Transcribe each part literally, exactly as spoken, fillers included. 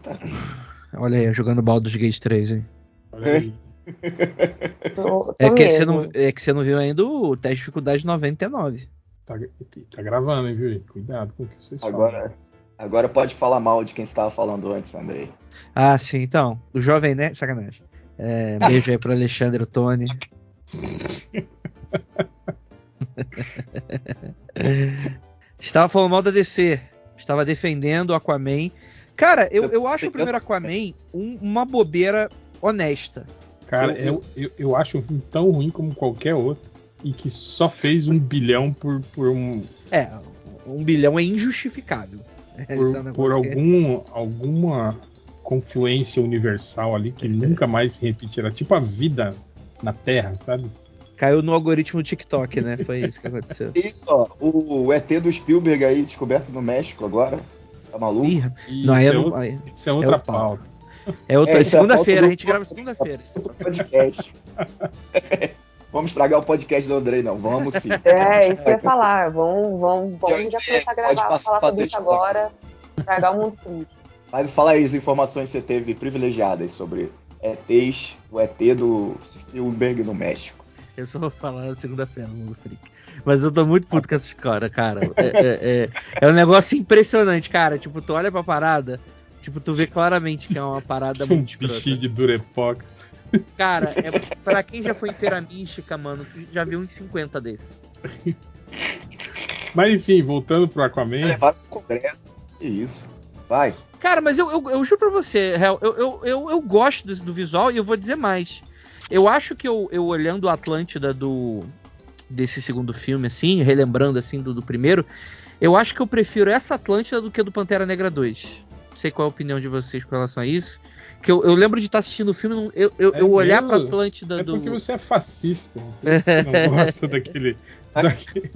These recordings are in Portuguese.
tá? Olha aí, jogando Baldur's Gate três, hein? Olha aí. Tô, tô É que, você mesmo. não, é que você não viu ainda o teste de dificuldade noventa e nove. Tá, tá gravando, hein, viu? Cuidado com o que vocês falam. Agora, agora pode falar mal de quem estava falando antes, Andrei. Ah, sim, então. O Jovem Nerd. Sacanagem. É, beijo aí pro Alexandre, o Tony. Estava falando mal da D C. Estava defendendo o Aquaman. Cara, eu, eu acho o primeiro Aquaman um- uma bobeira honesta. Cara, Eu- eu, eu, eu acho um filme tão ruim como qualquer outro e que só fez um bilhão por, por, um, É, um bilhão é injustificável. Esse é um por, por negócio que- algum, alguma confluência universal ali que nunca mais se repetirá. Tipo a vida na Terra, sabe? Caiu no algoritmo do TikTok, né? Foi isso que aconteceu. Isso, ó, o E T do Spielberg aí, descoberto no México agora. Tá maluco? Ih, E não, aí isso, eu é não- outra, aí- isso é outra outro papo. pauta. É outra. É, isso é a segunda-feira, pauta a do- gente grava segunda-feira. Outro podcast. Vamos estragar o podcast do Andrei, não. Vamos sim. É, isso que eu ia falar. Vamos, vamos, vamos já Já- começar a pode gravar, passar- falar sobre fazer isso spoiler. agora. Tragar o mundo triste. Mas fala aí as informações que você teve privilegiadas sobre E Tês, o E T do Spielberg no México. Eu só vou falar segunda-feira no Mundo Freak. Mas eu tô muito puto com essa história, cara. É, é, é, é um negócio impressionante, cara. Tipo, tu olha pra parada, tipo, tu vê claramente que é uma parada Um muito bichinho escrota. de Durepox. Cara, é, pra quem já foi em feira mística, mano, tu já viu uns cinquenta desses. Mas enfim, voltando pro Aquaman. Levaram pro Congresso. Que isso. Vai. Cara, mas eu, eu, eu juro pra você, Hel, eu, eu, eu, eu gosto do, do visual e eu vou dizer mais. Eu acho que eu, eu olhando a Atlântida do desse segundo filme, assim, relembrando assim do, do primeiro, eu acho que eu prefiro essa Atlântida do que a do Pantera Negra dois. Não sei qual é a opinião de vocês com relação a isso. Que eu, eu lembro de estar assistindo o filme, eu, eu, É eu olhar mesmo? pra Atlântida É do. porque você é fascista. Por isso que você não gosta daquele. daquele...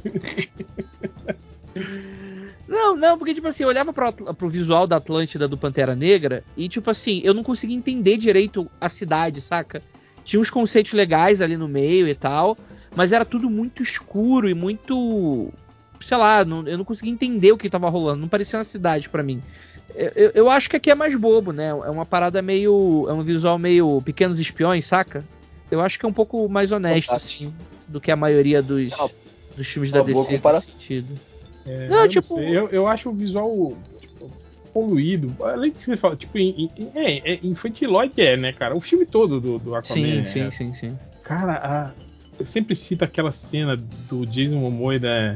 Não, não, porque, tipo assim, eu olhava pro, pro visual da Atlântida do Pantera Negra e, tipo assim, eu não conseguia entender direito a cidade, saca? Tinha uns conceitos legais ali no meio e tal, mas era tudo muito escuro e muito... Sei lá, não, eu não conseguia entender o que tava rolando, não parecia uma cidade pra mim. Eu, eu, eu acho que aqui é mais bobo, né? É uma parada meio... É um visual meio Pequenos Espiões, saca? Eu acho que é um pouco mais honesto, assim, do que a maioria dos, dos filmes da Uma boa D C comparação. nesse sentido. É, Não, eu, tipo- sei, eu, eu acho o visual tipo, poluído. Além de que você fala, tipo, em, em, é, é infantilóide é, né, cara? O filme todo do, do Aquaman. Sim, sim, é, sim, sim. Cara, a, eu sempre cito aquela cena do Jason Momoa e da,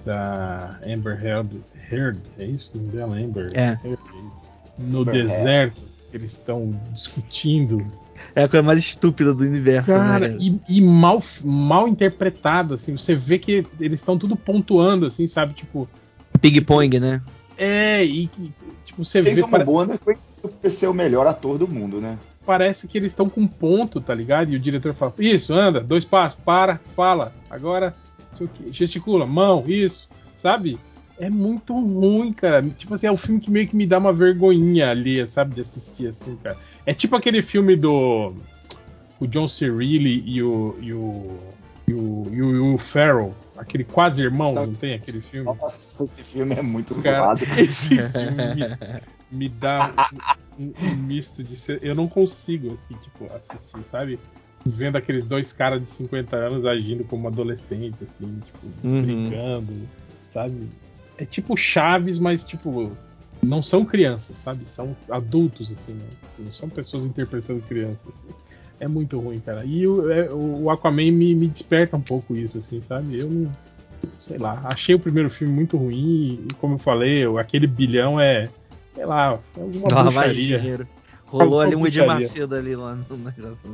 da Amber Heard, Heard, é isso? O nome dela, Amber? É. Heard, no Amber deserto, que eles estão discutindo. É a coisa mais estúpida do universo, Cara, né? e, e mal, mal interpretado, assim. Você vê que eles estão tudo pontuando, assim, sabe? Tipo, Ping-pong, né? é, e que, tipo, você vê. Jason pare- Momoa não é conhecido por ser o melhor ator do mundo, né? Parece que eles estão com ponto, tá ligado? E o diretor fala: Isso, anda, dois passos, para, fala, agora, não sei o quê, gesticula, mão, isso, sabe? É muito ruim, cara. Tipo assim, é um filme que meio que me dá uma vergonhinha ali, sabe? De assistir assim, cara. É tipo aquele filme do. O John C. Reilly e o. E o e o, e o Will Ferrell, aquele quase irmão, não tem aquele filme? Nossa, esse filme é muito Cara, zoado. esse filme me, me dá um, um- um misto de ser. Eu não consigo, assim, tipo, assistir, sabe? Vendo aqueles dois caras de cinquenta anos agindo como adolescentes, assim, tipo, Uhum. brincando, sabe? É tipo Chaves, mas, tipo, não são crianças, sabe? São adultos, assim, né? Não são pessoas interpretando crianças. É muito ruim, cara. E o, é, o Aquaman me, me desperta um pouco isso, assim, sabe? Eu não. Sei lá, achei o primeiro filme muito ruim e, como eu falei, o- aquele bilhão é. Sei lá, é alguma Lavagem de bruxaria. dinheiro. Rolou Alguma ali um Edir bruxaria. Macedo ali lá no negócio.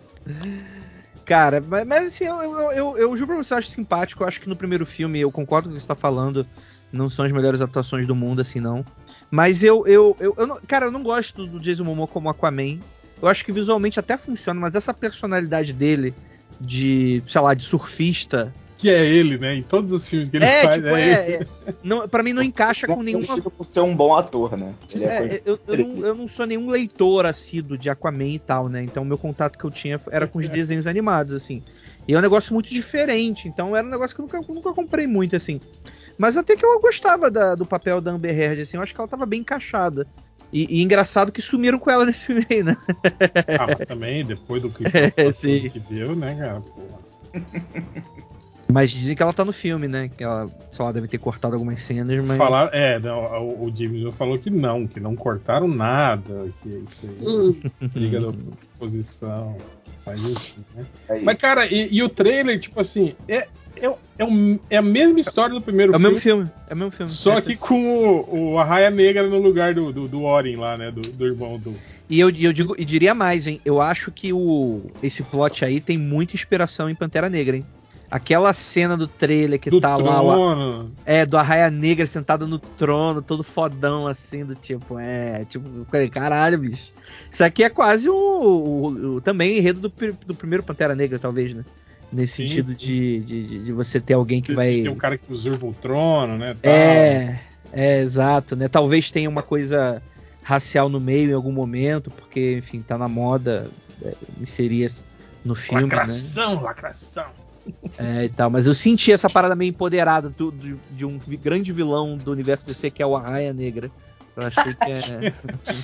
Cara, mas, mas assim, eu, eu, eu, eu juro pra você, eu acho simpático. Eu acho que no primeiro filme, eu concordo com o que você tá falando. Não são as melhores atuações do mundo, assim, não. Mas eu, eu, eu, eu não, cara, eu não gosto do Jason Momoa como Aquaman. Eu acho que visualmente até funciona, mas essa personalidade dele de, sei lá, de surfista. Que é ele, né? Em todos os filmes que ele é, faz. tipo, é é, ele. é não, pra mim não encaixa com nenhuma. Conhecido por ser um bom ator, né? Ele é, É, conhecido eu, por eu, não, eu não sou nenhum leitor assíduo de Aquaman e tal, né? Então meu contato que eu tinha era com os desenhos animados, assim. E é um negócio muito diferente, então era um negócio que eu nunca, eu nunca comprei muito, assim. Mas até que eu gostava da- do papel da Amber Heard, assim, eu acho que ela tava bem encaixada. E, e engraçado que sumiram com ela nesse filme aí, né? Ah, mas também, depois do que, É, sim. que deu, né, cara? Porra. Mas dizem que ela tá no filme, né? Que ela, sei lá, deve ter cortado algumas cenas, mas... Falar, é, não, o, o James falou que não, que não cortaram nada, que isso aí, Hum. briga da oposição, mas enfim, né? Aí. Mas, cara, e, e o trailer, tipo assim, é, é, é, um- é a mesma história do primeiro É o filme, mesmo filme, é o mesmo filme. só É, que com o, o Arraia Negra no lugar do, do, do Orin lá, né, do, do irmão do... E eu, e eu digo, e diria mais, hein? Eu acho que o, esse plot aí tem muita inspiração em Pantera Negra, hein? Aquela cena do trailer que do tá lá, o, trono. é, do Arraia Negra sentado no trono, todo fodão, assim, do tipo, é, tipo, eu falei, caralho, bicho. Isso aqui é quase o, o- o- também enredo do, pri- do primeiro Pantera Negra, talvez, né? Nesse Sim, sentido sim. de, de, de você ter alguém que vai... Tem o cara que usurpa o trono, né, tal. É, é, exato, né? Talvez tenha uma coisa racial no meio em algum momento, porque, enfim, tá na moda é, inserir no filme, Lacração, lacração. né? É, e tal, mas eu senti essa parada meio empoderada do- do- de um vi- grande vilão do universo D C, que é o Arraia Negra. Eu achei que é...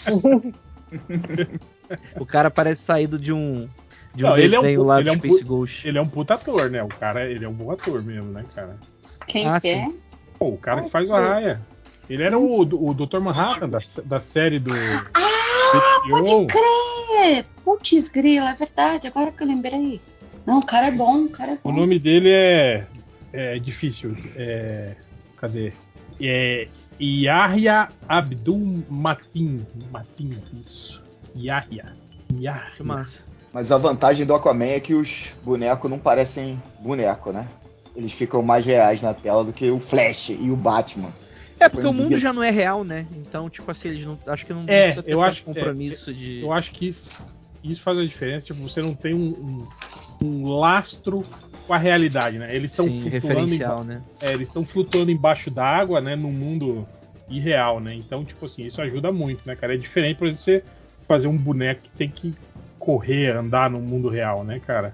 O cara parece saído de um, de um Não, ele é um desenho pu- lá ele do é um Space pu- Ghost. Ele é um puta ator, né? O cara, ele é um bom ator mesmo, né, cara? Quem Ah, que é? sim. Pô, o cara que faz o Arraia. Ele era o, o doutor Manhattan da, da série do Ah, H B O. pode crer! Putz, grila, é verdade, agora que eu lembrei. Não, o cara é bom, o cara é O bom. nome dele é, é difícil. É, cadê? É Yahya Abdul Matin. Matin, isso. Yahya. Yahya. Que massa. Mas a vantagem do Aquaman é que os bonecos não parecem boneco, né? Eles ficam mais reais na tela do que o Flash e o Batman. É, porque Foi o mundo indigna- já não é real, né? Então, tipo assim, eles não. Acho que não, não É, precisa ter eu tanto acho- compromisso de. Eu acho que isso, isso faz a diferença. Tipo, você não tem um, um, um lastro com a realidade, né? Eles estão Sim, flutuando, referencial, emba- né? é, eles estão flutuando embaixo d'água, né? Num mundo irreal, né? Então, tipo assim, isso ajuda muito, né, cara? É diferente, por exemplo, você fazer um boneco que tem que correr, andar no mundo real, né, cara?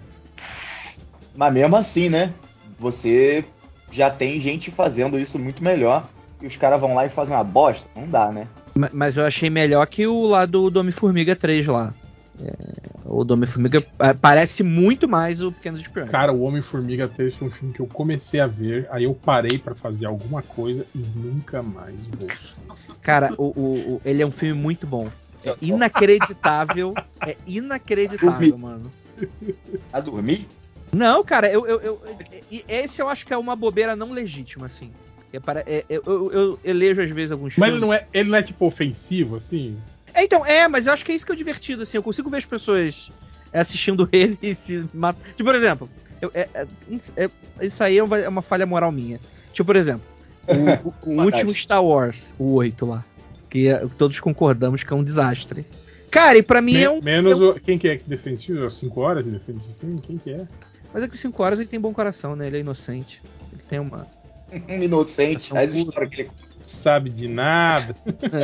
Mas mesmo assim, né? Você já tem gente fazendo isso muito melhor. E os caras vão lá e fazem uma bosta. Não dá, né? Ma- Mas eu achei melhor que o lá do, do Homem-Formiga três lá. É, o do Homem-Formiga é, parece muito mais o Pequenos Espiões. Cara, o Homem-Formiga três foi um filme que eu comecei a ver, aí eu parei pra fazer alguma coisa e nunca mais vou. Cara, o, o- o- ele é um filme muito bom. É inacreditável. É inacreditável, mano. A dormir? Não, cara, eu, eu, eu- e esse eu acho que é uma bobeira não legítima, assim. É para, é- eu, eu, eu elejo às vezes alguns Mas filmes. ele não é, ele não é tipo ofensivo, assim? É, então, é, mas eu acho que é isso que é divertido, assim. Eu consigo ver as pessoas assistindo ele e se matam. Tipo, por exemplo, eu- é- é- é- isso aí é uma, é uma falha moral minha. Tipo, por exemplo, o, o- o último Star Wars, o oito lá. Que é- todos concordamos que é um desastre. Cara, e pra mim Me- é um. menos é um- o, quem que é que defende esse filme? As cinco horas que defende esse filme? Quem que é? Mas é que os cinco horas ele tem bom coração, né? Ele é inocente. Ele tem uma. Um inocente. Ação As pura. histórias que ele Sabe de nada.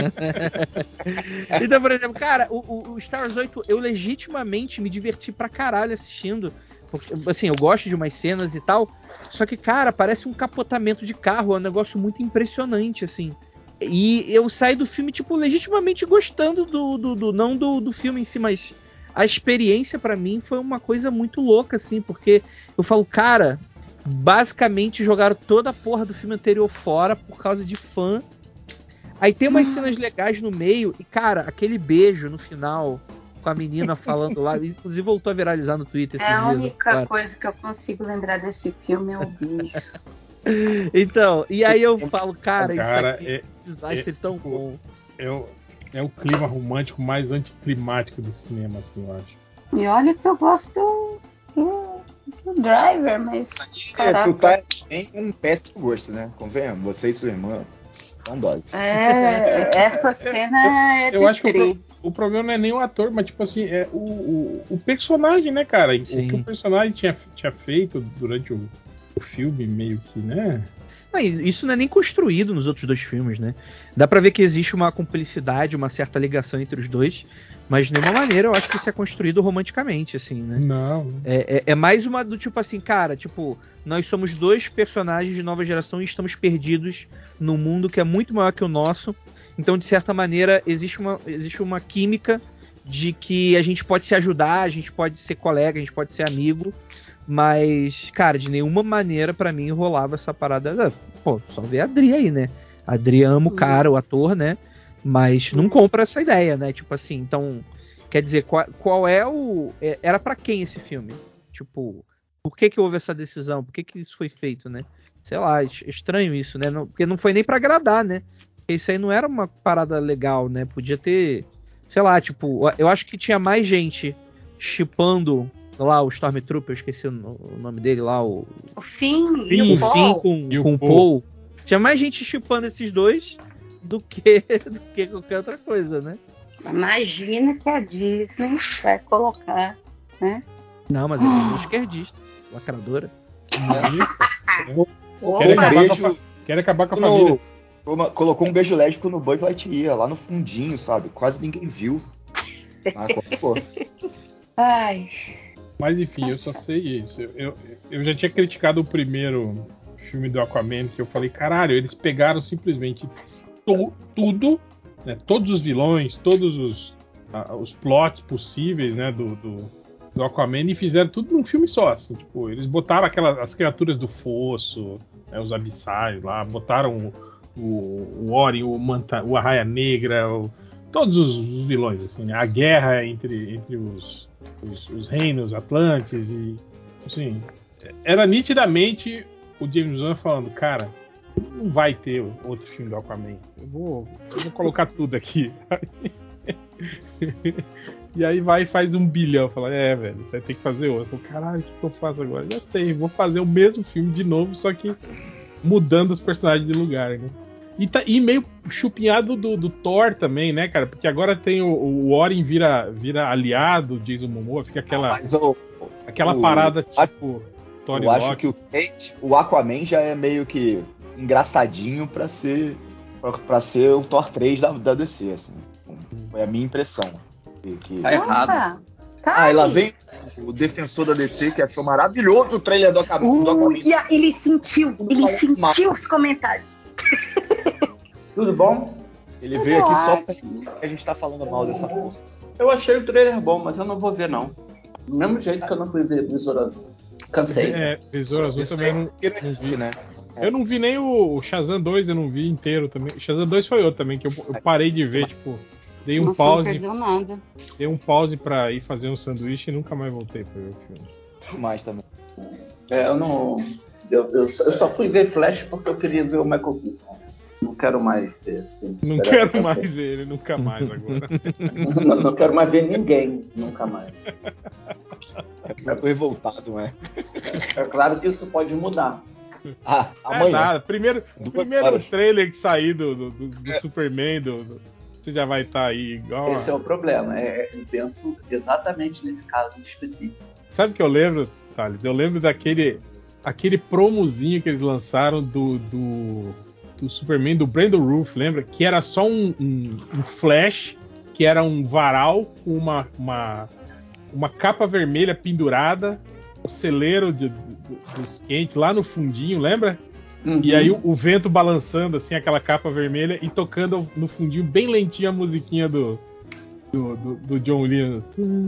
Então, por exemplo, cara, o, o- o Star Wars oito, eu legitimamente me diverti pra caralho assistindo. Porque, assim, eu gosto de umas cenas e tal. Só que, cara, parece um capotamento de carro. É um negócio muito impressionante, assim. E eu saí do filme, tipo, legitimamente gostando do. do, do- não do, do filme em si, mas a experiência pra mim foi uma coisa muito louca, assim. Porque eu falo, cara, basicamente jogaram toda a porra do filme anterior fora por causa de fã. Aí tem umas cenas legais no meio, e cara, aquele beijo no final, com a menina falando lá, inclusive voltou a viralizar no Twitter esses É a dias. única Claro. coisa que eu consigo lembrar desse filme é o beijo. Então, e aí eu falo, cara, Cara, isso aqui é- é um desastre é, tão tipo, bom. É o, é o clima romântico mais anticlimático do cinema, assim, eu acho. E olha que eu gosto do, do, do Driver, mas. É, tu Caraca. tá em um péssimo gosto, né? Convenhamos, você e sua irmã. Então dói. É, essa cena é Eu acho que o, deprê. pro- o problema não é nem o ator, mas tipo assim, é o, o, o personagem, né, cara? O Sim. que o personagem tinha, tinha feito durante o, o filme, meio que, né? Não, e isso não é nem construído nos outros dois filmes, né? Dá pra ver que existe uma cumplicidade, uma certa ligação entre os dois, mas de nenhuma maneira eu acho que isso é construído romanticamente, assim, né? Não. É, é- é mais uma do tipo assim, cara, tipo, nós somos dois personagens de nova geração e estamos perdidos num mundo que é muito maior que o nosso Então, de certa maneira, existe uma, existe uma química de que a gente pode se ajudar, a gente pode ser colega, a gente pode ser amigo, mas, cara, de nenhuma maneira pra mim rolava essa parada. Pô, só ver a Adri aí, né? A Adri ama o cara, o ator, né? Mas não compra essa ideia, né? Tipo assim, então, quer dizer, qual, qual é o... Era pra quem esse filme? Tipo, por que que houve essa decisão? Por que que isso foi feito, né? Sei lá, estranho isso, né? Não, porque não foi nem pra agradar, né? Porque isso aí não era uma parada legal, né? Podia ter, sei lá, tipo, eu acho que tinha mais gente shippando lá o Stormtrooper, eu esqueci o nome dele lá, o... O Finn Finn. e O o Paul. Finn com, E o com o Paul. Paul. Tinha mais gente shippando esses dois do que, do que qualquer outra coisa, né? Imagina que a Disney vai colocar, né? Não, mas ele é esquerdista, lacradora. Isso. Opa, Quer Um acabar, beijo com a, fa- quer acabar com a no- família. Uma- colocou um beijo lésbico no Buzz Lightyear, lá no fundinho, sabe? Quase ninguém viu. Ah, colocou. ai, Mas enfim, eu só sei isso. Eu, eu, eu já tinha criticado o primeiro filme do Aquaman, que eu falei, caralho, eles pegaram simplesmente to- tudo, né, todos os vilões, todos os, ah, os plots possíveis, né, do, do, do Aquaman e fizeram tudo num filme só. Assim, tipo, eles botaram aquelas, as criaturas do fosso, né, os abissais lá, botaram o, o, o Ori, o, Manta, o Arraia Negra, o, todos os vilões, assim, né, a guerra entre, entre os, os, os reinos atlantes e, assim, era nitidamente o James Wan falando, cara, não vai ter outro filme do Aquaman. Eu vou, eu vou colocar tudo aqui. E aí vai e faz um bilhão. Fala, é, velho, você vai ter que fazer outro. Eu, caralho, o que, que eu faço agora? Já sei, vou fazer o mesmo filme de novo, só que mudando os personagens de lugar, né? E, tá, e meio chupinhado do, do Thor também, né, cara? Porque agora tem o, o Orin vira, vira aliado, Jason Momoa, fica aquela, Mas o, aquela o- parada tipo acho- Thor e eu acho Loki. que o, Kate- o Aquaman já é meio que engraçadinho pra ser pra, pra ser o Thor três da, da D C, assim. Foi a minha impressão. Que, que- Tá errado. opa, tá Ah, e lá aí. vem o defensor da D C que achou maravilhoso o trailer do Aquaman. do Aquaman. Ui, ele sentiu, ele sentiu os comentários. Tudo bom? Ele Tudo veio aqui só ótimo. porque a gente tá falando mal dessa porra. Eu achei o trailer bom, mas eu não vou ver, não. Do mesmo jeito que eu não fui ver Besouro Azul. Cansei. É, Besouro Azul Isso também aí não, é não pirâmide, vi. né? Eu não vi nem o Shazam dois, eu não vi inteiro também. Shazam dois foi outro também, que eu, eu parei de ver, tipo, dei um Nossa, não pause, perdeu nada. dei um pause pra ir fazer um sanduíche e nunca mais voltei pra ver o filme. Demais também. É, eu não. Eu, eu só- eu só fui ver Flash porque eu queria ver o Michael Keaton. Não quero mais ver. Assim, Não esperar quero pra mais ser. ver ele, nunca mais agora. Não, não quero mais ver ninguém, nunca mais. Eu tô revoltado, né? É claro que isso pode mudar. Ah, É amanhã. nada, primeiro, Duas primeiro horas. trailer que sair do, do, do- do Superman, do, do- você já vai estar aí igual. Esse é A... o problema. É, eu penso exatamente nesse caso específico. Sabe o que eu lembro, Thales? Eu lembro daquele aquele promozinho que eles lançaram do, do, do Superman do Brandon Routh, lembra? Que era só um, um, um flash, que era um varal com uma, uma, uma capa vermelha pendurada, o celeiro de, do- dos quentes lá no fundinho, lembra? Uhum. E aí o, o vento balançando assim aquela capa vermelha e tocando no fundinho bem lentinho a musiquinha do do, do, do John Lennon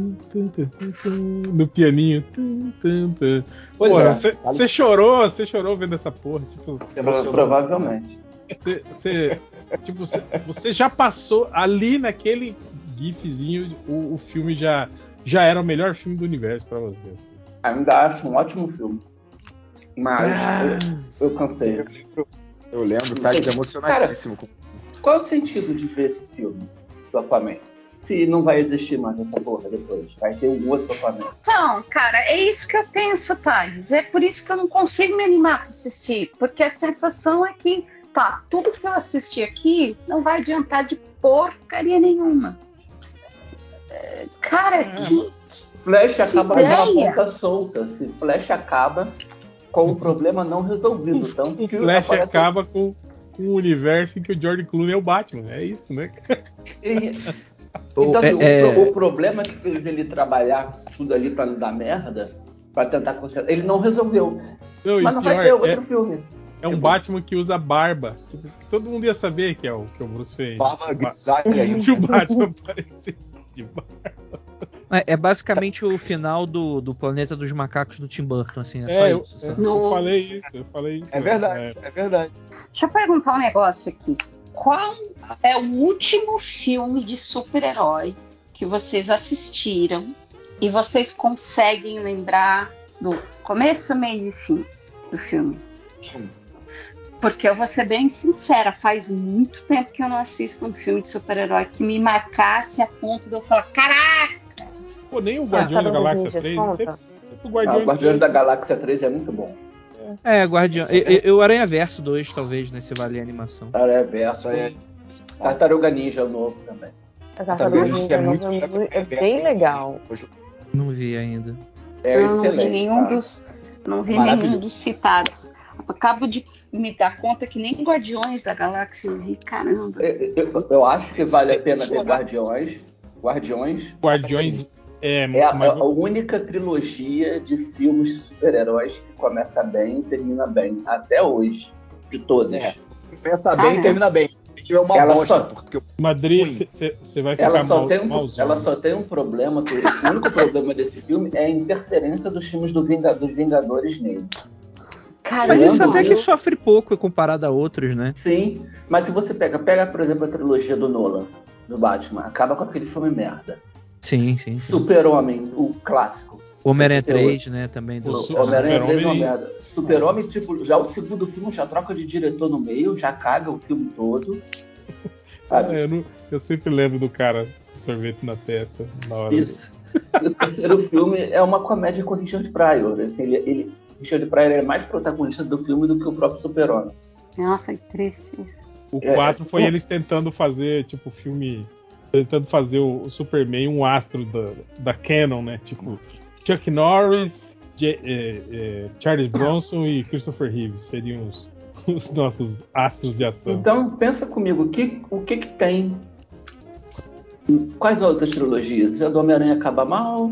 no pianinho. Pois Porra, é. você você chorou, você chorou vendo essa porra, tipo, Você Pro- emocionou. provavelmente. você, você- tipo, você, você já passou ali naquele gifzinho, o, o filme já já era o melhor filme do universo pra você. assim. Ainda acho um ótimo filme. Mas eu, eu cansei. Eu lembro, tá emocionadíssimo. com- Qual é o sentido de ver esse filme do Aquaman? Se não vai existir mais essa porra depois. Vai ter um outro Aquaman. Então, cara, é isso que eu penso, Thales. É por isso que eu não consigo me animar pra assistir. Porque a sensação é que, tá, tudo que eu assisti aqui não vai adiantar de porcaria nenhuma. É, cara, que, Flash acaba de ideia! uma ponta solta. Se Flash acaba com um problema não resolvido. Tanto O que Flash aparece- acaba com, com um universo em que o George Clooney é o Batman, é isso, né? E- Então, assim, É- o, pro- é- o problema que fez ele trabalhar tudo ali pra não dar merda, pra tentar consertar, ele não resolveu. Não, e Mas não vai pior, ter é- outro filme. é um Batman que usa barba. Tipo, todo mundo ia saber que é o, que é o Bruce Wayne. Barba grisalha ainda. Se o Batman aparecer de barba. É, é basicamente o final do, do Planeta dos Macacos do Tim Burton, assim, é, É, só eu, isso. é, sabe? eu falei isso, eu falei isso. É verdade, é, é verdade. Deixa eu perguntar um negócio aqui. Qual é o último filme de super-herói que vocês assistiram e vocês conseguem lembrar do começo, meio e fim do filme? Porque eu vou ser bem sincera, faz muito tempo que eu não assisto um filme de super-herói que me marcasse a ponto de eu falar, caraca! Pô, nem o Guardiões Ah, da Galáxia Ninjas, três. conta? Sempre, sempre o Não, Guardiões, o Guardiões da Galáxia três é muito bom. É, Guardião. Isso é Eu, eu Aranha Verso dois, talvez, né? Se valer a animação. Cara, verso. Isso aí é... Tartaruga Ninja é o novo também. A Tartaruga Tartaruga Ninja Ninja é muito Nova é melhor mui- que é bem legal. Não vi ainda. É eu não vi excelente, nenhum cara. dos. Não vi Maravilhoso. nenhum dos citados. Acabo de me dar conta que nem Guardiões da Galáxia eu vi, caramba. Eu, eu- eu acho que vale a pena ver Guardiões. Guardiões Guardiões é, é a, mas- a única trilogia de filmes de super-heróis que começa bem e termina bem. Até hoje. De todas. É. Pensa Caramba. bem, termina bem. É uma Ela bosta, só- porque o Madrid, ruim. você vai ficar Ela só, mal, tem um, malzão. ela só tem um problema. Que o único problema desse filme é a interferência dos filmes do Vinga- dos Vingadores nele. Caramba. Mas isso Tirando até que isso- sofre pouco comparado a outros, né? Sim, mas se você pega, pega, por exemplo, a trilogia do Nolan, do Batman, acaba com aquele filme merda. Sim, sim, sim. Super-Homem, o clássico. Homem-Aranha setenta e oito. três, né? Também do. O O Su- Homem-Aranha Super-Homem- três é uma merda. Super-Homem, tipo, já o segundo filme já troca de diretor no meio, já caga o filme todo. Sabe? É, eu, não- eu sempre lembro do cara com sorvete na testa na hora. Isso. E o terceiro filme é uma comédia com o Richard Pryor. Assim, ele, ele, Richard Pryor é mais protagonista do filme do que o próprio Super-Homem. Nossa, que triste isso. O É, quatro foi é- eles tentando fazer, tipo, filme. Tentando fazer o, o Superman um astro da, da Canon, né? Tipo, Chuck Norris, J- é, é, Charles Bronson e Christopher Reeve seriam os, os nossos astros de ação. Então, pensa comigo, o que, o que que tem? Quais outras trilogias? A do Homem-Aranha acaba mal,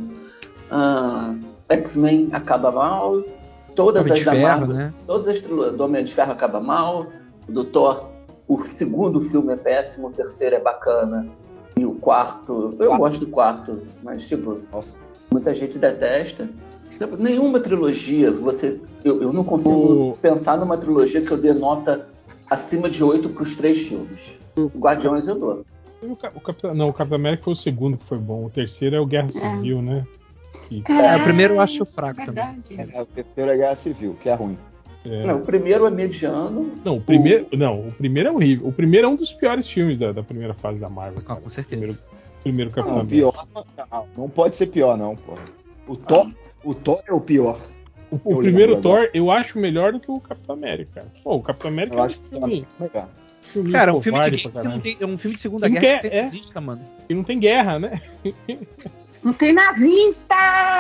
a X-Men acaba mal, todas Homem as de da Ferro, Marvel, né? todas as trilogias do Homem de Ferro acaba mal, o do Thor, o segundo filme é péssimo, o terceiro é bacana, e o quarto, eu Quarto. gosto do quarto, mas tipo, Nossa. muita gente detesta. Nenhuma trilogia, você, eu, eu não consigo O- pensar numa trilogia que eu dê nota acima de oito para os três filmes. Guardiões eu dou. O, Cap- o Capitão, não, o Capitão América foi o segundo que foi bom. O terceiro é o Guerra Civil, né? Que- É, o primeiro eu acho fraco também. Verdade. É, o terceiro é Guerra Civil, que é ruim. é. Não, o primeiro é mediano. Não, o primeiro, não, o primeiro é horrível. O primeiro é um dos piores filmes da, da primeira fase da Marvel. Ah, cara. com certeza. Primeiro, primeiro Capitão Não, América. pior. Não, não pode ser pior, não, pô. O Thor, o Thor é o pior. O, o Eu primeiro lembro Thor agora. eu acho melhor do que o Capitão América, cara. Pô, o Capitão América Eu é um acho que o Thor filme, é melhor. filme Cara, um filme de covarde guerra pra que não caralho. tem, é um filme de Segunda Que não Guerra quer- que é. exista, mano. E não tem guerra, né? Não tem nazista!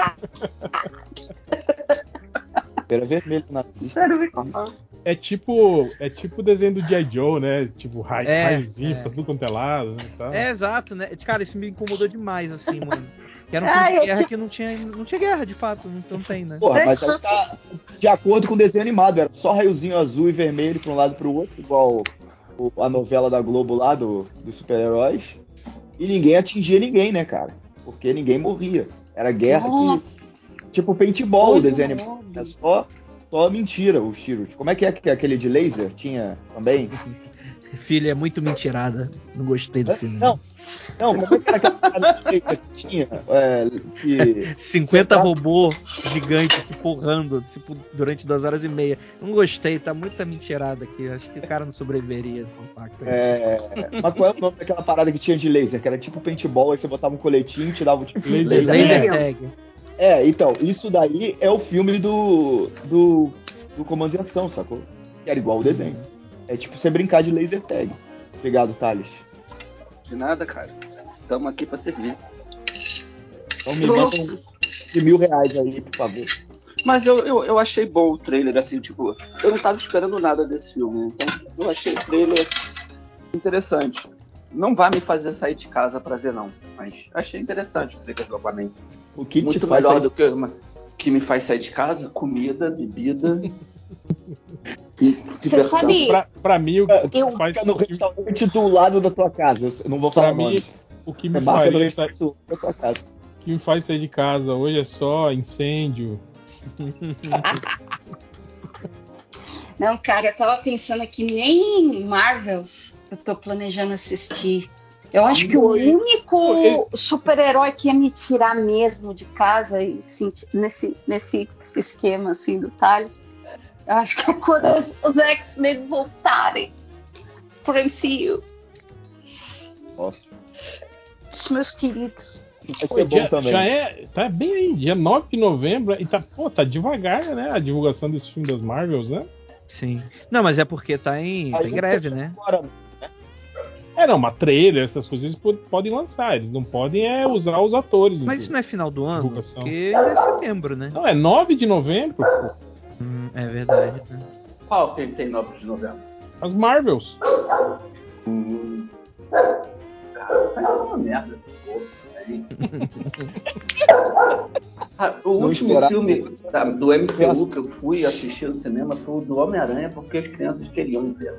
Era vermelho nazista. Sério, me conta. É tipo, é tipo o desenho do G I. Joe, né? Tipo, raio, É, raiozinho é. pra tudo quanto é lado, né? Tá? É, exato, né? Cara, isso me incomodou demais, assim, mano. Que era um Ah, filme de eu guerra tinha- que não tinha, não tinha guerra, de fato, não, não tem, né? Porra, mas aí tá de acordo com o desenho animado. Era só raiozinho azul e vermelho pra um lado e pro outro, igual o- a novela da Globo lá, do, dos super-heróis. E ninguém atingia ninguém, né, cara? Porque ninguém morria. Era guerra Nossa. que. Tipo paintball, o Olha, desenho animado. É só, só mentira os tiros. Como é que é que aquele de laser tinha também? Filha, é muito mentirada. Não gostei do filme. Não, não, como é que era aquela parada de laser que tinha? É, que. cinquenta Você tá- robôs gigantes se porrando tipo, durante duas horas e meia. Não gostei, tá muita mentirada aqui. Acho que o cara não sobreviveria a esse impacto. aí. É, mas qual é o nome daquela parada que tinha de laser? Que era tipo paintball, aí você botava um coletinho e tirava o tipo de Laser laser. Laser Sério? tag. É, então, isso daí é o filme do, do, do Comandos em Ação, sacou? Que era igual o desenho. É tipo você brincar de laser tag. Obrigado, Thales. De nada, cara. Estamos aqui para servir. Então me mandam de mil reais aí, por favor. Mas eu, eu, eu achei bom o trailer, assim, tipo, eu não tava esperando nada desse filme, né? Então eu achei o trailer interessante. Não vai me fazer sair de casa pra ver, não. Mas achei interessante o trailer do Aquaman. O que te Muito faz melhor sair do que uma que me faz sair de casa, comida, bebida. Você sabe, Pra, pra mim, o que eu faz. Fica no o que- restaurante do lado da tua casa. Eu não vou Pra falar mim, nome. o que Você me, marca no faria, restaurante do lado da tua casa. o que me faz sair de casa hoje é só incêndio. não, cara, eu tava pensando aqui, nem Marvels eu tô planejando assistir. Eu acho que o Foi. único Foi. super-herói que ia me tirar mesmo de casa e sentir nesse, nesse esquema assim do Thales, eu acho que é quando os, os X-Men voltarem pro M C U. Nossa, Os meus queridos. vai Pô, ser bom já, também. já é. Tá bem aí, dia nove de novembro. E tá, pô, tá devagar, né? A divulgação desse filme das Marvels, né? Sim. Não, mas é porque tá em, tá em greve, né? Agora, É, não, mas trailer, essas coisas eles pod- podem lançar. Eles não podem é usar os atores. Mas em isso não é final do ano? divulgação. Porque ainda é setembro, né? Não, é nove de novembro, pô. Hum, é verdade, né? Qual que tem nove de novembro? As Marvels. Hum. Cara, vai ser uma merda esse povo. Aí. Ah, o Não último esperava. filme da- do M C U que eu fui assistir no cinema foi o do Homem-Aranha, porque as crianças queriam ver.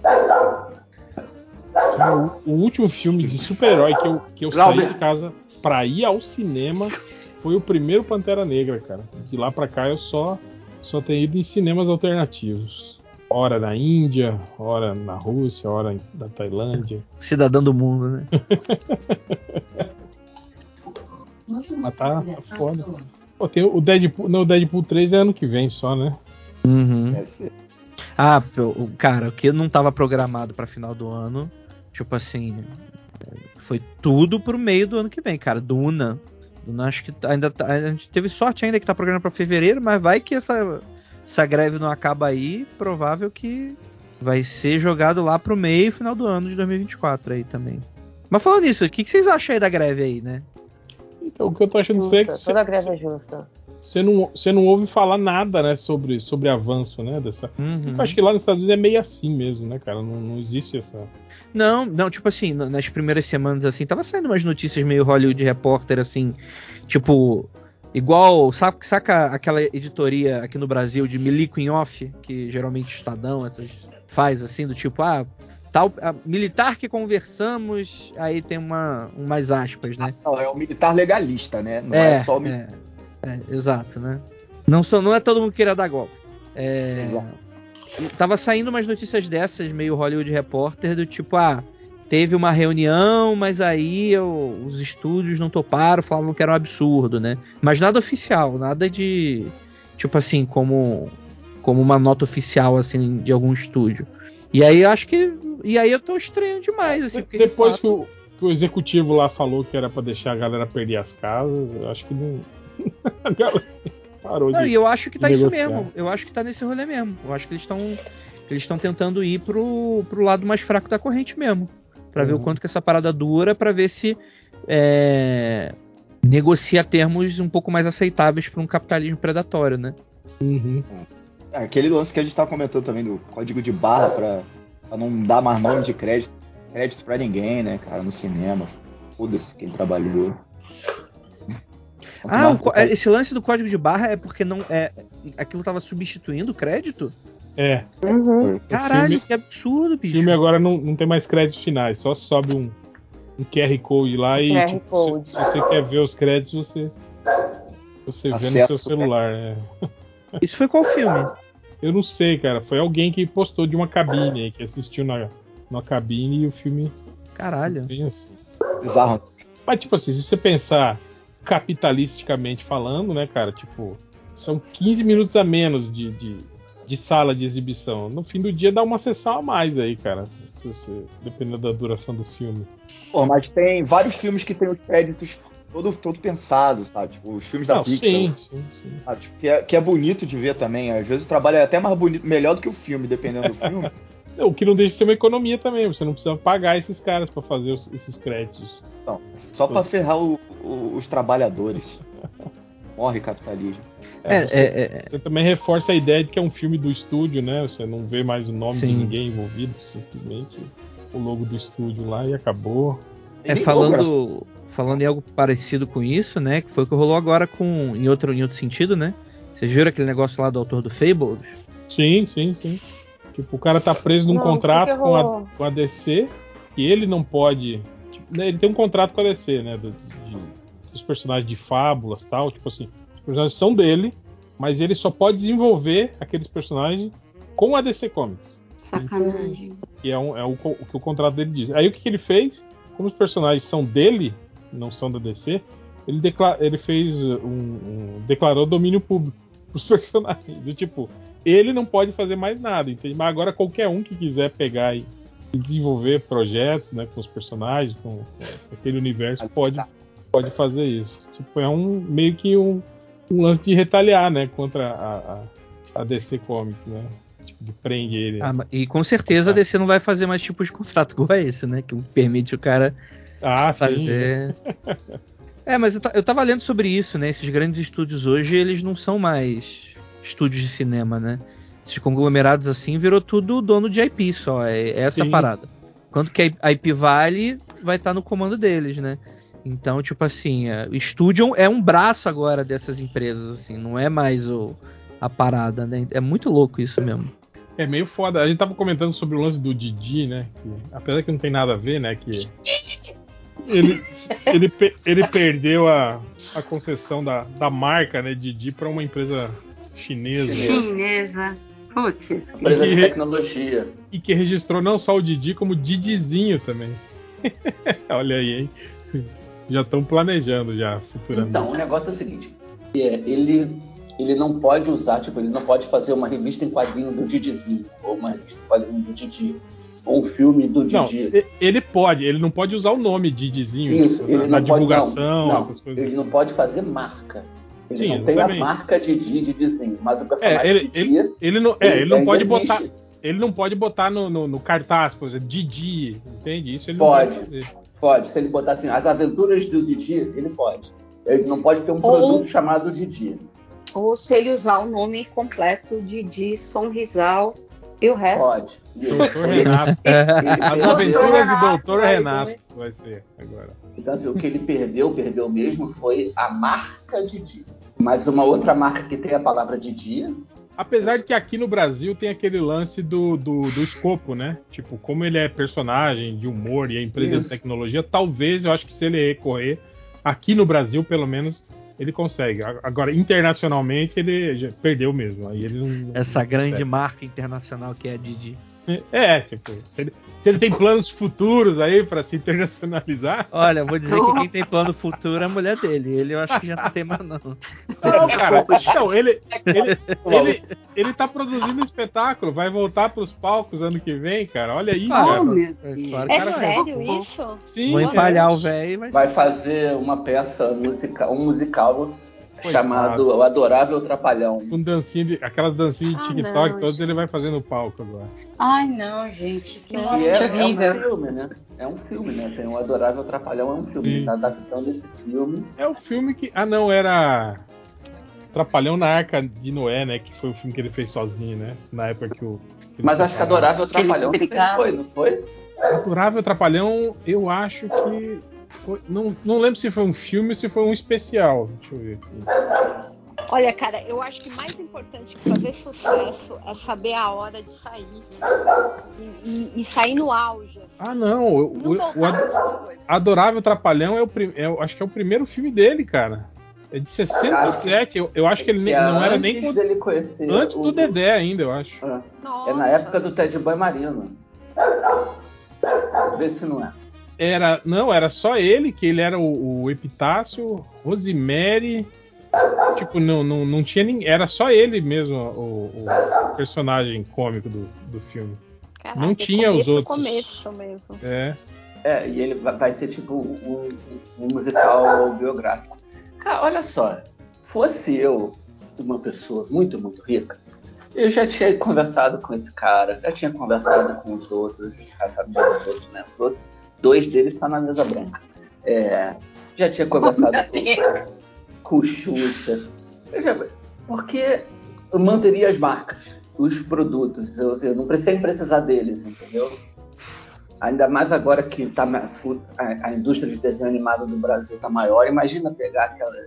Cara, o, o último filme de super-herói que eu, que eu saí de casa pra ir ao cinema foi o primeiro Pantera Negra, cara. De lá pra cá eu só, só tenho ido em cinemas alternativos. Ora na Índia, ora na Rússia, ora na Tailândia. Cidadão do mundo, né? Mas tá, tá foda. Pô, tem o Deadpool. Não, o Deadpool três é ano que vem só, né? Uhum. deve ser. Ah, pô, o- cara, o que não tava programado pra final do ano, tipo assim, foi tudo pro meio do ano que vem, cara. Duna. Duna acho que ainda tá, a gente teve sorte ainda que tá programado pra fevereiro, mas vai que essa, essa greve não acaba aí, provável que vai ser jogado lá pro meio final do ano de dois mil e vinte e quatro aí também. Mas falando nisso, o que, que vocês acham aí da greve aí, né? Então o que eu tô achando estranho é que Justa, você, toda greve é justa. você não, você não ouve falar nada, né, sobre, sobre avanço, né, dessa... Uhum. Eu acho que lá nos Estados Unidos é meio assim mesmo, né, cara? Não, não existe essa... Não, não, tipo assim, n- nas primeiras semanas, assim, tava saindo umas notícias meio Hollywood Reporter, assim, tipo, igual, saca, saca aquela editoria aqui no Brasil de Milico em Off, que geralmente Estadão essas, faz, assim, do tipo, ah, tal, a, militar que conversamos, aí tem uma, umas aspas, né? Não, é o militar legalista, né? Não é, só o militar. é, é, exato, né? Não, só, não é todo mundo que queira dar golpe. É, Exato. tava saindo umas notícias dessas, meio Hollywood Reporter, do tipo, ah, teve uma reunião, mas aí eu- os estúdios não toparam, falavam que era um absurdo, né? Mas nada oficial, nada de, tipo assim, como, como uma nota oficial, assim, de algum estúdio. E aí eu acho que, e aí eu tô estranho demais, assim, porque de Depois que, fato- o, que o executivo lá falou que era pra deixar a galera perder as casas, eu acho que não... a galera parou Não, de... e eu acho que tá isso negociar. mesmo. Eu acho que tá nesse rolê mesmo. Eu acho que eles estão eles estão tentando ir pro, pro lado mais fraco da corrente mesmo. Pra ver o Uhum. quanto que essa parada dura, pra ver se é, negocia termos um pouco mais aceitáveis pra um capitalismo predatório, né? Uhum. É, aquele lance que a gente tá comentando também do código de barra pra, pra não dar mais nome de crédito, crédito pra ninguém, né, cara, no cinema. Foda-se quem trabalhou. Quanto Ah, mais o co- botar- esse lance do código de barra é porque não é aquilo tava substituindo o crédito? É, Uhum. Caralho, filme- que absurdo, o bicho. filme agora não, não tem mais créditos finais, só sobe um, um Q R Code lá e Q R tipo, Code. Se, se você quer ver os créditos, você, você vê no Acesso, seu celular. É. Isso foi qual filme? Eu não sei, cara. Foi alguém que postou de uma cabine aí, que assistiu na, na cabine e o filme Caralho. bem assim. Bizarro. Mas, tipo assim, se você pensar capitalisticamente falando, né, cara, tipo, são quinze minutos a menos de, de, de sala de exibição. No fim do dia dá uma sessão a mais aí, cara. Se você, dependendo da duração do filme. Pô, mas tem vários filmes que tem os créditos todo, todo pensados, sabe? Tipo, os filmes da Não, Pixar. sim, sim, sim. Sabe? Tipo, que, é, que é bonito de ver também. Às vezes o trabalho é até mais bonito, melhor do que o filme, dependendo do filme. Não, o que não deixa de ser uma economia também. Você não precisa pagar esses caras pra fazer os- esses créditos. Então, só pra ferrar o- o- os trabalhadores. Morre capitalismo. É, você, é, é, você também reforça a ideia de que é um filme do estúdio, né? Você não vê mais o nome de Sim. ninguém envolvido, simplesmente o logo do estúdio lá e acabou. É, Nem falando, falando em algo parecido com isso, né? Que foi o que rolou agora com, em, outro, em outro sentido, né? Vocês viram aquele negócio lá do autor do Fables? Sim, sim, sim. Tipo, o cara tá preso num Não, contrato o que que com, a, rolou? com a D C e ele não pode. Tipo, né, ele tem um contrato com a D C, né? do- de- dos personagens de fábulas e tal. Tipo assim, os personagens são dele, mas ele só pode desenvolver aqueles personagens com a D C Comics. Sacanagem. Que é, um, é o, co- o que o contrato dele diz. Aí o que, que ele fez? Como os personagens são dele, não são da D C, ele, decla- ele fez um, um- declarou domínio público pros personagens. Do tipo, ele não pode fazer mais nada, entende? Mas agora qualquer um que quiser pegar e, e desenvolver projetos, né, com os personagens, com, com aquele universo, pode, pode fazer isso. Tipo, é um meio que um, um lance de retaliar, né, contra a, a, a D C Comics, né? Tipo, que prende ele. Ah, ma- e com certeza a D C não vai fazer mais tipos de contrato igual a esse, né? Que permite o cara Ah, sim. fazer. É, mas eu, ta- eu tava lendo sobre isso, né? Esses grandes estúdios hoje, eles não são mais estúdios de cinema, né? Esses conglomerados assim virou tudo dono de I P só. É, é essa a Sim. parada. Quanto que a I P vale, vai estar no comando deles, né? Então, tipo assim, é, o estúdio é um braço agora dessas empresas, assim, não é mais o, a parada, né? É muito louco isso mesmo. É meio foda. A gente tava comentando sobre o lance do Didi, né? Que, apesar que não tem nada a ver, né? Que ele, ele, pe- ele perdeu a, a concessão da, da marca, né? Didi para uma empresa chinesa. Chinesa. Chinesa. Putz. Empresa de E- tecnologia. E que registrou não só o Didi, como o Didizinho também. Olha aí, hein? Já estão planejando já, futuramente. Então, o negócio é o seguinte. É, ele, ele não pode usar, tipo, ele não pode fazer uma revista em quadrinho do Didizinho, ou uma revista em quadrinho do Didi, ou um filme do Não, Didi. e- ele pode, ele não pode usar o nome Didizinho Isso, tipo, ele na, não na pode, divulgação, não, não, essas coisas. ele não pode fazer marca. Ele Sim, não tem a exatamente. marca Didi, Didizinho, mas o É, personagem ele, Didi, ele, ele não, é, ele ele não ainda pode existe. botar, ele não pode botar no, no, no cartaz, por exemplo, Didi, entende? Isso ele Pode. não pode fazer. Pode, se ele botar assim, as aventuras do Didi, ele pode. Ele não pode ter um Ou- produto chamado Didi. Ou se ele usar o nome completo de Di Sonrisal e o resto. Pode. Doutor Ele- Renato. ele As perdeu- aventuras de Renato, Doutor vai, Renato vai. vai ser agora. Então, assim, o que ele perdeu, perdeu mesmo, foi a marca Didi. Mas uma outra marca que tem a palavra Didi, Apesar de que aqui no Brasil tem aquele lance do, do, do escopo, né? Tipo, como ele é personagem de humor e é empresa Isso. de tecnologia, talvez eu acho que se ele recorrer, aqui no Brasil, pelo menos, ele consegue. A- Agora, internacionalmente, ele já perdeu mesmo. Aí ele não, não- Essa não grande consegue. marca internacional que é a Didi. É, tipo, se ele, se ele tem planos futuros aí pra se internacionalizar. Olha, vou dizer que quem tem plano futuro é a mulher dele. Ele eu acho que já não tem mais, não. Não, cara, então, ele, ele, ele, ele tá produzindo um espetáculo, vai voltar pros palcos ano que vem, cara. Olha aí, Claro. cara. Oh, meu É Deus. claro que É vai. sério isso? Sim, Vou é. empalhar o velho e vai vai ser. fazer uma peça musical, um musical Coitado. chamado O Adorável Trapalhão. Com dancinha de, aquelas dancinhas de Ah, TikTok, não, todas gente. ele vai fazer no palco agora. Ai, não, gente. Que Não. morte E é, é um horrível. filme, né? É um filme, né? Tem O Adorável Trapalhão, é um filme. Sim. Ele tá adaptando esse filme. É o filme que. Ah, não, era. Trapalhão na Arca de Noé, né? Que foi o filme que ele fez sozinho, né? Na época que o. que eles Mas acho que separaram. Adorável Que eles Trapalhão brigaram. foi, não foi? Adorável Trapalhão, eu acho que. Foi, não, não lembro se foi um filme ou se foi um especial. Deixa eu ver aqui. Olha, cara, eu acho que mais importante que fazer sucesso é saber a hora de sair. E, e- e sair no auge. assim. Ah, não. O, Não o- voltar o Ad- a mesma coisa. Adorável Trapalhão é o prim, é, o- acho que é o primeiro filme dele, cara. É de sessenta e sete. Eu, eu acho que ele nem- Que é não era antes nem. com- dele conhecer Antes o- do Dedé ainda, eu acho. É. Nossa. É na época do Ted Boy Marino. Vê se não é. Era, não, era só ele, que ele era o, o Epitácio, Rosemary. Tipo, não, não, não tinha ninguém. Era só ele mesmo, o, o personagem cômico do, do filme. Caraca, não tinha começo, os outros. começo mesmo. É. É, e ele vai vai ser tipo um, um musical biográfico. Cara, olha só. Fosse eu uma pessoa muito, muito rica, eu já tinha conversado com esse cara, já tinha conversado com os outros, a família dos outros, né? Os outros, dois deles estão na mesa branca. É, já tinha conversado Meu com, Deus. com o Xuxa. Eu já- Porque eu manteria as marcas, os produtos. Eu, eu não precisei precisar deles, entendeu? Ainda mais agora que tá, ma- a, a indústria de desenho animado do Brasil está maior. Imagina pegar aquela,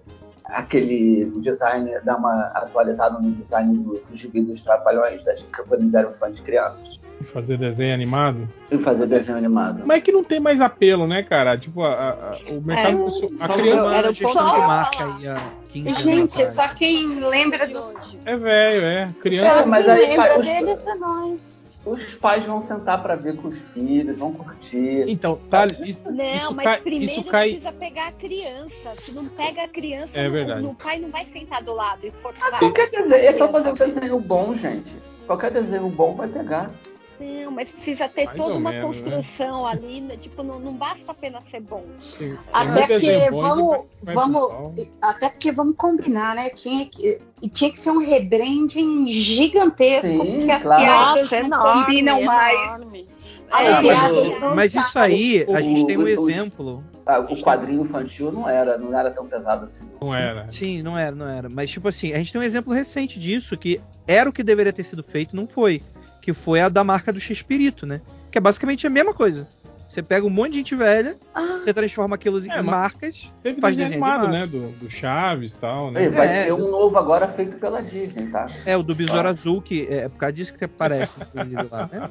aquele design, dar uma atualizada no design do, do gibi dos Trapalhões, das, quando eles eram fãs de crianças. Fazer desenho animado? E fazer desenho animado. Mas é que não tem mais apelo, né, cara? Tipo, a, a, o mercado... É, pessoa, a só criança... Era era um o ponto ponto de que eu ia marca falar. aí há quinze anos Gente, atrás. só quem lembra dos. Hoje. É velho, é. Criança... Só É, mas quem aí, lembra pai, os- deles é nós. Os pais vão sentar pra ver com os filhos, vão curtir. Então, tá, isso, Não, isso, mas cai, primeiro isso cai... precisa pegar a criança. Se não pega a criança, É não- verdade. o pai não vai sentar do lado e forçar. Qualquer desenho, é só a fazer um criança. desenho bom, gente. Qualquer desenho bom vai pegar. Não, mas precisa ter Mais toda ou uma menos, construção ali, né? Tipo, não, não basta apenas ser bom. Tem, tem Até muito porque desenho bom vamos, de- de- vamos, até porque vamos combinar, né? Tinha que, e tinha que ser um rebranding gigantesco, Sim, porque as claro. piadas Nossa, não enorme, combinam mais. enorme. As É, mas piadas o- não Mas isso saem. aí, a gente O- tem um o- os- exemplo. Ah, o quadrinho infantil não era, não era tão pesado assim. Não era. Sim, não era, não era. Mas, tipo assim, a gente tem um exemplo recente disso, que era o que deveria ter sido feito, não foi. Que foi a da marca do X-Espírito, né? Que é basicamente a mesma coisa. Você pega um monte de gente velha, Ah, você transforma aquilo em É, mas marcas, Teve faz desenho desenho animado, animado. né? Do, do Chaves e tal, né? E vai É, ter um novo agora feito pela Disney, tá? É, o do Besouro Ah. Azul, que é por causa disso que aparece, inclusive, lá, né?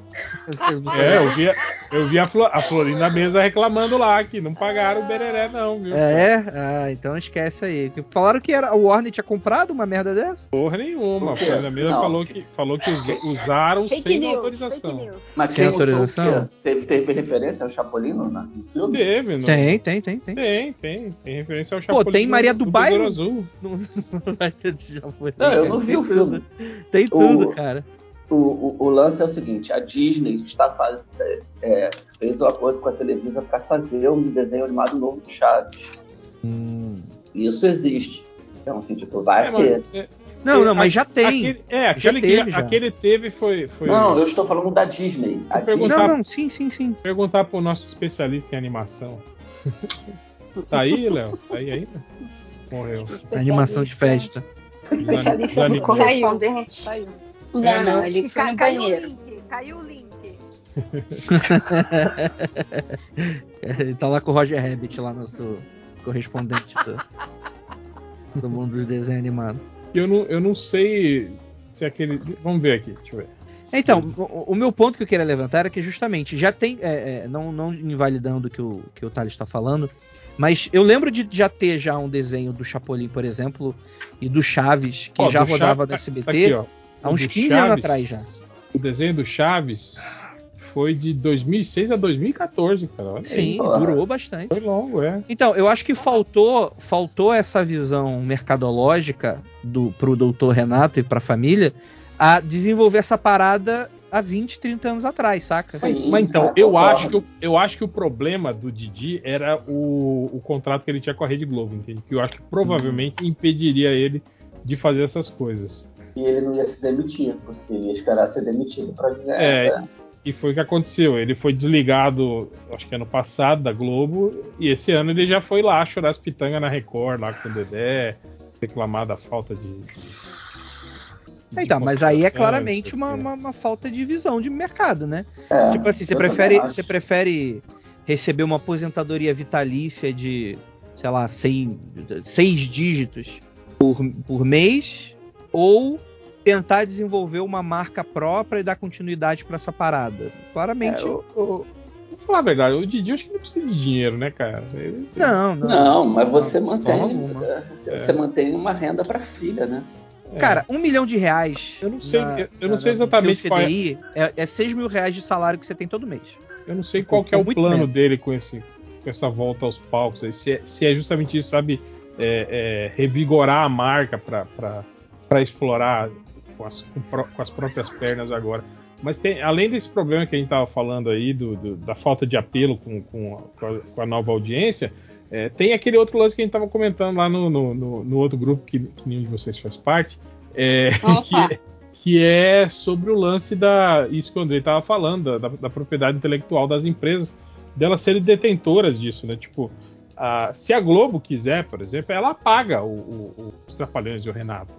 É, eu vi, eu vi a, Flo, a Florinda Mesa reclamando lá que não pagaram o Bereré, não, viu? É? Ah, então esquece aí. Falaram que era, o Warner tinha comprado uma merda dessa? Porra nenhuma. A Por quê? Florinda Mesa Não. falou que, falou que us- usaram Fake sem news, autorização. fake news. Mas Sem quem usou o autorização? quê? Teve, teve referência ao Chapolin no, na- no filme? Teve, não? Tem, tem, tem, tem. Tem, tem. Tem referência ao Pô, Chapolin tem Maria do Bairro? Besouro Azul. Não, não vai ter de japonês. Não, eu não vi Tem o tudo. filme. Tem tudo, O- cara. O, o, o lance é o seguinte, a Disney está faz, é, fez um acordo com a Televisa para fazer um desenho animado novo do Chaves. Hum. Isso existe. Então, assim, tipo, vai É, ter. mas, é, Não, não, é, mas já tem. Aquele, é, aquele teve, que já. aquele teve foi. foi Não, eu estou falando da Disney. A Eu pergunto- Disney Não, não, sim, sim, sim. Perguntar pro nosso especialista em animação. Tá aí, Léo? Tá aí ainda? Morreu. Animação de festa. Especialista Desanimou. no correio. correspondente. Saiu. Não, É, não, não. ele foi Ca- no caiu banheiro. o link, caiu o link. Ele tá lá com o Roger Rabbit, lá, nosso correspondente do, do mundo dos desenhos animados. Eu não, eu não sei se aquele. Vamos ver aqui, deixa eu ver. Então, o, o meu ponto que eu queria levantar era que justamente já tem, é, é, não, não invalidando o que o, que o Thales está falando, mas eu lembro de já ter já um desenho do Chapolin, por exemplo, e do Chaves, que Ó, já do rodava Chaves- no S B T, tá aqui, ó. há O uns do quinze Chaves- anos atrás já. O desenho do Chaves foi de dois mil e seis a dois mil e quatorze, cara. Olha aí. Sim, porra. durou bastante. Foi longo, é. Então, eu acho que faltou, faltou essa visão mercadológica do, pro doutor Renato e pra família a desenvolver essa parada há vinte, trinta anos atrás, saca? Sim, Mas então, cara, eu concordo. acho, que, o- eu acho que o problema do Didi era o, o contrato que ele tinha com a Rede Globo, entende? Que eu acho que provavelmente impediria ele de fazer essas coisas. E ele não ia se demitir, porque ele ia esperar ser demitido para ganhar. É, né? E foi o que aconteceu. Ele foi desligado, acho que ano passado, da Globo, e esse ano ele já foi lá chorar as pitangas na Record, lá com o Dedé, reclamar da falta de. de- de Então, mas aí é consideração, claramente não sei uma, o quê. uma, uma falta de visão de mercado, né? É, Tipo assim, você eu prefere, também acho. você prefere receber uma aposentadoria vitalícia de, sei lá, seis, seis dígitos por, por mês, ou tentar desenvolver uma marca própria e dar continuidade pra essa parada? Claramente. É, o- o- Vou falar a verdade, o Didi acho que não precisa de dinheiro, né, cara? Ele- Não, não. Não, mas você Não, de mantém, forma alguma. você, É. você mantém uma renda para filha, né? é. Cara, um milhão de reais. Eu não sei- na- eu- eu não na- sei no exatamente seu qual é- C D I é, é seis mil reais de salário que você tem todo mês. Eu não sei qual que é o Muito plano menos. dele com, esse, com essa volta aos palcos. Aí. Se, é, se é justamente isso, sabe? É, é, revigorar a marca para explorar com as, com, pró- com as próprias pernas agora. Mas tem, além desse problema que a gente estava falando aí, do, do- da falta de apelo com, com, a, com a- com a nova audiência, é, tem aquele outro lance que a gente estava comentando lá no, no, no- no outro grupo que, que nenhum de vocês faz parte, é, que, Opa. é, que é sobre o lance da. Isso que o Andrei estava falando, da, da propriedade intelectual das empresas, delas serem detentoras disso, né? Tipo, a, se a Globo quiser, por exemplo, ela paga o, o, os Trapalhões e o Renato.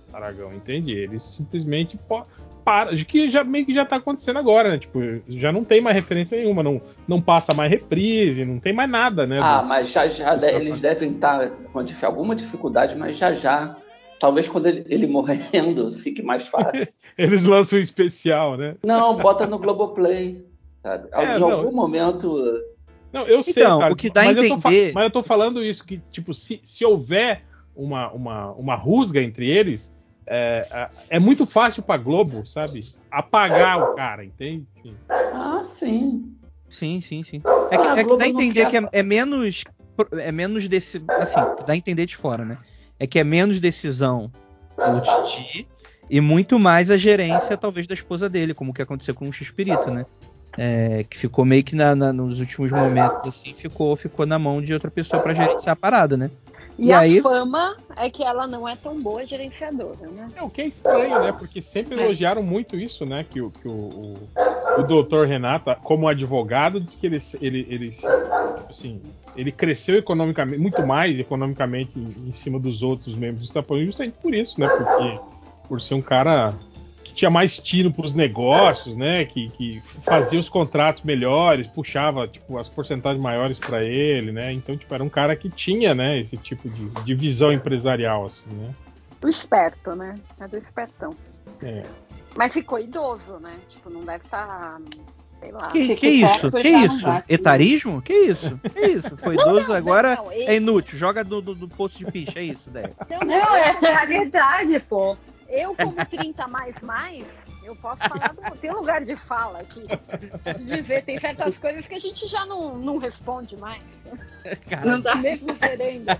Aragão, entendi. Eles simplesmente po- para, de que já meio que já tá acontecendo agora, né? Tipo, já não tem mais referência nenhuma, não, não passa mais reprise, não tem mais nada, né? Ah, do- mas já já do de- eles Star devem estar com dif- alguma dificuldade, mas já já. Talvez quando ele, ele morrendo fique mais fácil. Eles lançam um especial, né? Não, bota no Globoplay. Sabe? É, em não. algum momento. Não, eu sei, Então, cara, o que dá a mas, eu tô fa- entender- mas eu tô falando isso, que, tipo, se, se houver uma, uma, uma rusga entre eles, é, é- é muito fácil pra Globo, sabe? Apagar o cara, entende? Ah, sim. Sim, sim, sim. É que, Ah, a é que Globo dá a não entender quer. que é, é menos. É menos desse. Assim, dá a entender de fora, né? É que é menos decisão do Titi e muito mais a gerência, talvez, da esposa dele, como que aconteceu com o X-Pirito, né? É, que ficou meio que na, na- nos últimos momentos, assim, ficou, ficou na mão de outra pessoa pra gerenciar a parada, né? E, E a aí- fama é que ela não é tão boa gerenciadora, né? É o que é estranho, né? Porque sempre É. elogiaram muito isso, né? Que o, que o, o, o doutor Renato, como advogado, diz que ele, ele, ele, tipo assim, ele cresceu economicamente, muito mais economicamente em, em cima dos outros membros do Estapão, justamente por isso, né? Porque por ser um cara que tinha mais tino para os negócios, né? Que, que fazia os contratos melhores, puxava tipo as porcentagens maiores para ele, né? Então, tipo, era um cara que tinha, né? Esse tipo de, de visão empresarial, assim, né? O esperto, né? É do espertão. É. Mas ficou idoso, né? Tipo, não deve estar. Sei lá. Que, Chique que isso? teto Que já não isso? bate, né? Etarismo? Que isso? Que isso? Foi idoso, não, agora não, é ele- inútil. Joga do, do, do poço de picha, é isso, Déia. Não, Não, essa é a verdade, pô. Eu, como trinta mais mais, eu posso falar do. Tem lugar de fala aqui. Dizer, tem certas coisas que a gente já não, não responde mais. Cara, Não dá. Mesmo querendo.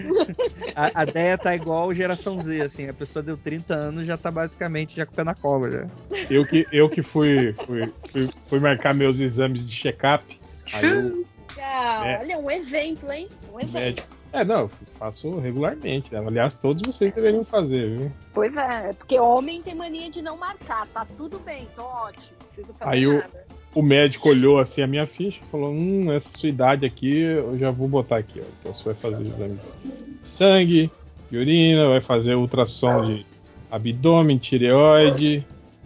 a, a Déia tá igual geração Z, assim. A pessoa deu trinta anos já tá basicamente já com o pé na cobra. Já. Eu que, eu que fui, fui, fui, fui marcar meus exames de check-up. Aí eu, Ah, É. olha, um exemplo, hein? Um exemplo. médico. É, não, eu faço regularmente, né? Aliás, todos vocês deveriam fazer, viu? Pois é, porque homem tem mania de não marcar. Tá tudo bem, tô ótimo. Não preciso fazer Aí o- nada. O médico olhou assim a minha ficha e falou: Hum, essa sua idade aqui, eu já vou botar aqui, ó. Então você vai fazer exame de sangue, de urina, vai fazer ultrassom de abdômen, tireoide.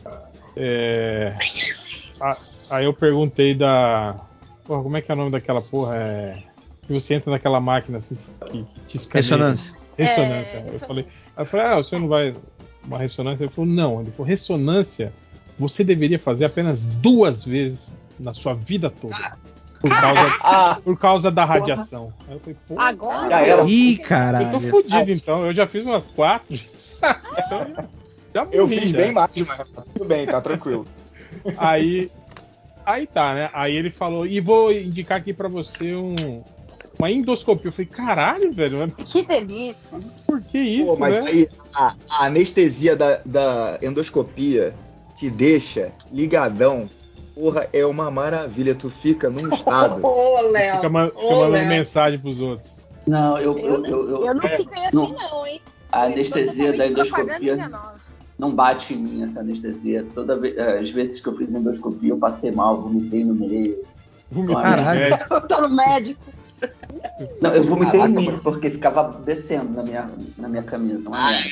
É... a- Aí eu perguntei da. Porra, como é que é o nome daquela porra? É... Que você entra naquela máquina assim que, que te escaneia. Ressonância. Ressonância. É, eu ressonância. falei, aí eu falei, ah, você não vai uma ressonância? Ele falou, não. Ele falou, ressonância você deveria fazer apenas duas vezes na sua vida toda. Por causa, Ah, por causa da radiação. Aí eu falei, pô, Agora. Já era. Ih, eu tô caralho. fudido então. Eu já fiz umas quatro. Então, já, já eu morri, fiz já. bem mais, mas tá tudo bem, tá tranquilo. Aí, aí tá, né? Aí ele falou, e vou indicar aqui pra você um, uma endoscopia. Eu falei, caralho, velho, mas Que delícia. por que isso, Pô, mas né? aí a, a anestesia da, da endoscopia te deixa ligadão. Porra, é uma maravilha. Tu fica num estado. Ô, Fica, Léo. man- fica Ô, mandando Léo. mensagem pros outros. Não, eu, Eu, eu, eu, eu- eu não é, fiquei assim, não. não, hein? a Eu anestesia tô da totalmente propaganda endoscopia enganosa. não bate em mim, essa anestesia. Toda vez, as vezes que eu fiz endoscopia, eu passei mal, vomitei no meio. Vomitei no Caralho. médico. Eu tô no médico. Não, eu vomitei Caraca, em mim, porque ficava descendo na minha, na minha camisa. Uma merda.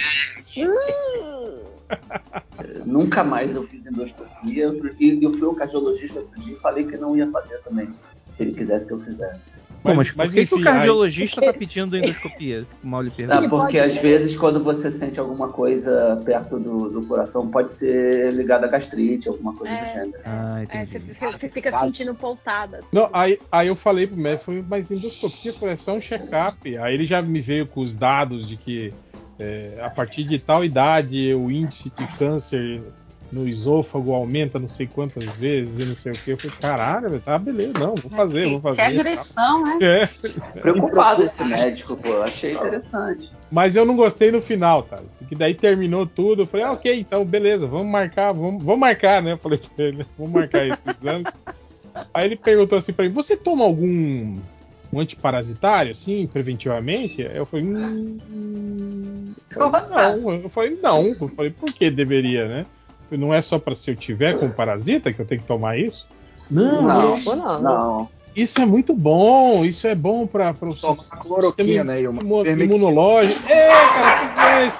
Nunca mais eu fiz endoscopia. E eu fui ao cardiologista outro dia e falei que não ia fazer também, se ele quisesse que eu fizesse. Pô, mas, Mas- por que, que enfim, o cardiologista tá pedindo endoscopia? Mal lhe pergunto. Ah, porque pode às ser. vezes quando você sente alguma coisa perto do, do coração, pode ser ligado a gastrite, alguma coisa do É. gênero. Ah, É, entendi. você, você- você fica sentindo pontada. Não, aí, aí eu falei pro médico, falei, mas endoscopia foi só um check-up. Aí ele já me veio com os dados de que é, a partir de tal idade o índice de câncer no esôfago aumenta não sei quantas vezes e não sei o que. Eu falei, caralho, velho, tá, beleza, não, vou fazer, vou Que fazer. agressão, né? É, Preocupado esse médico, pô, achei interessante. mas eu não gostei no final, tá? Porque daí terminou tudo. Eu falei, ah, ok, então beleza, vamos marcar, vamos, vamos marcar, né? Eu falei pra ele, vamos marcar esse exame. Aí ele perguntou assim pra mim, você toma algum um antiparasitário, assim, preventivamente? Aí eu falei, hum, eu falei, não. Eu falei, não. Eu falei, por que deveria, né? Eu falei, não é só pra se eu tiver com parasita que eu tenho que tomar isso? Não, Não, não, não. não. Isso é muito bom, isso é bom para o Tomar cloroquina aí, uma imu- vermectina. imunológico. É, cara, pois é, esse,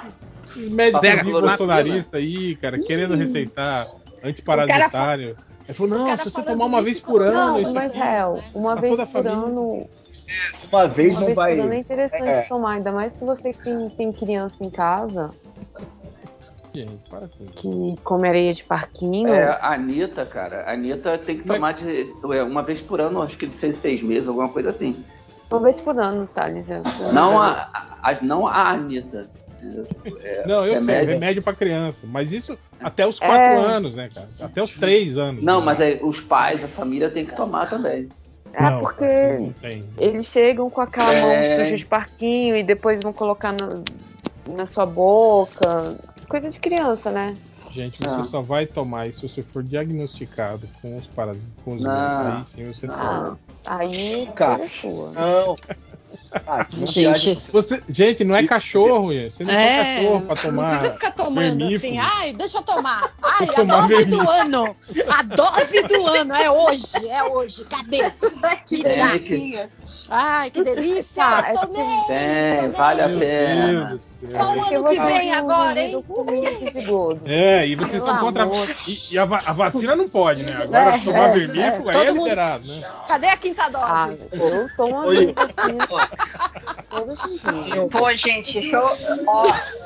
Esses médicos Pega, bolsonaristas aí, cara, querendo receitar antiparasitário. Ele falou, não, se você tomar uma vez por ano, Não, isso mas aqui... real, uma pra vez toda a por família. ano. Uma vez Uma não vez vai. por ano é interessante É. tomar, ainda mais se você tem, tem criança em casa Gente, para com isso. que come areia de parquinho. É, a Anitta, cara, a Anitta tem que Mas- tomar de, é, uma vez por ano, acho que de seis, seis meses, alguma coisa assim. Uma vez por ano, Thales. eu- eu- Não a, a, não a Anitta. É, Não, eu sei, remédio. remédio pra criança. Mas isso até os quatro É. anos, né, cara? Até os três anos. Não, né? mas é, os pais, a família tem que tomar também. É Não, porque não tem. eles chegam com aquela É. mão suja de parquinho e depois vão colocar na, na sua boca. Coisa de criança, né? Gente, você Não. só vai tomar isso se você for diagnosticado com os parasitas, com os Não. vírus. Aí sim você toma. Ah, aí Cara. é sua. Não. Ah, não Gente. viaja, você- Você, gente, não é cachorro, gente. Você não é, É, cachorro pra não tomar. precisa ficar tomando vermífugo. assim. Ai, deixa eu tomar. Ai, a Tomar dose do vermífugo. ano. A dose do ano. É hoje, é hoje. Cadê? Me Tem dá. que- Ai, que delícia. Tá, é Tomei. Tem, vale a Meu pena. Deus do céu. Só o Porque ano que você vem não agora, hein? documento de gozo. É, e vocês Pelo são contra. amor. E, e a, va- a vacina não pode, né? Agora É, tomar é, vermífugo é. aí é Todo mundo- liberado, né? Cadê a quinta dose? Ah, eu tomo uma Oi. vacina toda semana. Pô, gente, deixa eu. Ó,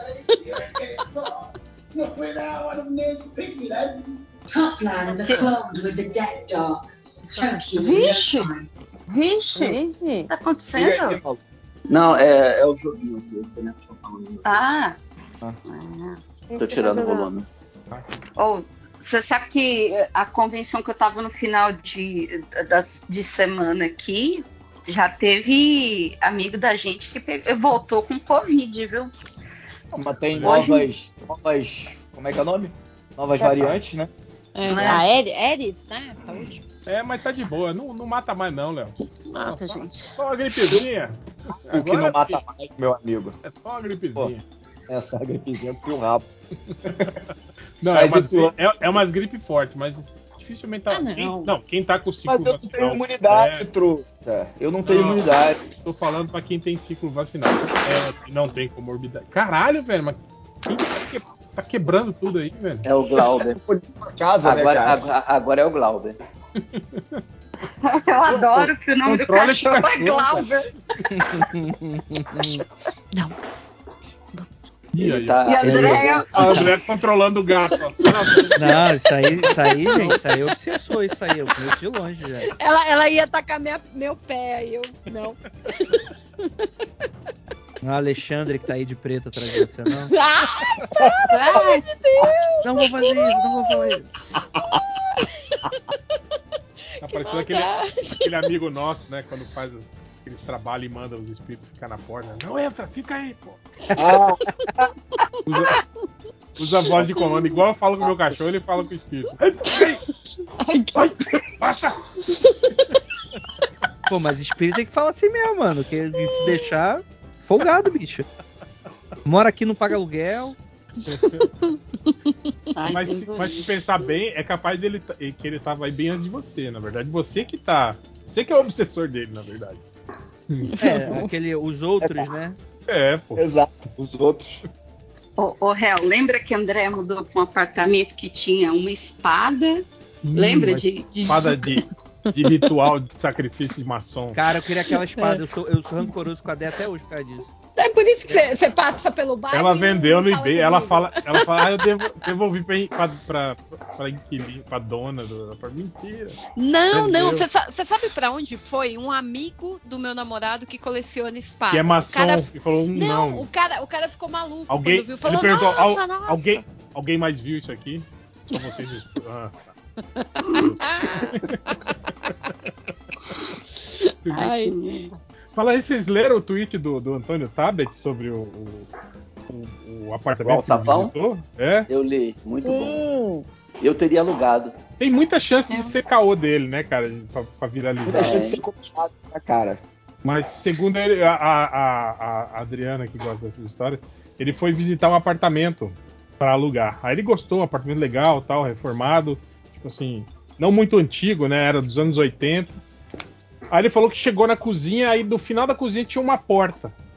Toplands are clogged with the death dog. Turkey. Vixe! Vixe! O que Vixe, tá Liga aí, acontecendo? Paulo. Não, é, é o joguinho que o Neto tá falando. Ah! Ah. É. Tô tirando o volume. Oh, você sabe que a convenção que eu tava no final de, das, de semana aqui, já teve amigo da gente que pe- voltou com Covid, viu? Mas tem Hoje- novas, novas. Como é que é o nome? Novas variantes, né? É, Não é? a Eri- Eris, né? Saúde. É, mas tá de boa. Não, não mata mais, não, Léo. Mata, gente. Só uma gripezinha. O que não Agora mata mais, meu amigo. É só uma gripezinha. Essa gripezinha pro rabo. Não, Mas é, esse umas, ano- é, é umas gripe forte, mas dificilmente tá. Ah, não. Quem, não, quem tá com ciclo Mas eu não vacinal. tenho imunidade, é, trouxa. Eu não tenho Não. imunidade. Tô falando pra quem tem ciclo vacinal. É, que não tem comorbidade. Caralho, velho, mas quem tá, que- tá quebrando tudo aí, velho? É o Glauber. Por pra casa, né, Agora, cara? agora, agora é o Glauber. Eu adoro que o nome do Controla esse cachorro é cachorro, Glauber. Não. Ih, aí, Ele tá, E a Andréia. ó. A André controlando o gato. Ó. Não, isso aí, isso aí, gente, isso aí é obsessor, isso aí. Eu conheço de longe já. Ela, ela ia atacar minha, meu pé, aí eu. Não. Não é o Alexandre que tá aí de preto atrás de você, não? Ah, Ai, Não vou fazer isso, não vou fazer isso. Tá parecendo aquele, aquele amigo nosso, né? Quando faz os- aqueles trabalhos e manda os espíritos ficar na porta. Não entra, fica aí, pô. Ah, Usa, usa a voz de comando, igual eu falo com o meu cachorro, ele fala com o espírito. Ai, passa! Pô, mas espírito tem que falar assim mesmo, mano. Que se deixar, folgado, bicho. Mora aqui, não paga aluguel. ai, Mas, Deus se- do mas se céu. pensar bem, é capaz dele ta- que ele tava aí bem antes de você, na verdade. Você que tá. Você que é o obsessor dele, na verdade. É, aquele, os outros, né? É, pô. exato. Os outros. Ô, ô, Réu, lembra que a André mudou para um apartamento que tinha uma espada? Sim, Lembra mas de, de- espada de, de ritual de sacrifício de maçom. Cara, eu queria aquela espada. Eu sou, eu sou rancoroso com a Dé até hoje por causa disso. É por isso que você você passa pelo bairro. Ela e não- vendeu no não fala eBay, ela comigo. fala, ela fala, ah, eu devo, devolvi pra, pra, pra, pra inquilino, pra dona do apartamento. Mentira. Não, Vendeu. não. Você sa- você sabe pra onde foi? Um amigo do meu namorado que coleciona espada. Que é O maçom, cara- e falou, hum, Não, não. o cara, o cara ficou maluco Alguém, quando viu. ele Falou, perguntou, nossa, "Al- nossa. Alguém, alguém mais viu isso aqui? Só vocês. Ah, Ai, Fala aí, vocês leram o tweet do, do Antônio Tabet sobre o, o, o- o apartamento O alçapão? que ele visitou? É. Eu li, muito bom. Sim. Eu teria alugado. Tem muita chance de ser caô dele, né, cara? Pra, pra Muita viralizar. chance de ser copiado na cara. Mas segundo ele, a, a- a- a Adriana, que gosta dessas histórias, ele foi visitar um apartamento para alugar. Aí ele gostou, um apartamento legal, tal, reformado, tipo assim, não muito antigo, né? Era dos anos oitenta. Aí ele falou que chegou na cozinha, aí do final da cozinha tinha uma porta.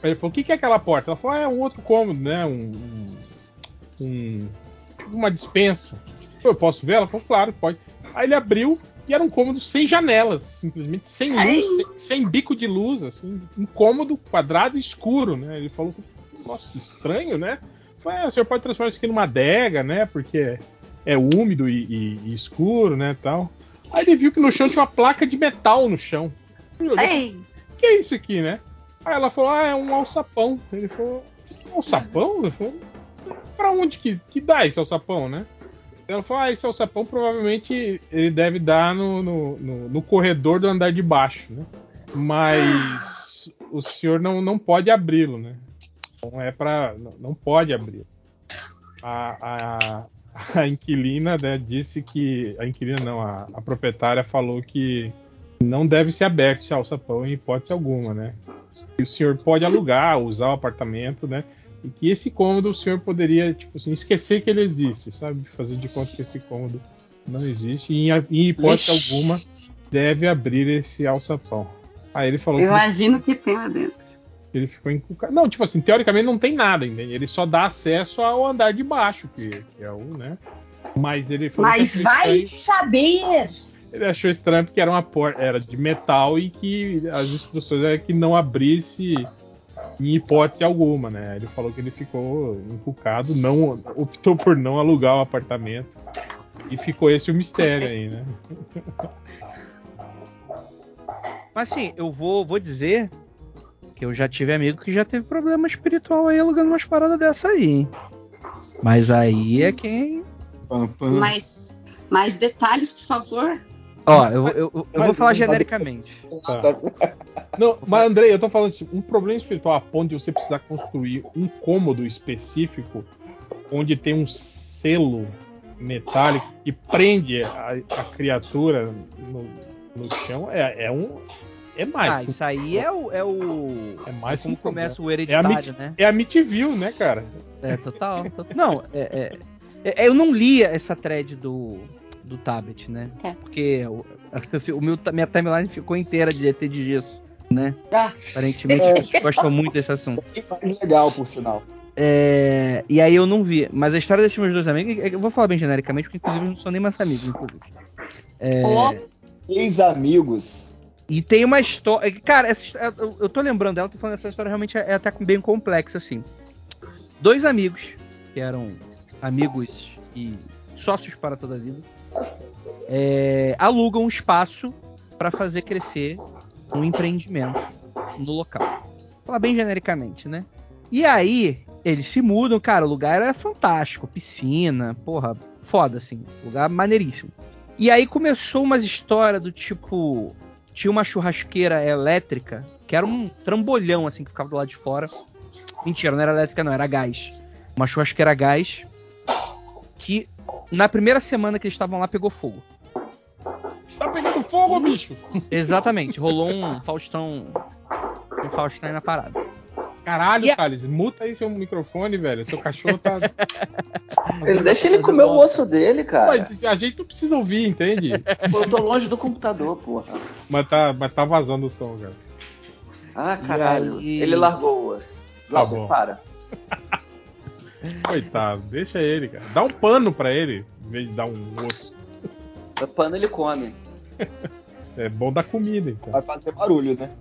Aí ele falou, o que, que é aquela porta? Ela falou, ah, é um outro cômodo, né? Um, um, um- uma dispensa. Eu posso ver? Ela falou, claro, pode. Aí ele abriu e era um cômodo sem janelas, simplesmente sem luz, sem, sem bico de luz, assim, um cômodo quadrado e escuro, né? Ele falou, nossa, que estranho, né? Falei, ah, o senhor pode transformar isso aqui numa adega, né? Porque é úmido e, e- e escuro, né, tal. Aí ele viu que no chão tinha uma placa de metal no chão. Ele olhou, Ei, o que é isso aqui, né? Aí ela falou, ah, é um alçapão. Ele falou, um alçapão? Ele falou, pra onde que, que dá esse alçapão, né? Ela falou, ah, esse alçapão provavelmente ele deve dar no, no, no- no corredor do andar de baixo, né? Mas o senhor não, não pode abri-lo, né? Não é pra... Não, não pode abrir. A, a, a inquilina, né, disse que... A inquilina não, a, a proprietária falou que não deve ser aberto esse alçapão em hipótese alguma, né? E o senhor pode alugar, usar o apartamento, né? E que esse cômodo o senhor poderia, tipo assim, esquecer que ele existe, sabe? Fazer de conta que esse cômodo não existe. E em, em hipótese Vixe. alguma, deve abrir esse alçapão. Aí ele falou eu que imagino que tem lá dentro. ele ficou encucado. Não, tipo assim, teoricamente não tem nada, entende? Ele só dá acesso ao andar de baixo, que, que é o, né? Mas ele falou Mas que achou vai estranho. saber. Ele achou estranho porque era uma porta, era de metal e que as instruções eram que não abrisse em hipótese alguma, né? Ele falou que ele ficou encucado, não optou por não alugar o apartamento e ficou esse o mistério aí, né? Mas assim, eu vou, vou dizer que eu já tive amigo que já teve problema espiritual aí alugando umas paradas dessa aí, hein? Mas aí é quem... Pam, pam. Mas mais detalhes, por favor. Ó, eu, eu, eu, eu vou Mas- falar genericamente. Tá. Não, mas Andrei, eu tô falando assim, um problema espiritual a ponto de você precisar construir um cômodo específico onde tem um selo metálico que prende a, a criatura no, no chão é, é um é mais Ah, isso aí é o... É, o, é mais como um problema. começa o É a, hereditário, Mit- né? é a Mitville, né, cara? É, total. total. Não, é, é, é- eu não lia essa thread do, do Tabet, né? É. Porque o, a- o meu, minha timeline ficou inteira de E T de gesso, né? Ah, Aparentemente as pessoas gostam muito desse assunto. Que mais legal, por sinal. É, e aí eu não vi. Mas a história desses meus dois amigos, eu vou falar bem genericamente, porque inclusive não são nem mais amigos, inclusive. É, ó, Seis amigos. E tem uma história. Cara, essa, histó- eu, eu tô lembrando dela, tô falando essa história realmente é, é até bem complexa, assim. Dois amigos, que eram amigos e sócios para toda a vida, é, alugam um espaço para fazer crescer um empreendimento no local. Vou falar bem genericamente, né? E aí, eles se mudam, cara, o lugar era fantástico, piscina, porra, foda, assim, lugar maneiríssimo. E aí começou umas histórias do tipo... Tinha uma churrasqueira elétrica, que era um trambolhão, assim, que ficava do lado de fora. Mentira, não era elétrica não, era gás. Uma churrasqueira a gás, que na primeira semana que eles estavam lá, pegou fogo. Tá pegando fogo, bicho! Exatamente, rolou um Faustão... Um Faustão aí na parada. Caralho, E a- Thales, muta aí seu microfone, velho. Seu cachorro tá. Ele deixa ele comer o osso dele, cara. Mas a gente não precisa ouvir, entende? Pô, eu tô longe do computador, porra. Mas tá, mas tá vazando o som, cara. Ah, caralho. aí- Ele largou o osso. Tá Glauber, bom. para. Coitado, deixa ele, cara. Dá um pano pra ele, em vez de dar um osso. O pano ele come. É bom dar comida, então. Vai fazer barulho, né?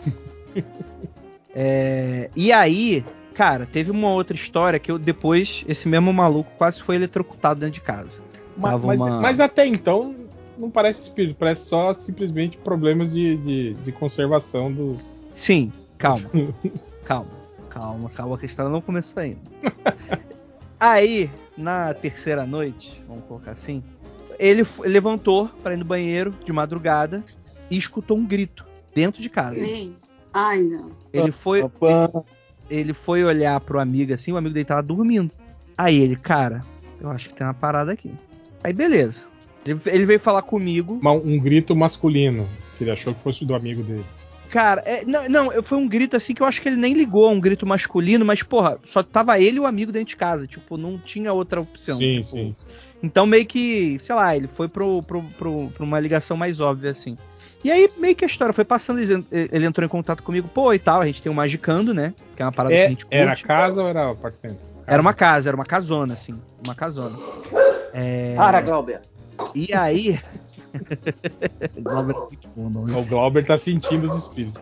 É, e aí, cara, teve uma outra história que eu depois, esse mesmo maluco quase foi eletrocutado dentro de casa. Mas, Tava mas- uma- mas até então, não parece espírito, parece só simplesmente problemas de, de, de conservação dos. Sim, calma. calma, calma, calma, que a história não começou ainda. Aí, na terceira noite, vamos colocar assim, ele f- levantou para ir no banheiro de madrugada e escutou um grito dentro de casa. ei. Ai, não. Ele foi, Pam, pam. ele foi olhar pro amigo assim, o amigo dele tava dormindo. Aí ele, cara, eu acho que tem uma parada aqui. Aí beleza. Ele, ele veio falar comigo. Uma- Um grito masculino, que ele achou que fosse do amigo dele. Cara, é, não, não, foi um grito assim que eu acho que ele nem ligou, um grito masculino, mas porra, só tava ele e o amigo dentro de casa, tipo, não tinha outra opção. Sim, tipo. sim. Então meio que, sei lá, ele foi pro, pro, pro, pra uma ligação mais óbvia assim. E aí, meio que a história foi passando, ele, ele entrou em contato comigo, pô, e tal, a gente tem o Magicando, né? Que é uma parada É, que a gente curte. era casa ou era apartamento? Casa. Era uma casa, era uma casona, assim. Uma casona. É... Para, Glauber. E aí... Glauber é muito bom, não. O Glauber tá sentindo os espíritos.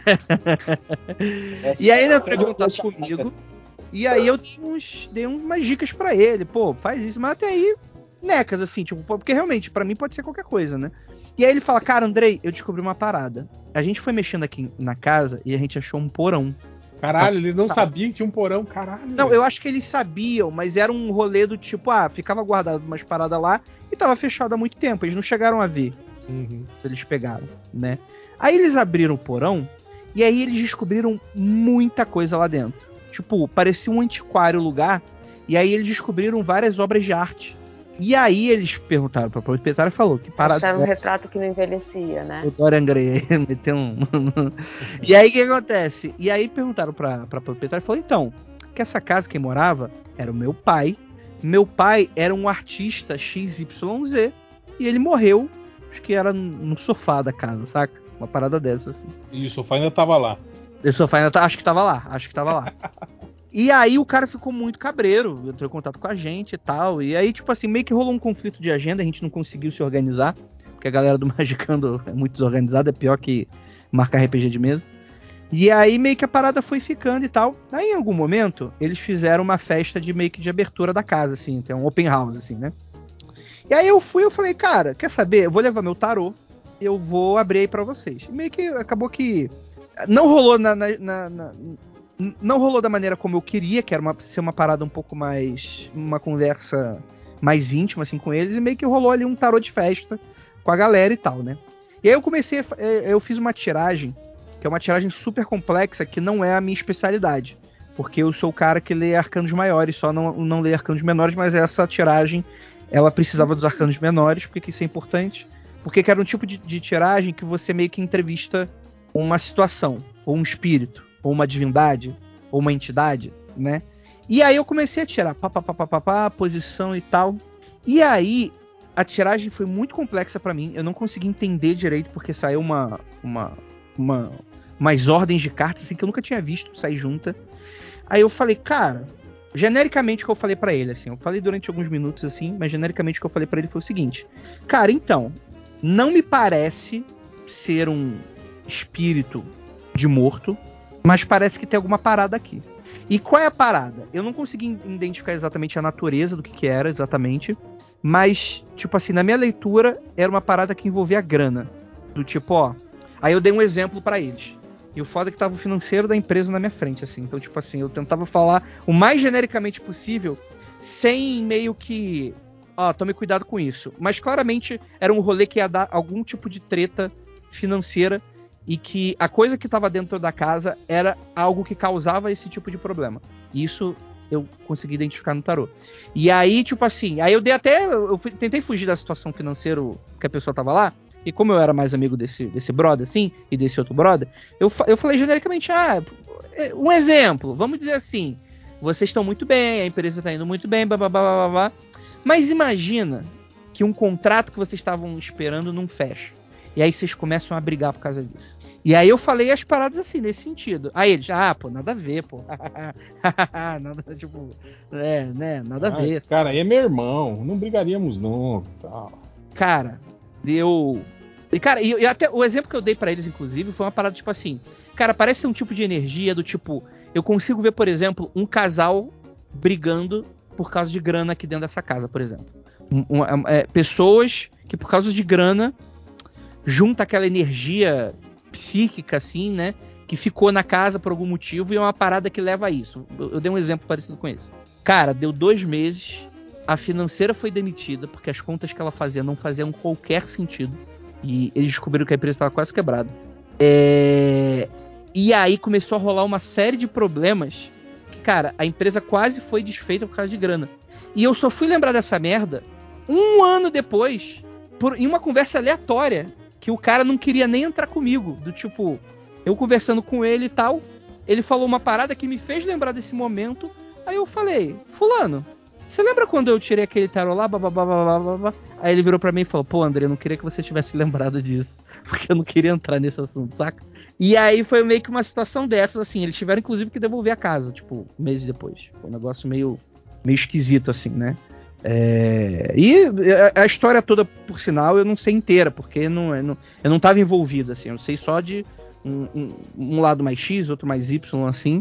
E aí ele entrou em contato comigo. E aí eu dei, uns, dei umas dicas pra ele. Pô, faz isso. Mas até aí, necas, assim, tipo, porque realmente, pra mim pode ser qualquer coisa, né? E aí ele fala, cara, Andrei, eu descobri uma parada. A gente foi mexendo aqui na casa e a gente achou um porão. Caralho, eles não Sabe? sabiam que tinha um porão, caralho. Não, velho. eu acho que eles sabiam, mas era um rolê do tipo, ah, ficava guardado umas paradas lá e tava fechado há muito tempo. Eles não chegaram a ver. Uhum. Eles pegaram, né? Aí eles abriram o porão e aí eles descobriram muita coisa lá dentro. Tipo, parecia um antiquário o lugar. E aí eles descobriram várias obras de arte. E aí eles perguntaram pra proprietária e falou que parada. Acharam um retrato que não envelhecia, né? O Dorian Gray meteu um. E aí o que acontece? E aí perguntaram pra, pra proprietária e falou: então, que essa casa quem morava era o meu pai. Meu pai era um artista X Y Z. E ele morreu, acho que era no sofá da casa, saca? Uma parada dessa, assim. E o sofá ainda tava lá. O sofá ainda tá, acho que tava lá, acho que tava lá. E aí o cara ficou muito cabreiro, entrou em contato com a gente e tal. E aí, tipo assim, meio que rolou um conflito de agenda, a gente não conseguiu se organizar. Porque a galera do Magicando é muito desorganizada, é pior que marcar R P G de mesa. E aí meio que a parada foi ficando e tal. Aí em algum momento, eles fizeram uma festa de meio que de abertura da casa, assim, tem um open house, assim, né? E aí eu fui, eu falei, cara, quer saber? Eu vou levar meu tarô, eu vou abrir aí pra vocês. E meio que acabou que não rolou na, na, na, na não rolou da maneira como eu queria, que era uma, ser uma parada um pouco mais, uma conversa mais íntima, assim, com eles, e meio que rolou ali um tarô de festa com a galera e tal, né? E aí eu comecei, a, eu fiz uma tiragem, que é uma tiragem super complexa, que não é a minha especialidade, porque eu sou o cara que lê arcanos maiores, só não, não lê arcanos menores, mas essa tiragem, ela precisava dos arcanos menores, porque isso é importante, porque era um tipo de, de tiragem que você meio que entrevista uma situação, ou um espírito, ou uma divindade, ou uma entidade, né? E aí eu comecei a tirar pá, pá, pá, pá, pá, pá, posição e tal. E aí a tiragem foi muito complexa pra mim. Eu não consegui entender direito porque saiu uma, uma, uma umas ordens de cartas assim, que eu nunca tinha visto sair junta. Aí eu falei, cara, genericamente o que eu falei pra ele, assim, eu falei durante alguns minutos assim, mas genericamente o que eu falei pra ele foi o seguinte: cara, então, não me parece ser um espírito de morto, mas parece que tem alguma parada aqui. E qual é a parada? Eu não consegui identificar exatamente a natureza do que, que era exatamente, mas, tipo assim, na minha leitura, era uma parada que envolvia grana. Do tipo, ó... Aí eu dei um exemplo pra eles. E o foda é que tava o financeiro da empresa na minha frente, assim. Então, tipo assim, eu tentava falar o mais genericamente possível, sem meio que... Ó, tome cuidado com isso. Mas claramente era um rolê que ia dar algum tipo de treta financeira, e que a coisa que estava dentro da casa era algo que causava esse tipo de problema. Isso eu consegui identificar no tarô. E aí, tipo assim, aí eu dei até... Eu fui, tentei fugir da situação financeira que a pessoa tava lá, e como eu era mais amigo desse, desse brother, assim, e desse outro brother, eu, eu falei genericamente, ah, um exemplo, vamos dizer assim, vocês estão muito bem, a empresa está indo muito bem, blá, blá, blá, blá, blá, mas imagina que um contrato que vocês estavam esperando não fecha. E aí vocês começam a brigar por causa disso. E aí eu falei as paradas assim, nesse sentido. Aí eles, ah, pô, nada a ver, pô. nada, tipo, é, né, nada ah, a ver. Esse cara aí é meu irmão, não brigaríamos não. Tal. Cara, deu... E, cara, e, e até o exemplo que eu dei pra eles, inclusive, foi uma parada tipo assim, cara, parece ser um tipo de energia do tipo, eu consigo ver, por exemplo, um casal brigando por causa de grana aqui dentro dessa casa, por exemplo. Um, um, é, pessoas que por causa de grana junta aquela energia psíquica, assim, né? Que ficou na casa por algum motivo e é uma parada que leva a isso. Eu, eu dei um exemplo parecido com esse. Cara, deu dois meses, a financeira foi demitida porque as contas que ela fazia não faziam qualquer sentido. E eles descobriram que a empresa estava quase quebrada. É... E aí começou a rolar uma série de problemas que, cara, a empresa quase foi desfeita por causa de grana. E eu só fui lembrar dessa merda um ano depois, por, em uma conversa aleatória, que o cara não queria nem entrar comigo. Do tipo, eu conversando com ele e tal, ele falou uma parada que me fez lembrar desse momento. Aí eu falei, fulano, você lembra quando eu tirei aquele tarô lá, bababá, bababá? Aí ele virou pra mim e falou, pô, André, eu não queria que você tivesse lembrado disso, porque eu não queria entrar nesse assunto, saca? E aí foi meio que uma situação dessas, assim, eles tiveram inclusive que devolver a casa, tipo, meses depois. Foi um negócio meio, meio esquisito, assim, né? É... E a história toda, por sinal, eu não sei inteira, porque não, eu, não, eu não tava envolvido, assim, eu sei só de um, um, um lado mais X, outro mais Y, assim.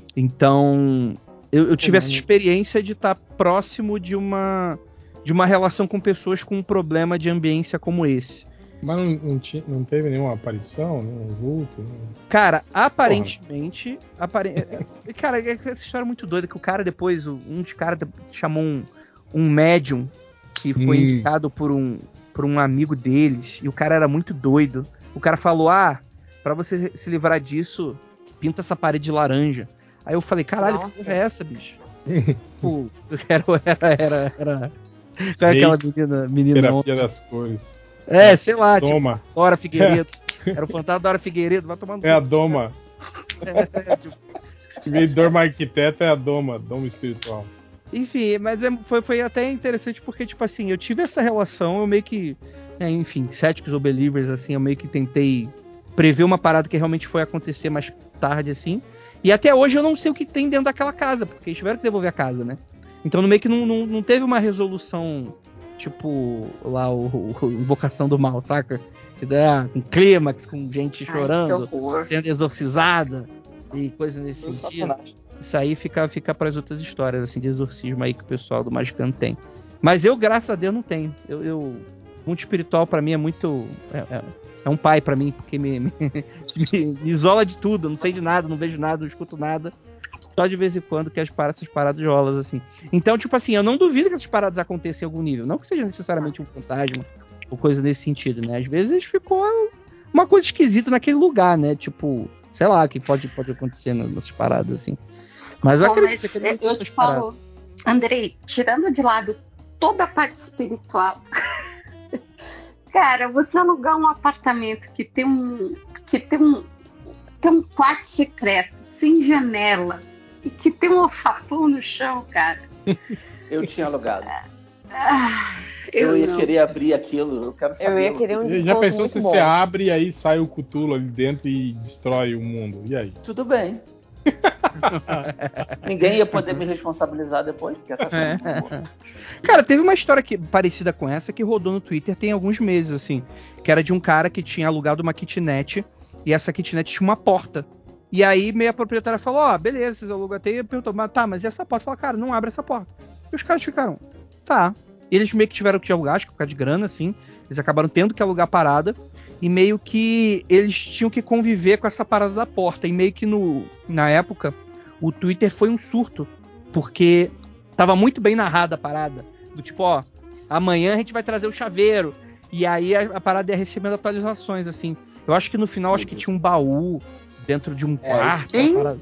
Então, eu, eu tive essa experiência de estar próximo de uma, de uma relação com pessoas com um problema de ambiência como esse. Mas não, não, tinha, não teve nenhuma aparição, nenhum vulto? Nenhum... Cara, aparentemente... Apare... Cara, essa história é muito doida, que o cara depois, um dos caras chamou um, um médium que foi hum. indicado por um, por um amigo deles, e o cara era muito doido. O cara falou, ah, pra você se livrar disso, pinta essa parede de laranja. Aí eu falei, caralho, Nossa. que porra é essa, bicho? Pô, era... era, era, era... Qual é aquela menina? menina Terapia das cores. É, sei lá, Doma. tipo, Dora Figueiredo. Era o fantasma da Dora Figueiredo, vai tomar no É a Doma. É, é, tipo... Em vez de Doma arquiteta, é a Doma, Doma espiritual. Enfim, mas é, foi, foi até interessante porque, tipo assim, eu tive essa relação, eu meio que, é, enfim, céticos ou believers, assim, eu meio que tentei prever uma parada que realmente foi acontecer mais tarde, assim. E até hoje eu não sei o que tem dentro daquela casa, porque eles tiveram que devolver a casa, né? Então meio que não, não, não teve uma resolução... Tipo, lá o, o, o Invocação do Mal, saca? Que dá um clímax com gente chorando, Ai, sendo exorcizada e coisa nesse sentido. Isso aí fica, fica para as outras histórias, assim, de exorcismo aí que o pessoal do Magicano tem. Mas eu, graças a Deus, não tenho. Eu, eu mundo espiritual para mim é muito... É, é, é um pai para mim, porque me, me, me, me isola de tudo. Eu não sei de nada, não vejo nada, não escuto nada. Só de vez em quando que as paradas, essas paradas rolas, assim. Então, tipo assim, eu não duvido que essas paradas aconteçam em algum nível. Não que seja necessariamente um fantasma ou coisa nesse sentido, né? Às vezes ficou uma coisa esquisita naquele lugar, né? Tipo, sei lá, que pode, pode acontecer nessas paradas, assim. Mas eu Bom, acredito mas que não eu te falo, Andrei, tirando de lado toda a parte espiritual, cara, você alugar um apartamento que tem um, que tem um, tem um quarto secreto, sem janela, e que tem um alçapão no chão, cara. Eu tinha alugado. Ah, eu, eu ia não. querer abrir aquilo, eu quero saber. Eu ia querer um Já pensou se bom. você abre e aí sai o Cthulhu ali dentro e destrói o mundo? E aí? Tudo bem. Ninguém ia poder me responsabilizar depois, porque tá é. Cara, teve uma história que, parecida com essa que rodou no Twitter tem alguns meses, assim, que era de um cara que tinha alugado uma kitnet e essa kitnet tinha uma porta. E aí meio a proprietária falou, ó, oh, beleza, vocês alugam até, e perguntou, mas tá, mas e essa porta? Fala, cara, não abre essa porta. E os caras ficaram, tá. E eles meio que tiveram que alugar, acho que por causa de grana, assim, eles acabaram tendo que alugar a parada, e meio que eles tinham que conviver com essa parada da porta, e meio que no, na época, o Twitter foi um surto, porque tava muito bem narrada a parada, do tipo, ó, amanhã a gente vai trazer o chaveiro, e aí a, a parada ia recebendo atualizações, assim. Eu acho que no final, acho que tinha um baú dentro de um É, quarto. Uma parada...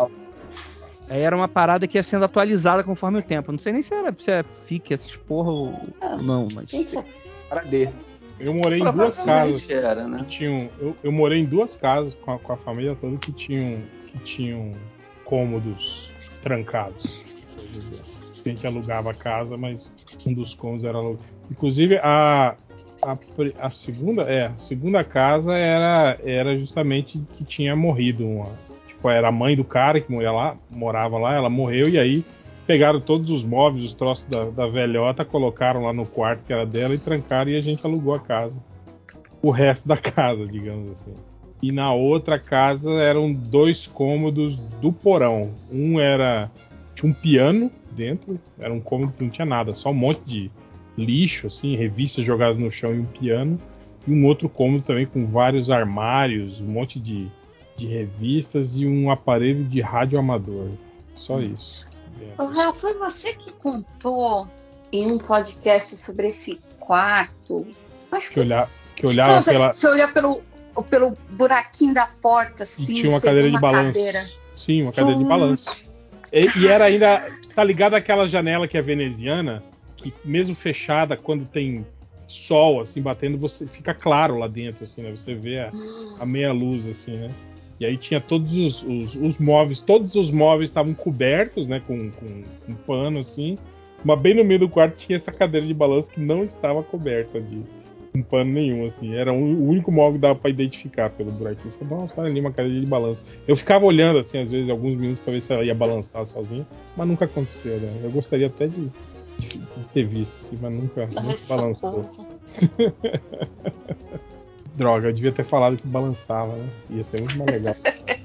Aí era uma parada que ia sendo atualizada conforme o tempo. Não sei nem se era, se é fique essas porra ou Ah, não, mas... Para D. Eu morei em duas casas era, né? que tinham. Eu, eu morei em duas casas com a, com a família toda que tinham, que tinham cômodos trancados. A gente alugava a casa, mas um dos cômodos era alugado. Inclusive a, a, a segunda, é, a segunda casa era, era justamente que tinha morrido uma. Tipo, era a mãe do cara que morava lá, morava lá, ela morreu e aí pegaram todos os móveis, os troços da, da velhota, colocaram lá no quarto que era dela e trancaram e a gente alugou a casa. O resto da casa, digamos assim. E na outra casa eram dois cômodos do porão. Um era... tinha um piano dentro, era um cômodo que não tinha nada, só um monte de lixo, assim, revistas jogadas no chão e um piano. E um outro cômodo também com vários armários, um monte de, de revistas e um aparelho de rádio amador. Só isso. Ô, Raul, foi você que contou em um podcast sobre esse quarto? Acho que, que, olhar, que olhava você, pela... você olha pelo, pelo buraquinho da porta, assim, e tinha uma você cadeira uma de balanço. Cadeira. Sim, uma cadeira hum. de balanço. E, e era ainda... Tá ligado àquela janela que é veneziana? Que mesmo fechada, quando tem sol, assim, batendo, você fica claro lá dentro, assim, né? Você vê a, a meia luz, assim, né? E aí tinha todos os, os, os móveis, todos os móveis estavam cobertos, né, com, com, com pano, assim, Mas bem no meio do quarto tinha essa cadeira de balanço que não estava coberta de um pano nenhum, assim. Era o único móvel que dava pra identificar pelo buraquinho. Eu falei, nossa, olha ali uma cadeira de balanço. Eu ficava olhando, assim, às vezes, alguns minutos pra ver se ela ia balançar sozinha, mas nunca aconteceu, né? Eu gostaria até de, de ter visto, assim, mas nunca, Ai, nunca balançou. socorro. Droga, eu devia ter falado que balançava, né? Ia ser muito mais legal.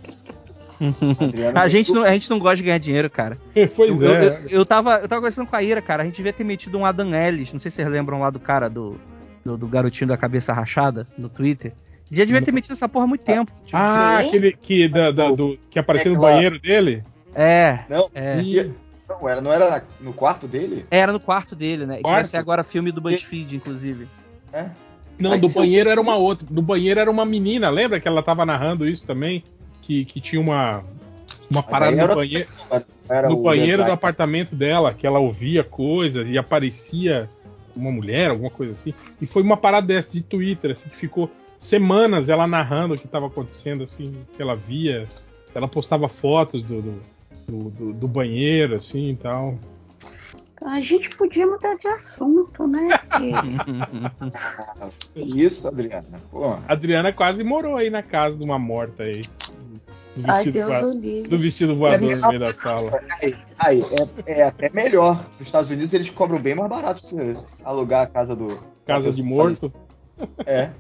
A gente, não, a gente não gosta de ganhar dinheiro, cara. Pois eu, é. Eu, eu, eu, tava, eu tava conversando com a Ira, cara. A gente devia ter metido um Adam Ellis. Não sei se vocês lembram lá do cara do, do, do garotinho da cabeça rachada no Twitter. Já devia ter metido essa porra há muito tempo. Tipo, Ah, quê? aquele que, da, da- do, que apareceu no banheiro dele? É. Não, é. e- não era, não era na- no quarto dele? Era no quarto dele, né? Que vai Quarto? ser agora filme do BuzzFeed, inclusive. É. Não, Vai do ser um banheiro era filme? uma outra. Do banheiro era uma menina, lembra que ela tava narrando isso também? Que, que tinha uma, uma parada aí no era- banheiro, Era no o banheiro do design. apartamento dela, que ela ouvia coisas e aparecia uma mulher, alguma coisa assim. E foi uma parada dessa de Twitter, assim, que ficou semanas ela narrando o que estava acontecendo, assim, que ela via. Ela postava fotos do, do, do, do- do banheiro, assim e tal. A gente podia mudar de assunto, né? Porque Isso, Adriana. Pô. A Adriana quase morou aí na casa de uma morta aí. Do Ai, vestido, Deus voa- o livre. do vestido voador no meio da sala. Aí, aí, é, é até melhor. Nos Estados Unidos eles cobram bem mais barato se alugar a casa do. Casa da de pessoa morto. falecida. É.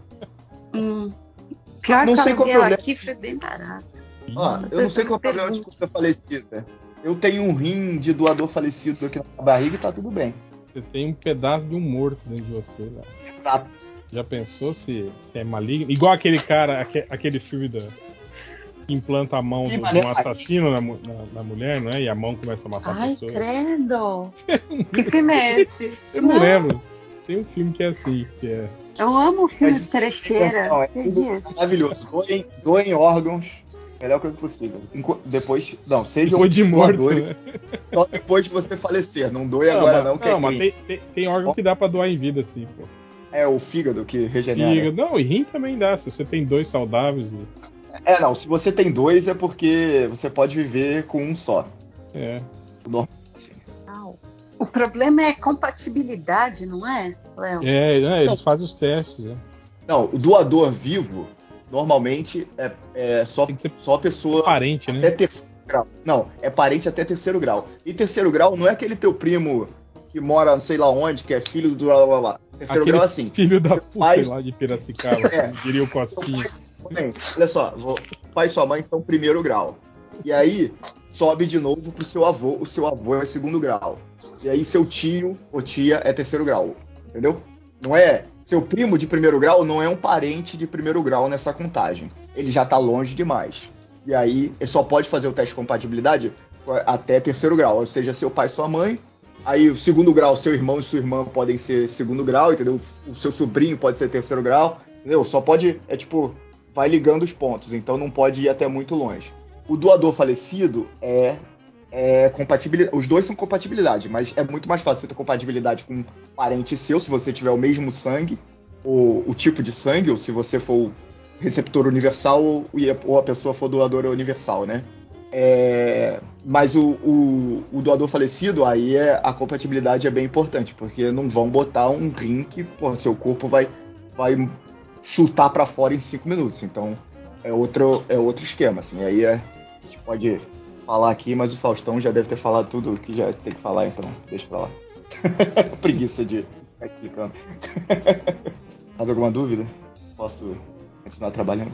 Hum. Pior Não que sei o qual é o aluguel problema. aqui foi bem barato. Ó, eu não Vocês sei não qual é o problema de perguntam. pessoa falecida. Eu tenho um rim de doador falecido aqui na barriga e tá tudo bem. Você tem um pedaço de um morto dentro de você, velho. Exato. Já pensou se, se é maligno? Igual aquele cara, aque- aquele filme da. Que implanta a mão Que do, de maneiro. um assassino na, mu- na- na mulher, não é? E a mão começa a matar a Ai, pessoa. credo. Que filme é esse? Eu não, lembro. Tem um filme que é assim, que é. Eu amo filme Mas de isso é trecheira. intenção, é Que tudo disso? maravilhoso. Doem, doem órgãos, melhor coisa possível. Enqu- Depois, não, sejam Depois de morto, doadores né? só depois de você falecer. Não doe Não, agora mas, não, que não, é mas ruim. tem, tem, tem órgão que dá pra doar em vida, assim, pô. É o fígado que regenera. Fígado. Não, e rim também dá. Se você tem dois saudáveis. E... É, não, se você tem dois é porque você pode viver com um só. É. Normal, assim. Au. O problema é compatibilidade, não é, Léo? É, né, eles fazem os testes, né? Não, o doador vivo, normalmente, é, é só, Tem que ser só pessoa parente, né? até terceiro grau. Não, é parente até terceiro grau. E terceiro grau não é aquele teu primo que mora não sei lá onde, que é filho do blá blá blá. Terceiro Aquele grau é assim. filho da puta pai- lá de Piracicaba, É. como diria o Costinha. Bem, olha só, vou- pai e sua mãe estão primeiro grau. E aí, sobe de novo pro seu avô, o seu avô é segundo grau. E aí, seu tio ou tia é terceiro grau. Entendeu? Não é. Seu primo de primeiro grau não é um parente de primeiro grau nessa contagem. Ele já tá longe demais. E aí, ele só pode fazer o teste de compatibilidade até terceiro grau. Ou seja, seu pai e sua mãe. Aí, o segundo grau, seu irmão e sua irmã podem ser segundo grau, entendeu? O seu sobrinho pode ser terceiro grau. Entendeu? Só pode. É tipo. Vai ligando os pontos, então não pode ir até muito longe. O doador falecido é, é compatibilidade. Os dois são compatibilidade, mas é muito mais fácil você ter compatibilidade com um parente seu, se você tiver o mesmo sangue, ou o tipo de sangue, ou se você for receptor universal, ou, ou a pessoa for doadora universal, né? É, mas o, o, o doador falecido, aí é, a compatibilidade é bem importante, porque não vão botar um rim que pô, seu corpo vai, vai chutar pra fora em cinco minutos. Então é outro, é outro esquema, assim. Aí é, a gente pode falar aqui, mas o Faustão já deve ter falado tudo que já tem que falar, então deixa pra lá. Preguiça de ficar explicando. Mais alguma dúvida? Posso continuar trabalhando?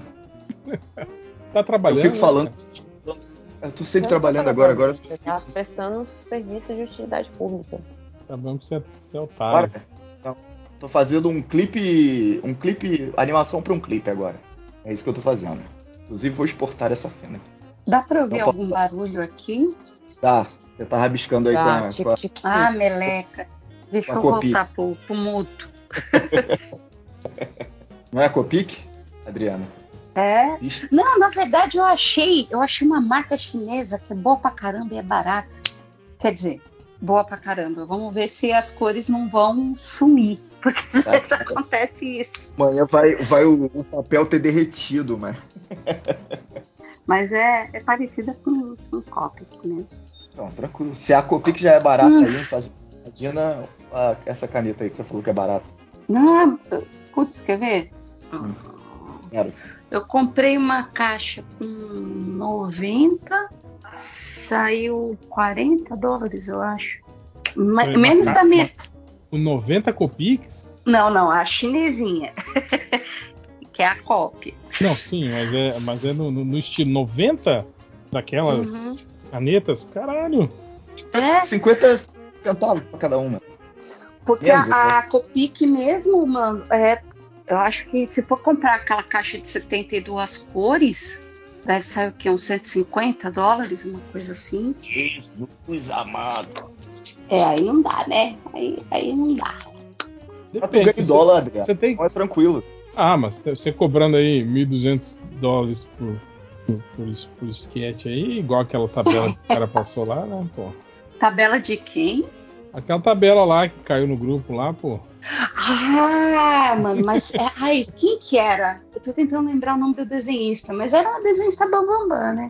Tá trabalhando? Eu fico falando. Né? Eu tô sempre Não trabalhando tá agora, agora. eu Você tá prestando serviço de utilidade pública. Tá bom pra você ser otário. Agora, não, tô fazendo um clipe, um clipe, animação pra um clipe agora. É isso que eu tô fazendo. Inclusive vou exportar essa cena. Dá pra ouvir Não, algum barulho aqui? Tá, você tá rabiscando aí Tá, com a, tic, com a- tic, tic. Ah, meleca. Deixa Uma eu copia. voltar pro, pro mudo. Não é a Copic, Adriana? É? Ixi, Não, na verdade eu achei, eu achei uma marca chinesa que é boa pra caramba e é barata. Quer dizer, boa pra caramba. Vamos ver se as cores não vão sumir. Porque às Tá. vezes acontece isso. amanhã vai, vai o, o papel ter derretido, mas. Mas é, é parecida com, com Copic mesmo. Não, tranquilo. Se a Copic já é barata Hum. aí, não faz. Imagina ah, essa caneta aí que você falou que é barata. Não, putz, quer ver? Hum. Quero. Eu comprei uma caixa com noventa, saiu quarenta dólares, eu acho. Ma- Foi uma menos ca- da minha. Com noventa copiques? Não, não, a chinesinha. Que é a cópia. Não, sim, mas é, mas é no, no- no estilo noventa daquelas Uhum. canetas? Caralho. É, cinquenta centavos pra cada uma. porque Menos, a, a Copic mesmo, mano, é, eu acho que se for comprar aquela caixa de setenta e duas cores, deve sair o quê? Uns cento e cinquenta dólares, uma coisa assim. Jesus amado. É, aí não dá, né? Aí, aí não dá. Mas tu ganha em você- dólar, Adriano. Você tem. Não é tranquilo. Ah, mas você cobrando aí mil e duzentos dólares por, por, por, por sketch aí, igual aquela tabela que o cara passou lá, né, pô? Tabela de quem? Aquela tabela lá que caiu no grupo lá, pô. Ah, mano, mas. É, ai, quem que era? Eu tô tentando lembrar o nome do desenhista, mas era uma desenhista bambambam, né?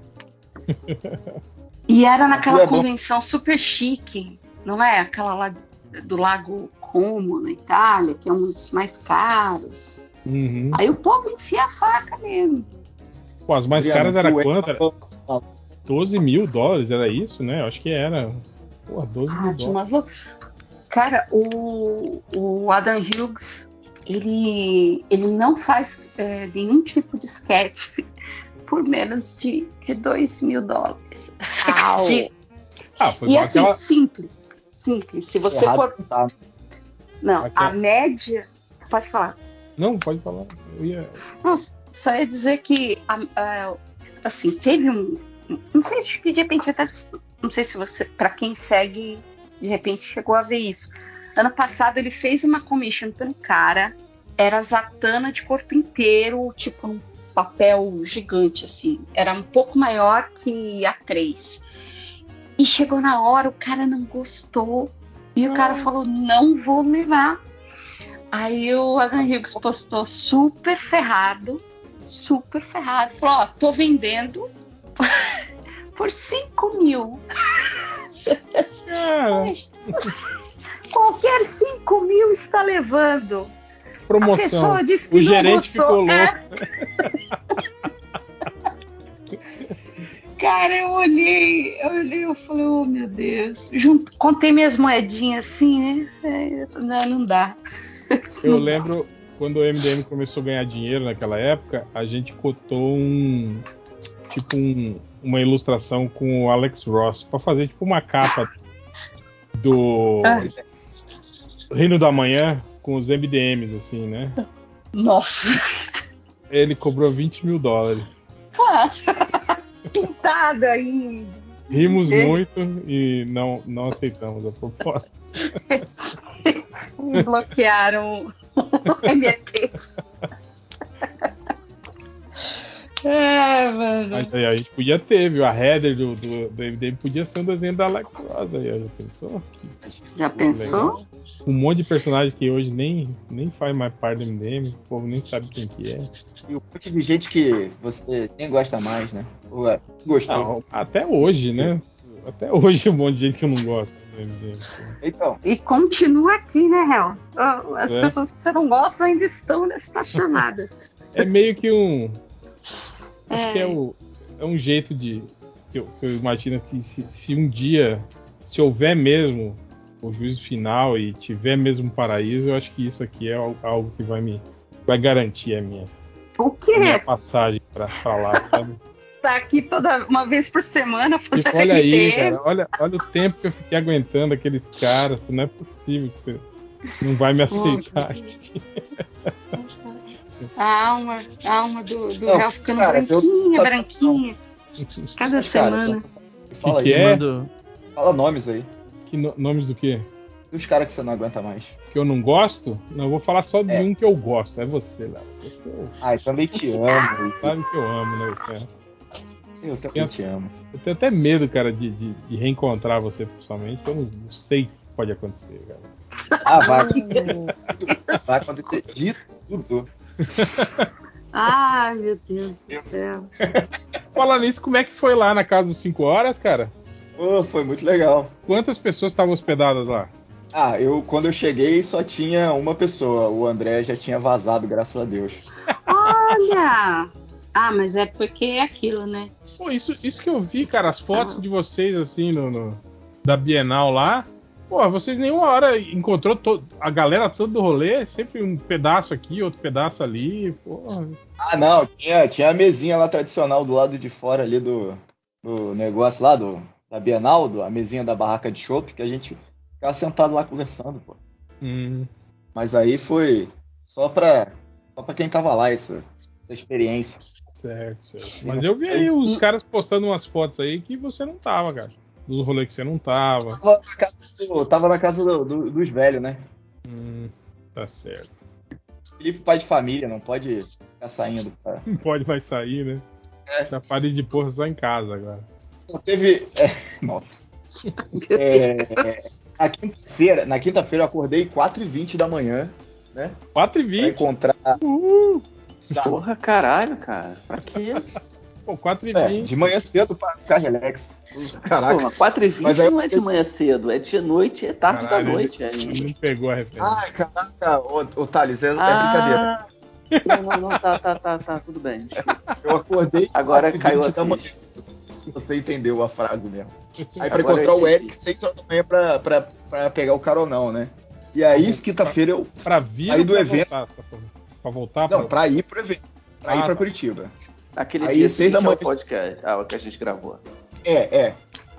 E era naquela é bom. convenção super chique, não é? Aquela lá do Lago Como, na Itália, que é um dos mais caros. Uhum. Aí o povo enfia a faca mesmo. Pô, as mais Adriano, caras era tu é- quanto? Era doze mil dólares, era isso, né? Eu acho que era. Pô, doze mil Ah, tinha dólares. umas loucas. Cara, o, o Adam Hughes, ele, ele não faz é, nenhum tipo de sketch por menos de, de dois mil dólares. Au. De- Ah, foi e igual assim, aquela. simples. Simples. Se você Errado for. não tá. Não, Aquela- a média. Pode falar. Não, pode falar. Eu ia... Não, só ia dizer que a- a- assim, teve um. Não sei se de repente até. Não sei se você. Pra quem segue, de repente chegou a ver isso. Ano passado ele fez uma commission para um cara. Era Zatanna de corpo inteiro, tipo um papel gigante, assim. Era um pouco maior que a três. E chegou na hora, o cara não gostou. E o cara falou, não vou levar. Aí o Adam Hughes postou super ferrado, super ferrado. Falou, ó, tô vendendo por cinco mil. Cara, Qualquer cinco mil está levando. A promoção. pessoa disse que O não gerente gostou. ficou louco. É. Cara, eu olhei, eu olhei, eu falei, oh meu Deus. Junto, contei minhas moedinhas assim, né? É, não, não dá. Eu Não dá. lembro quando o M D M começou a ganhar dinheiro naquela época, a gente cotou um tipo um, uma ilustração com o Alex Ross pra fazer tipo uma capa do Ah. Reino da Manhã com os M D Ms assim, né? Nossa. Ele cobrou vinte mil dólares. Pintada aí. Rimos É. muito e não, não aceitamos a proposta. Me bloquearam o M E P. É, mano. Mas aí a gente podia ter, viu? A header do, do, do M D M podia ser um desenho da Alex Ross aí, ó, já pensou? Já pensou? Legal. Um monte de personagem que hoje nem, nem faz mais parte do M D M, o povo nem sabe quem que é. E um monte de gente que você nem gosta mais, né? Ou é, gostou. Não, até hoje, né? Até hoje um monte de gente que eu não gosto do M D M. Então, E continua aqui, né, Hel? As É. pessoas que você não gosta ainda estão nessa chamada. É meio que um. Acho que é, É, o, é um jeito de. Que eu, que eu imagino que se, se um dia, se houver mesmo o juízo final e tiver mesmo um paraíso, eu acho que isso aqui é algo, algo que vai me. Vai garantir a minha, o a minha quê? passagem pra, pra lá, sabe? Tá aqui toda uma vez por semana fazendo Tipo, olha aí, M D M. cara, olha, olha o tempo que eu fiquei aguentando aqueles caras. Não é possível que você não vai me aceitar. A alma, a alma do, do Não, réu ficando caras, eu- branquinha, branquinha. Cada mas, cara, semana. então, fala Que aí, que é? Mando- fala nomes aí. Que no- nomes do quê? Dos caras que você não aguenta mais. Que eu não gosto? Não, eu vou falar só de É. um que eu gosto. É você, Léo. Você Ah, eu também te amo. sabe que eu amo, né, você? Eu também Pensa- te amo. Eu tenho até medo, cara, de, de, de reencontrar você pessoalmente. Eu não, não sei o que pode acontecer, cara. Ah, vai. Vai acontecer de tudo. Ai, meu Deus do céu. Falando nisso, como é que foi lá na casa dos cinco horas, cara? Pô, foi muito legal. Quantas pessoas estavam hospedadas lá? Ah, eu quando eu cheguei só tinha uma pessoa. O André já tinha vazado, graças a Deus. Olha! Ah, mas é porque é aquilo, né? Pô, isso, isso que eu vi, cara, as fotos de vocês, assim, no, no- da Bienal lá. Pô, vocês nenhuma hora encontrou to- a galera toda do rolê, sempre um pedaço aqui, outro pedaço ali. Pô. Ah, não, tinha, tinha a mesinha lá tradicional do lado de fora ali do, do negócio lá, do, da Bienal, do, a mesinha da barraca de chopp, que a gente ficava sentado lá conversando, pô. Hum, Mas aí foi só pra, só pra quem tava lá, essa, essa experiência. certo, certo. Mas eu vi aí os caras postando umas fotos aí que você não tava, cara. Dos rolês que você não tava. Tava na casa, do- tava na casa do- do- dos velhos, né? Hum, tá certo. Felipe, pai de família, não pode ficar saindo. Pra... Não pode mais sair, né? É. Já parei de porra só em casa agora. Não, teve. é, nossa. É, na quinta-feira, na quinta-feira eu acordei quatro e vinte da manhã, né? quatro e Pra vinte? encontrar. Uhul! Porra, caralho, cara. Pra quê? Pô, quatro e É, vinte. de manhã cedo pra ficar relax. Caraca. Pô, mas quatro e vinte Mas aí- não é de manhã cedo, é de noite, é tarde Caralho, da noite ele, ainda. ele não pegou a referência. Ai, caraca, ô, ô Thales, é, é brincadeira. Ah, não, não, não, tá, tá, tá, tá, tudo bem. Desculpa. Eu acordei Agora quatro e caiu a vinte da manhã. ficha. Se você entendeu a frase mesmo. Aí pra Agora encontrar eu o entendi. Eric, seis horas da manhã pra, pra, pra pegar o caronão, né? E aí, quinta-feira eu. Pra vir Aí ou do pra evento- voltar? Pra, pra voltar? Não, pra... pra ir pro evento. Pra Ah, ir pra tá. Curitiba. Aquele Aí, dia seis da seguinte ao manhã- podcast, ah, o que a gente gravou. É, é.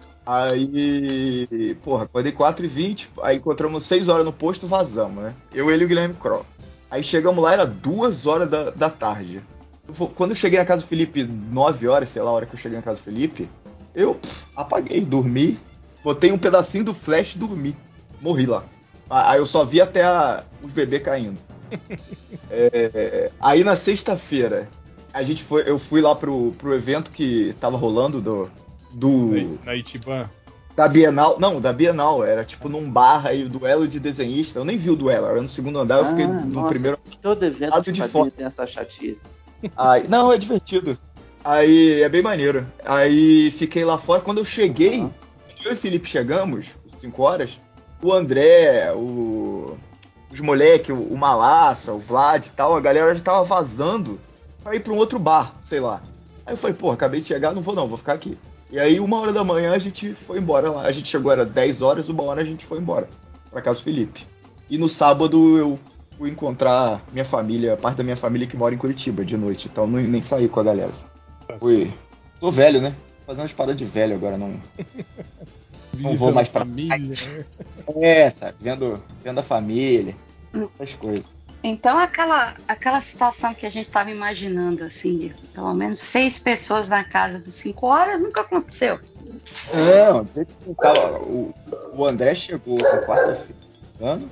Aí, porra, acordei quatro e vinte, aí encontramos seis horas no posto, vazamos, né? Eu, ele e o Guilherme Kroll. Aí chegamos lá, era duas horas da, da tarde. Eu vou- Quando eu cheguei na casa do Felipe, nove horas, sei lá a hora que eu cheguei na casa do Felipe, eu pff, apaguei, dormi, botei um pedacinho do flash e dormi. Morri lá. Ah, Aí eu só vi até a- os bebês caindo. É, aí na sexta-feira, a gente foi, eu fui lá pro, pro evento que tava rolando do, do, Na, na Itiban. da Bienal. Não, da Bienal. Era tipo num bar aí, o duelo de desenhista. Eu nem vi o duelo, era no segundo andar, eu fiquei Ah, no nossa, primeiro. todo evento lado de de quadrinho fora. tem essa chatice. Aí, não, é divertido. Aí é bem maneiro. Aí fiquei lá fora. Quando eu cheguei, Aham. eu e o Felipe chegamos, cinco horas, o André, o, os moleques, o, o Malassa, o Vlad e tal, a galera já tava vazando pra ir pra um outro bar, sei lá. Aí eu falei, pô, acabei de chegar, não vou não, vou ficar aqui. E aí, uma hora da manhã, a gente foi embora lá. A gente chegou, era dez horas, uma hora a gente foi embora pra casa do Felipe. E no sábado eu fui encontrar minha família, parte da minha família que mora em Curitiba de noite, então não, nem saí com a galera. Fui. Tô velho, né? Fazendo umas paradas de velho agora, não. Não vou mais pra. família, né? É, sabe? Vendo, vendo a família, essas coisas. Então aquela, aquela situação que a gente estava imaginando, assim, de pelo menos seis pessoas na casa dos cinco horas, nunca aconteceu. Não, desde que tava- o, o André chegou na quarta-feira, ano,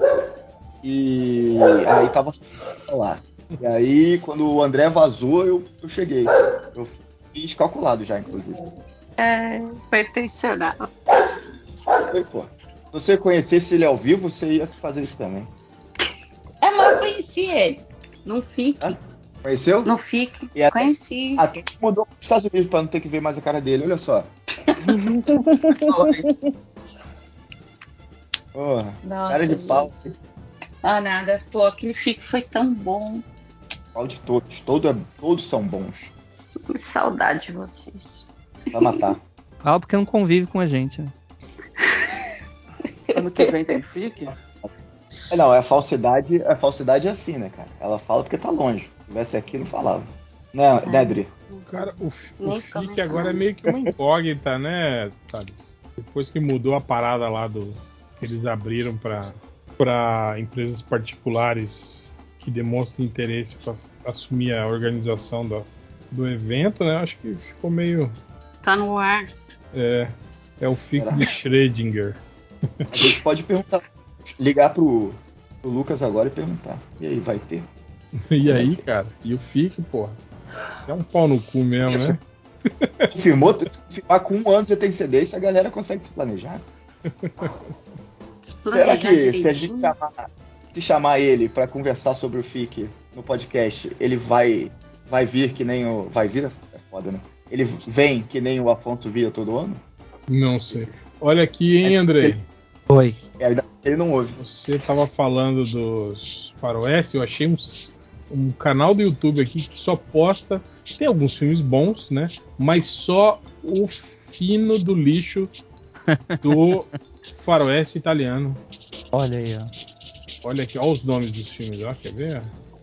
e aí tava lá. E aí, quando o André vazou, eu, eu cheguei. Eu fiz calculado já, inclusive. É, foi intencional. Falei, pô, se você conhecesse ele ao vivo, você ia fazer isso também. É, mas eu conheci ele. Não fique. Ah, Conheceu? Não fique. E até- Conheci. Até que mudou para os Estados Unidos pra não ter que ver mais a cara dele, olha só. Fala aí. Porra, Nossa, cara de gente. pau. Ah, nada. Pô, aquele fique foi tão bom. Pau de todos. Todo é- todos são bons. Que saudade de vocês. Pra matar. Fala porque não convive com a gente, né? Ano que vem tem fique? É, não, é falsidade, a falsidade é assim, né, cara? Ela fala porque tá longe. Se estivesse aqui, não falava. Né, né, Adri? Cara, o, F- o Nem FIC comentar. agora é meio que uma incógnita, né, Thales? Depois que mudou a parada lá do que eles abriram para para empresas particulares que demonstrem interesse para assumir a organização do, do evento, né? Acho que ficou meio Tá no ar. é, é o FIC Será? de Schrödinger. A gente pode perguntar. Ligar pro, pro Lucas agora e perguntar. E aí, vai ter? E aí, cara? E o FIC, porra? Isso é um pau no cu mesmo, Isso. né? Confirmou? Confirmar com um ano de antecedência, a galera consegue se planejar. Será que se a gente chamar, se chamar ele pra conversar sobre o F I C no podcast, ele vai vai vir que nem o... Vai vir? É foda, né? Ele vem que nem o Afonso via todo ano? Não sei. Olha aqui, hein, É, Andrei? Foi. É, ele não ouve. Você tava falando dos faroeste, eu achei um, um canal do YouTube aqui que só posta, tem alguns filmes bons, né? Mas só o fino do lixo do faroeste italiano. Olha aí, ó. Olha aqui, olha os nomes dos filmes, ó, quer ver?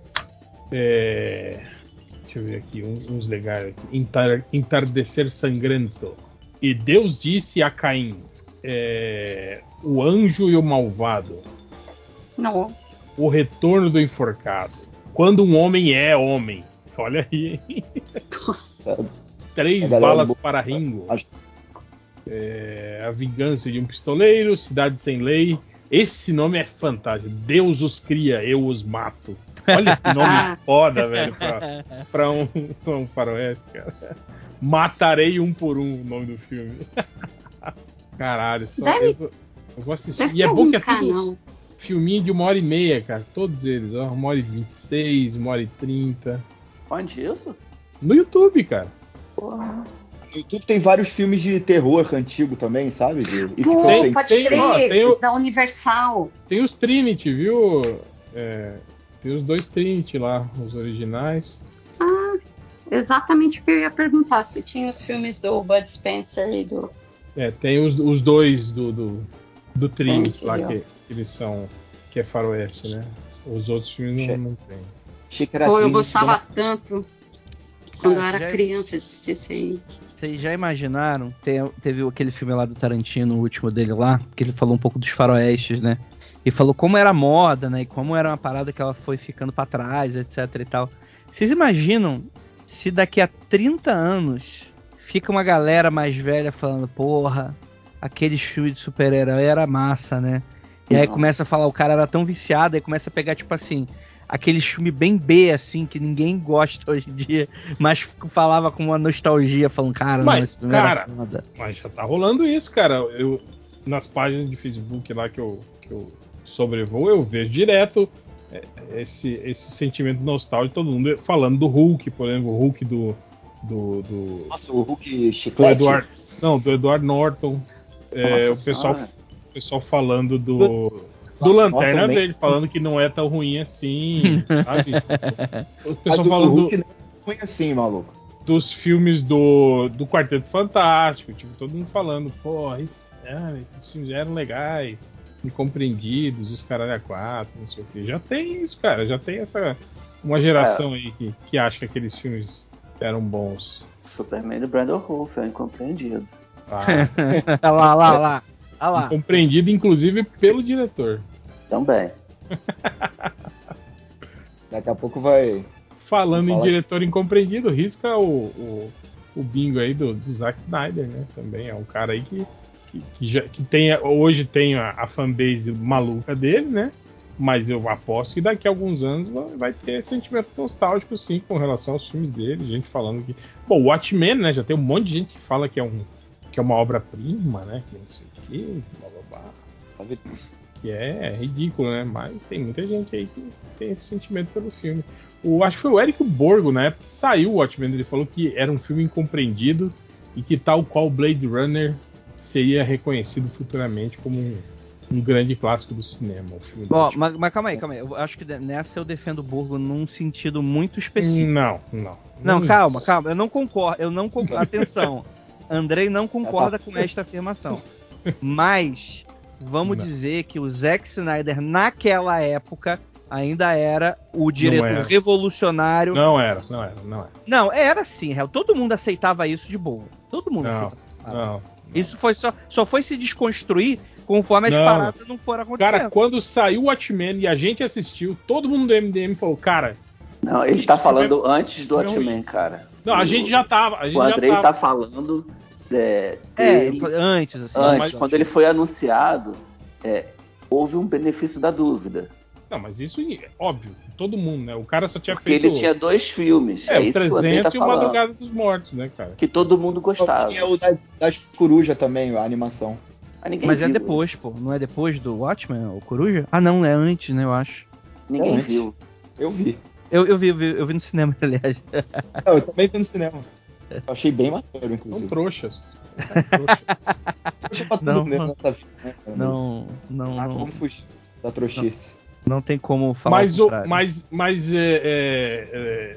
É... Deixa eu ver aqui, uns, uns legais aqui. Entar, Entardecer Sangrento. E Deus disse a Caim, é... O Anjo e o Malvado. Não. O Retorno do Enforcado. Quando um Homem é Homem. Olha aí. Nossa. Três Balas para Ringo. É... A Vingança de um Pistoleiro. Cidade Sem Lei. Esse nome é fantástico. Deus os cria, eu os mato. Olha que nome foda, velho, pra, pra um, um faroeste, cara. Matarei um por um, o nome do filme. Caralho, só Deve, eu, eu vou assistir. deve E é bom que é canal. tudo filminho de uma hora e meia, cara. Todos eles, ó. Uma hora e vinte e seis, uma hora e trinta. Onde isso? No YouTube, cara. Porra. No YouTube tem vários filmes de terror antigo também, sabe? De, e Pô, ficção Tem- científica. pode tem- crer, ó, tem o- da Universal. Tem os Trinity, viu? É, tem os dois Trinity lá, os originais. Ah, exatamente o que eu ia perguntar. Se tinha os filmes do Bud Spencer e do... É, tem os, os dois do, do, do Trinity Esse, lá, ó. que, que eles são, que é faroeste, né? Os outros filmes não, não tem. Achei que era Pô, eu Trinity, gostava como- tanto quando eu Cara, era já- criança de assistir isso aí. Vocês já imaginaram? Tem- teve aquele filme lá do Tarantino, o último dele lá, que ele falou um pouco dos faroestes, né? E falou como era moda, né? E como era uma parada que ela foi ficando pra trás, etc e tal. Vocês imaginam se daqui a trinta anos fica uma galera mais velha falando, porra, aqueles filmes de super-herói era massa, né? E aí Não. começa a falar, o cara era tão viciado, aí começa a pegar, tipo assim, aqueles filmes bem B, assim, que ninguém gosta hoje em dia, mas falava com uma nostalgia, falando, cara, não, Mas, esse filme cara, era foda. Mas já tá rolando isso, cara. Eu, nas páginas de Facebook lá que eu, que eu sobrevoo, eu vejo direto é, esse, esse sentimento nostálgico, todo mundo falando do Hulk, por exemplo, o Hulk do. do, do, Nossa, o Hulk do chiclete. Edward. Não, do Edward Norton. É, Nossa o pessoal, Senhora. o pessoal falando do. Do Do Lanterna Norton Verde, falando que não é tão ruim assim, sabe? O Mas pessoal o do falando do- Hulk não é ruim assim, maluco. dos filmes do, do Quarteto Fantástico, tipo, todo mundo falando, pô, isso, ah, esses filmes já eram legais, incompreendidos, os caralho a quatro, não sei o que. Já tem isso, cara, já tem essa uma geração É. aí que, que acha que aqueles filmes eram bons. Superman do Brandon Routh é incompreendido. Ah, Olha lá, olha lá, olha lá. Olha lá. incompreendido, inclusive, pelo diretor. Também. Daqui a pouco vai. Falando em Fala. diretor incompreendido, risca o, o, o bingo aí do, do Zack Snyder, né? Também é um cara aí que, que, que, já, que tem, hoje tem a, a fanbase maluca dele, né? Mas eu aposto que daqui a alguns anos vai- vai ter sentimento nostálgico, sim, com relação aos filmes dele. Gente falando que. Bom, o Watchmen, né? Já tem um monte de gente que fala que é, um, que é uma obra-prima, né? Que não sei o quê, blá blá blá. Que é ridículo, né? Mas tem muita gente aí que tem esse sentimento pelo filme. O, acho que foi o Eric Borgo, na época que saiu o Watchmen, ele falou que era um filme incompreendido e que, tal qual Blade Runner, seria reconhecido futuramente como um, um grande clássico do cinema. O filme do Ó, Watchmen. mas, mas calma aí, calma aí. Eu acho que nessa eu defendo o Burgo num sentido muito específico. Não, não. Não, calma, calma. Eu não concordo. Eu não concordo. Atenção. Andrei não É, concorda tá. com esta afirmação. Mas vamos Não. dizer que o Zack Snyder, naquela época, ainda era o diretor era. revolucionário. Não era, não era, não era. Não, era sim, real. Todo mundo aceitava isso de boa. Todo mundo Não, aceitava. não. Isso foi só, só foi se desconstruir conforme as Não. paradas não foram acontecendo. Cara, quando saiu o Watchmen e a gente assistiu, todo mundo do M D M falou, cara. Não, ele Isso tá falando é- antes do é Watchmen, ruim. cara. Não, a O- gente já tava. A gente O Andrei já tava. tá falando é, É, dele antes, assim. antes, mas- quando ele foi anunciado, é, houve um benefício da dúvida. Não, mas isso é óbvio, todo mundo, né? O cara só tinha Porque feito. ele tinha dois filmes. É, É, o isso que o Andrei tá trezentos e o falando. Madrugada dos Mortos, né, cara? Que todo mundo gostava. Tinha o das, das Coruja também, a animação. Mas ninguém Mas é viu depois, isso. pô. Não é depois do Watchmen, o Coruja? Ah, não, é antes, né, eu acho. Ninguém É antes. viu. Eu vi. Eu, eu, vi, eu, vi, eu vi no cinema, aliás. Não, eu também vi no cinema. Eu achei bem maneiro, São inclusive. trouxas. São trouxas. Poxa, pra tudo Não, mesmo não. nessa vida, né? Não, Não, Ah, não, como fugir da trouxice. não tem como falar Mas, o o, contrário. mas, mas é, é, é,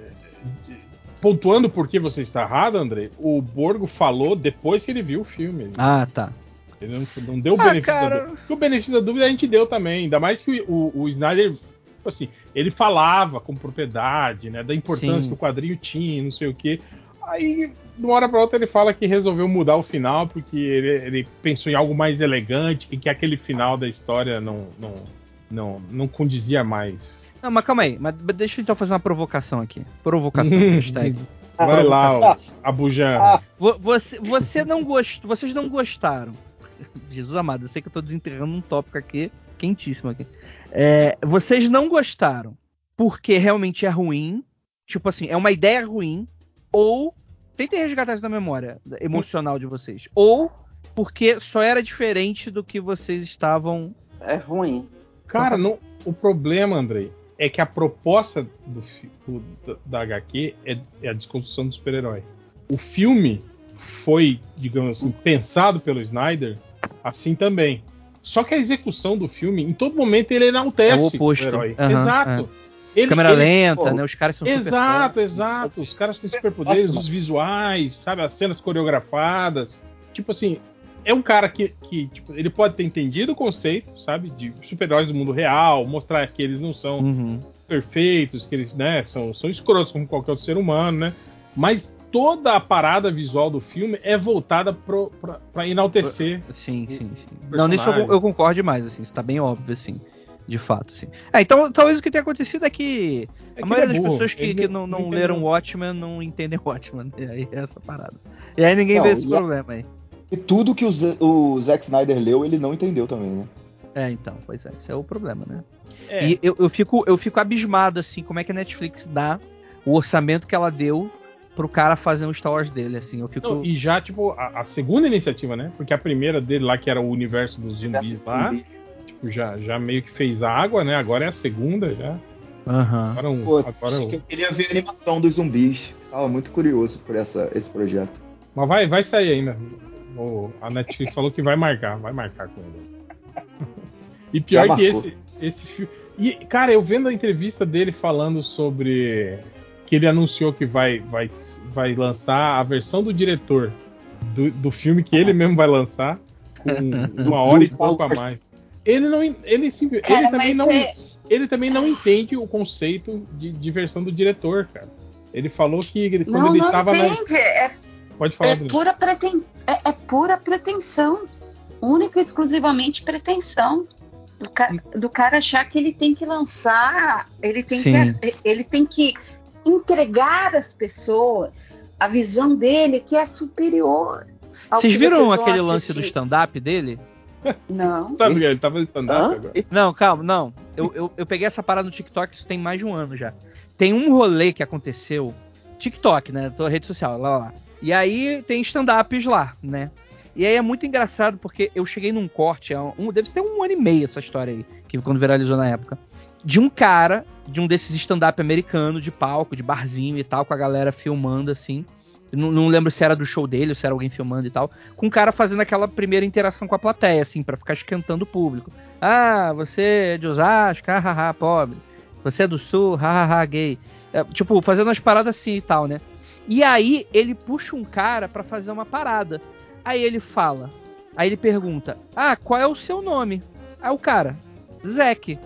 pontuando por que você está errado, André, o Borgo falou depois que ele viu o filme. Ah, tá. Ele não, não deu o Ah, benefício cara. da dúvida. Porque o benefício da dúvida a gente deu também. Ainda mais que o, o, o Snyder, tipo assim, ele falava com propriedade, né, da importância Sim. que o quadrinho tinha, não sei o quê. Aí, de uma hora pra outra, ele fala que resolveu mudar o final porque ele, ele pensou em algo mais elegante e que aquele final da história não, não, não, não condizia mais. Não, mas calma aí. Mas deixa eu então fazer uma provocação aqui. Provocação, hashtag. Vai lá, ó, Provocação. Abujan. Ah, Vo- Você, você não gost... Vocês não gostaram. Jesus amado, eu sei que eu tô desenterrando um tópico aqui, quentíssimo aqui. É, vocês não gostaram porque realmente é ruim, tipo assim, é uma ideia ruim, ou tentem resgatar isso da memória emocional de vocês, ou porque só era diferente do que vocês estavam. É ruim. Cara, não, o problema, Andrei, é que a proposta do, fi- do- da, da agá quê é, é a desconstrução do super-herói. O filme foi, digamos assim, pensado pelo Snyder assim também. Só que a execução do filme, em todo momento, ele enaltece É o oposto. herói. Aham, Exato. Ele- Câmera ele- lenta, pô, né? Os caras são super Exato, fortes. exato. Os caras têm superpoderes, Ótimo. os visuais, sabe? As cenas coreografadas. Tipo assim, é um cara que, que tipo, ele pode ter entendido o conceito, sabe? De super-heróis do mundo real, mostrar que eles não são Uhum. perfeitos, que eles, né, são, são escrotos como qualquer outro ser humano, né? Mas toda a parada visual do filme é voltada pro, pra, pra enaltecer. Sim, sim, sim. o Não, nisso eu, personagem. eu concordo demais, assim, isso tá bem óbvio, assim, de fato, assim. É, então talvez o que tenha acontecido é que É a que maioria ele é das burro. pessoas que, Ele que não- não, não não entendeu. leram Watchmen não entendem Watchmen. E aí é essa parada. E aí ninguém Não, vê esse e a- problema aí. E tudo que o, Z- o Zack Snyder leu, ele não entendeu também, né? É, então, pois é, esse é o problema, né? É, E eu, eu, fico, eu fico abismado, assim, como é que a Netflix dá o orçamento que ela deu pro cara fazer um Star Wars dele, assim. Eu fico. não, e já, tipo, a, a segunda iniciativa, né? Porque a primeira dele lá, que era o universo dos zumbis lá, tipo, já, já meio que fez água, né? Agora é a segunda, já. Aham. Agora, um, Pô, agora acho um- que eu queria ver a animação dos zumbis. Tava muito curioso por essa, esse projeto. Mas vai, vai sair ainda. O, a Netflix falou que vai marcar, vai marcar com ele. E pior Já que marcou. esse, esse filme. E, cara, eu vendo a entrevista dele falando sobre que ele anunciou que vai, vai, vai lançar a versão do diretor do, do filme que ele mesmo vai lançar, com uma hora e pouco a mais. Ele não. Ele, simplesmente, Cara, ele também mas não. é- Ele também não entende o conceito de, de versão do diretor, cara. Ele falou que ele- quando Não, ele não estava na. entende. É, Pode falar, é, Bruno. pura preten... é, é pura pretensão. Única e exclusivamente pretensão. Do, ca- do cara achar que ele tem que lançar, ele tem, Sim. que, ele tem que entregar às pessoas a visão dele que é superior. ao Vocês que viram vão aquele lance assistir. do stand-up dele? Não. Tá ligado? Ele tava stand-up Hã? agora. Não, calma, não. Eu, eu, eu peguei essa parada no TikTok, isso tem mais de um ano já. Tem um rolê que aconteceu. TikTok, né? Tua rede social, lá, lá, lá. E aí tem stand-ups lá, né? E aí é muito engraçado porque eu cheguei num corte, há um, deve ser um ano e meio essa história aí, que quando viralizou na época, de um cara, de um desses stand-up americano, de palco, de barzinho e tal, com a galera filmando assim. Não, não lembro se era do show dele ou se era alguém filmando e tal. Com o cara fazendo aquela primeira interação com a plateia, assim, pra ficar esquentando o público. Ah, você é de Osasco, hahaha, pobre. Você é do Sul, hahaha, gay. É, tipo, fazendo umas paradas assim e tal, né? E aí ele puxa um cara pra fazer uma parada. Aí ele fala, aí ele pergunta, ah, qual é o seu nome? Aí o cara, Zack.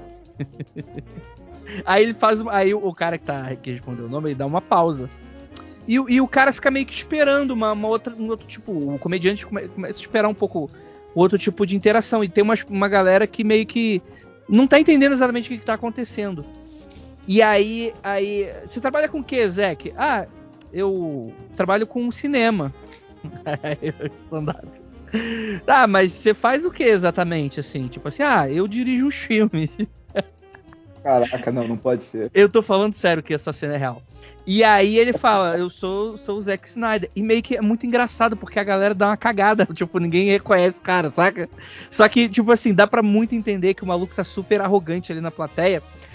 Aí ele faz, uma- aí o cara que, tá, que respondeu o nome, ele dá uma pausa. E, o- e o cara fica meio que esperando uma, uma outra, um outro tipo, o comediante come- começa a esperar um pouco outro tipo de interação. E tem uma, uma galera que meio que não tá entendendo exatamente o que, que tá acontecendo. E aí, aí, você trabalha com o que, Zack? Ah, eu trabalho com cinema. Stand-up. Ah, mas você faz o que exatamente, assim? Tipo assim, ah, eu dirijo uns filmes. Caraca, não, não pode ser. Eu tô falando sério que essa cena é real. E aí ele fala, eu sou, sou o Zack Snyder. E meio que é muito engraçado, porque a galera dá uma cagada. Tipo, ninguém reconhece o cara, saca? Só que, tipo assim, dá pra muito entender que o maluco tá super arrogante ali na plateia.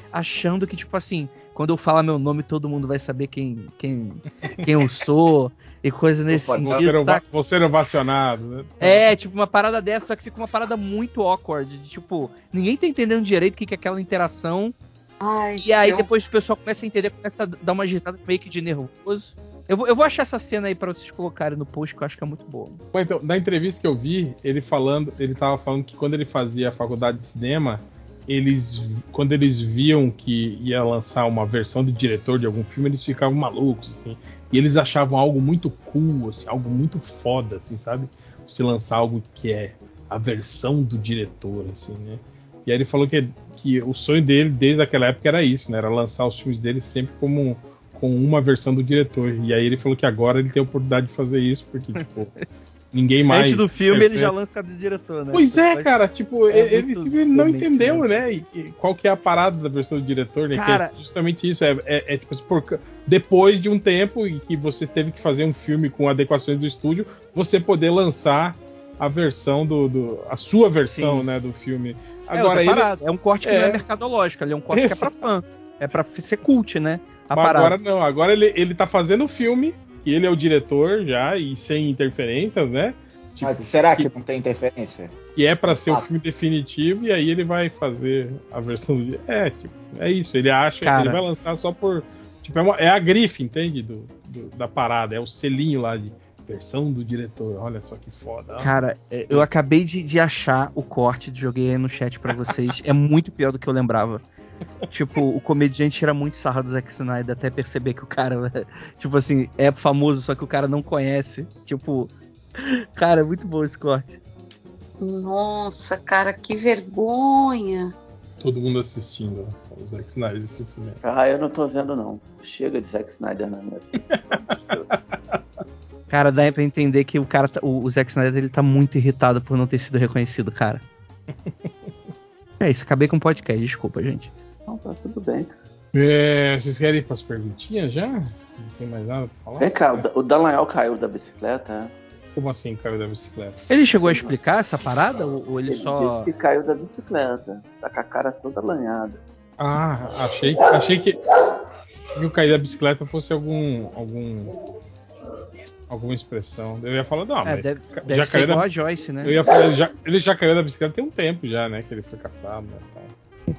achando que, tipo assim, quando eu falar meu nome, todo mundo vai saber quem, quem, quem eu sou e coisa nesse Opa, sentido, Você não, va- saca? você não vacionado, né? É, tipo, uma parada dessa, só que fica uma parada muito awkward. De, tipo, ninguém tá entendendo direito o que, que é aquela interação. Ai, E aí eu- depois o pessoal começa a entender, começa a dar uma risada meio que de nervoso. Eu vou, eu vou achar essa cena aí pra vocês colocarem no post, que eu acho que é muito boa. Bom, então, na entrevista que eu vi, ele falando, ele tava falando que quando ele fazia a faculdade de cinema, eles, quando eles viam que ia lançar uma versão de diretor de algum filme, eles ficavam malucos, assim. E eles achavam algo muito cool, assim, algo muito foda, assim, sabe? Você lançar algo que é a versão do diretor, assim, né? E aí ele falou que, que o sonho dele, desde aquela época, era isso, né? Era lançar os filmes dele sempre como com uma versão do diretor. E aí ele falou que agora ele tem a oportunidade de fazer isso, porque, tipo, ninguém mais... Antes do filme, ele é, já lança cada diretor, né? Pois é, Pode- cara, tipo, É ele muito simplesmente não demente, entendeu, né? né? E, e qual que é a parada da versão do diretor, né? Cara- Que é justamente isso, é, é, é tipo assim, por, depois de um tempo em que você teve que fazer um filme com adequações do estúdio, você poder lançar a versão do, do a sua versão, Sim. né, do filme. É Agora outra ele, parada. É um corte que não é É. mercadológico, ali é um corte que é pra fã. É pra ser cult, né? A mas parada. agora não, agora ele, ele tá fazendo o filme, e ele é o diretor já, e sem interferências, né? Tipo, Mas será que não tem interferência? que é pra ser o Ah. filme definitivo, e aí ele vai fazer a versão do. É, tipo, é isso. Ele acha que Cara. ele vai lançar só por. Tipo, é, uma- é a grife, entende? Do, do- da parada, é o selinho lá de versão do diretor. Olha só que foda. ó. Cara, é, eu acabei de, de achar o corte, joguei aí no chat pra vocês. É muito pior do que eu lembrava. Tipo, o comediante era muito sarra do Zack Snyder, até perceber que o cara, tipo assim, é famoso, só que o cara não conhece. Tipo, cara, é muito bom esse corte. Nossa, cara, que vergonha. Todo mundo assistindo ó, o Zack Snyder esse filme. Ah, eu não tô vendo, não. Chega de Zack Snyder na minha vida. Cara, dá pra entender que o cara, tá- o, o Zack Snyder, ele tá muito irritado por não ter sido reconhecido, cara. É isso, acabei com o podcast, desculpa, gente. Não, tá tudo bem. É, vocês querem ir pras perguntinhas já? Não tem mais nada pra falar? Vem cá, o Da- o Dallagnol caiu da bicicleta, é? Como assim caiu da bicicleta? Ele chegou a explicar essa parada? Ou, ou ele, Ele só. disse que caiu da bicicleta. Tá com a cara toda lanhada. Ah, achei que achei que, que o cair da bicicleta fosse algum algum alguma expressão. Eu ia falar, não, É, mas deve, já deve ser caiu igual da, a Joyce, né? eu ia falar, ele já, ele já caiu da bicicleta tem um tempo já, né, que ele foi caçado, né, tal.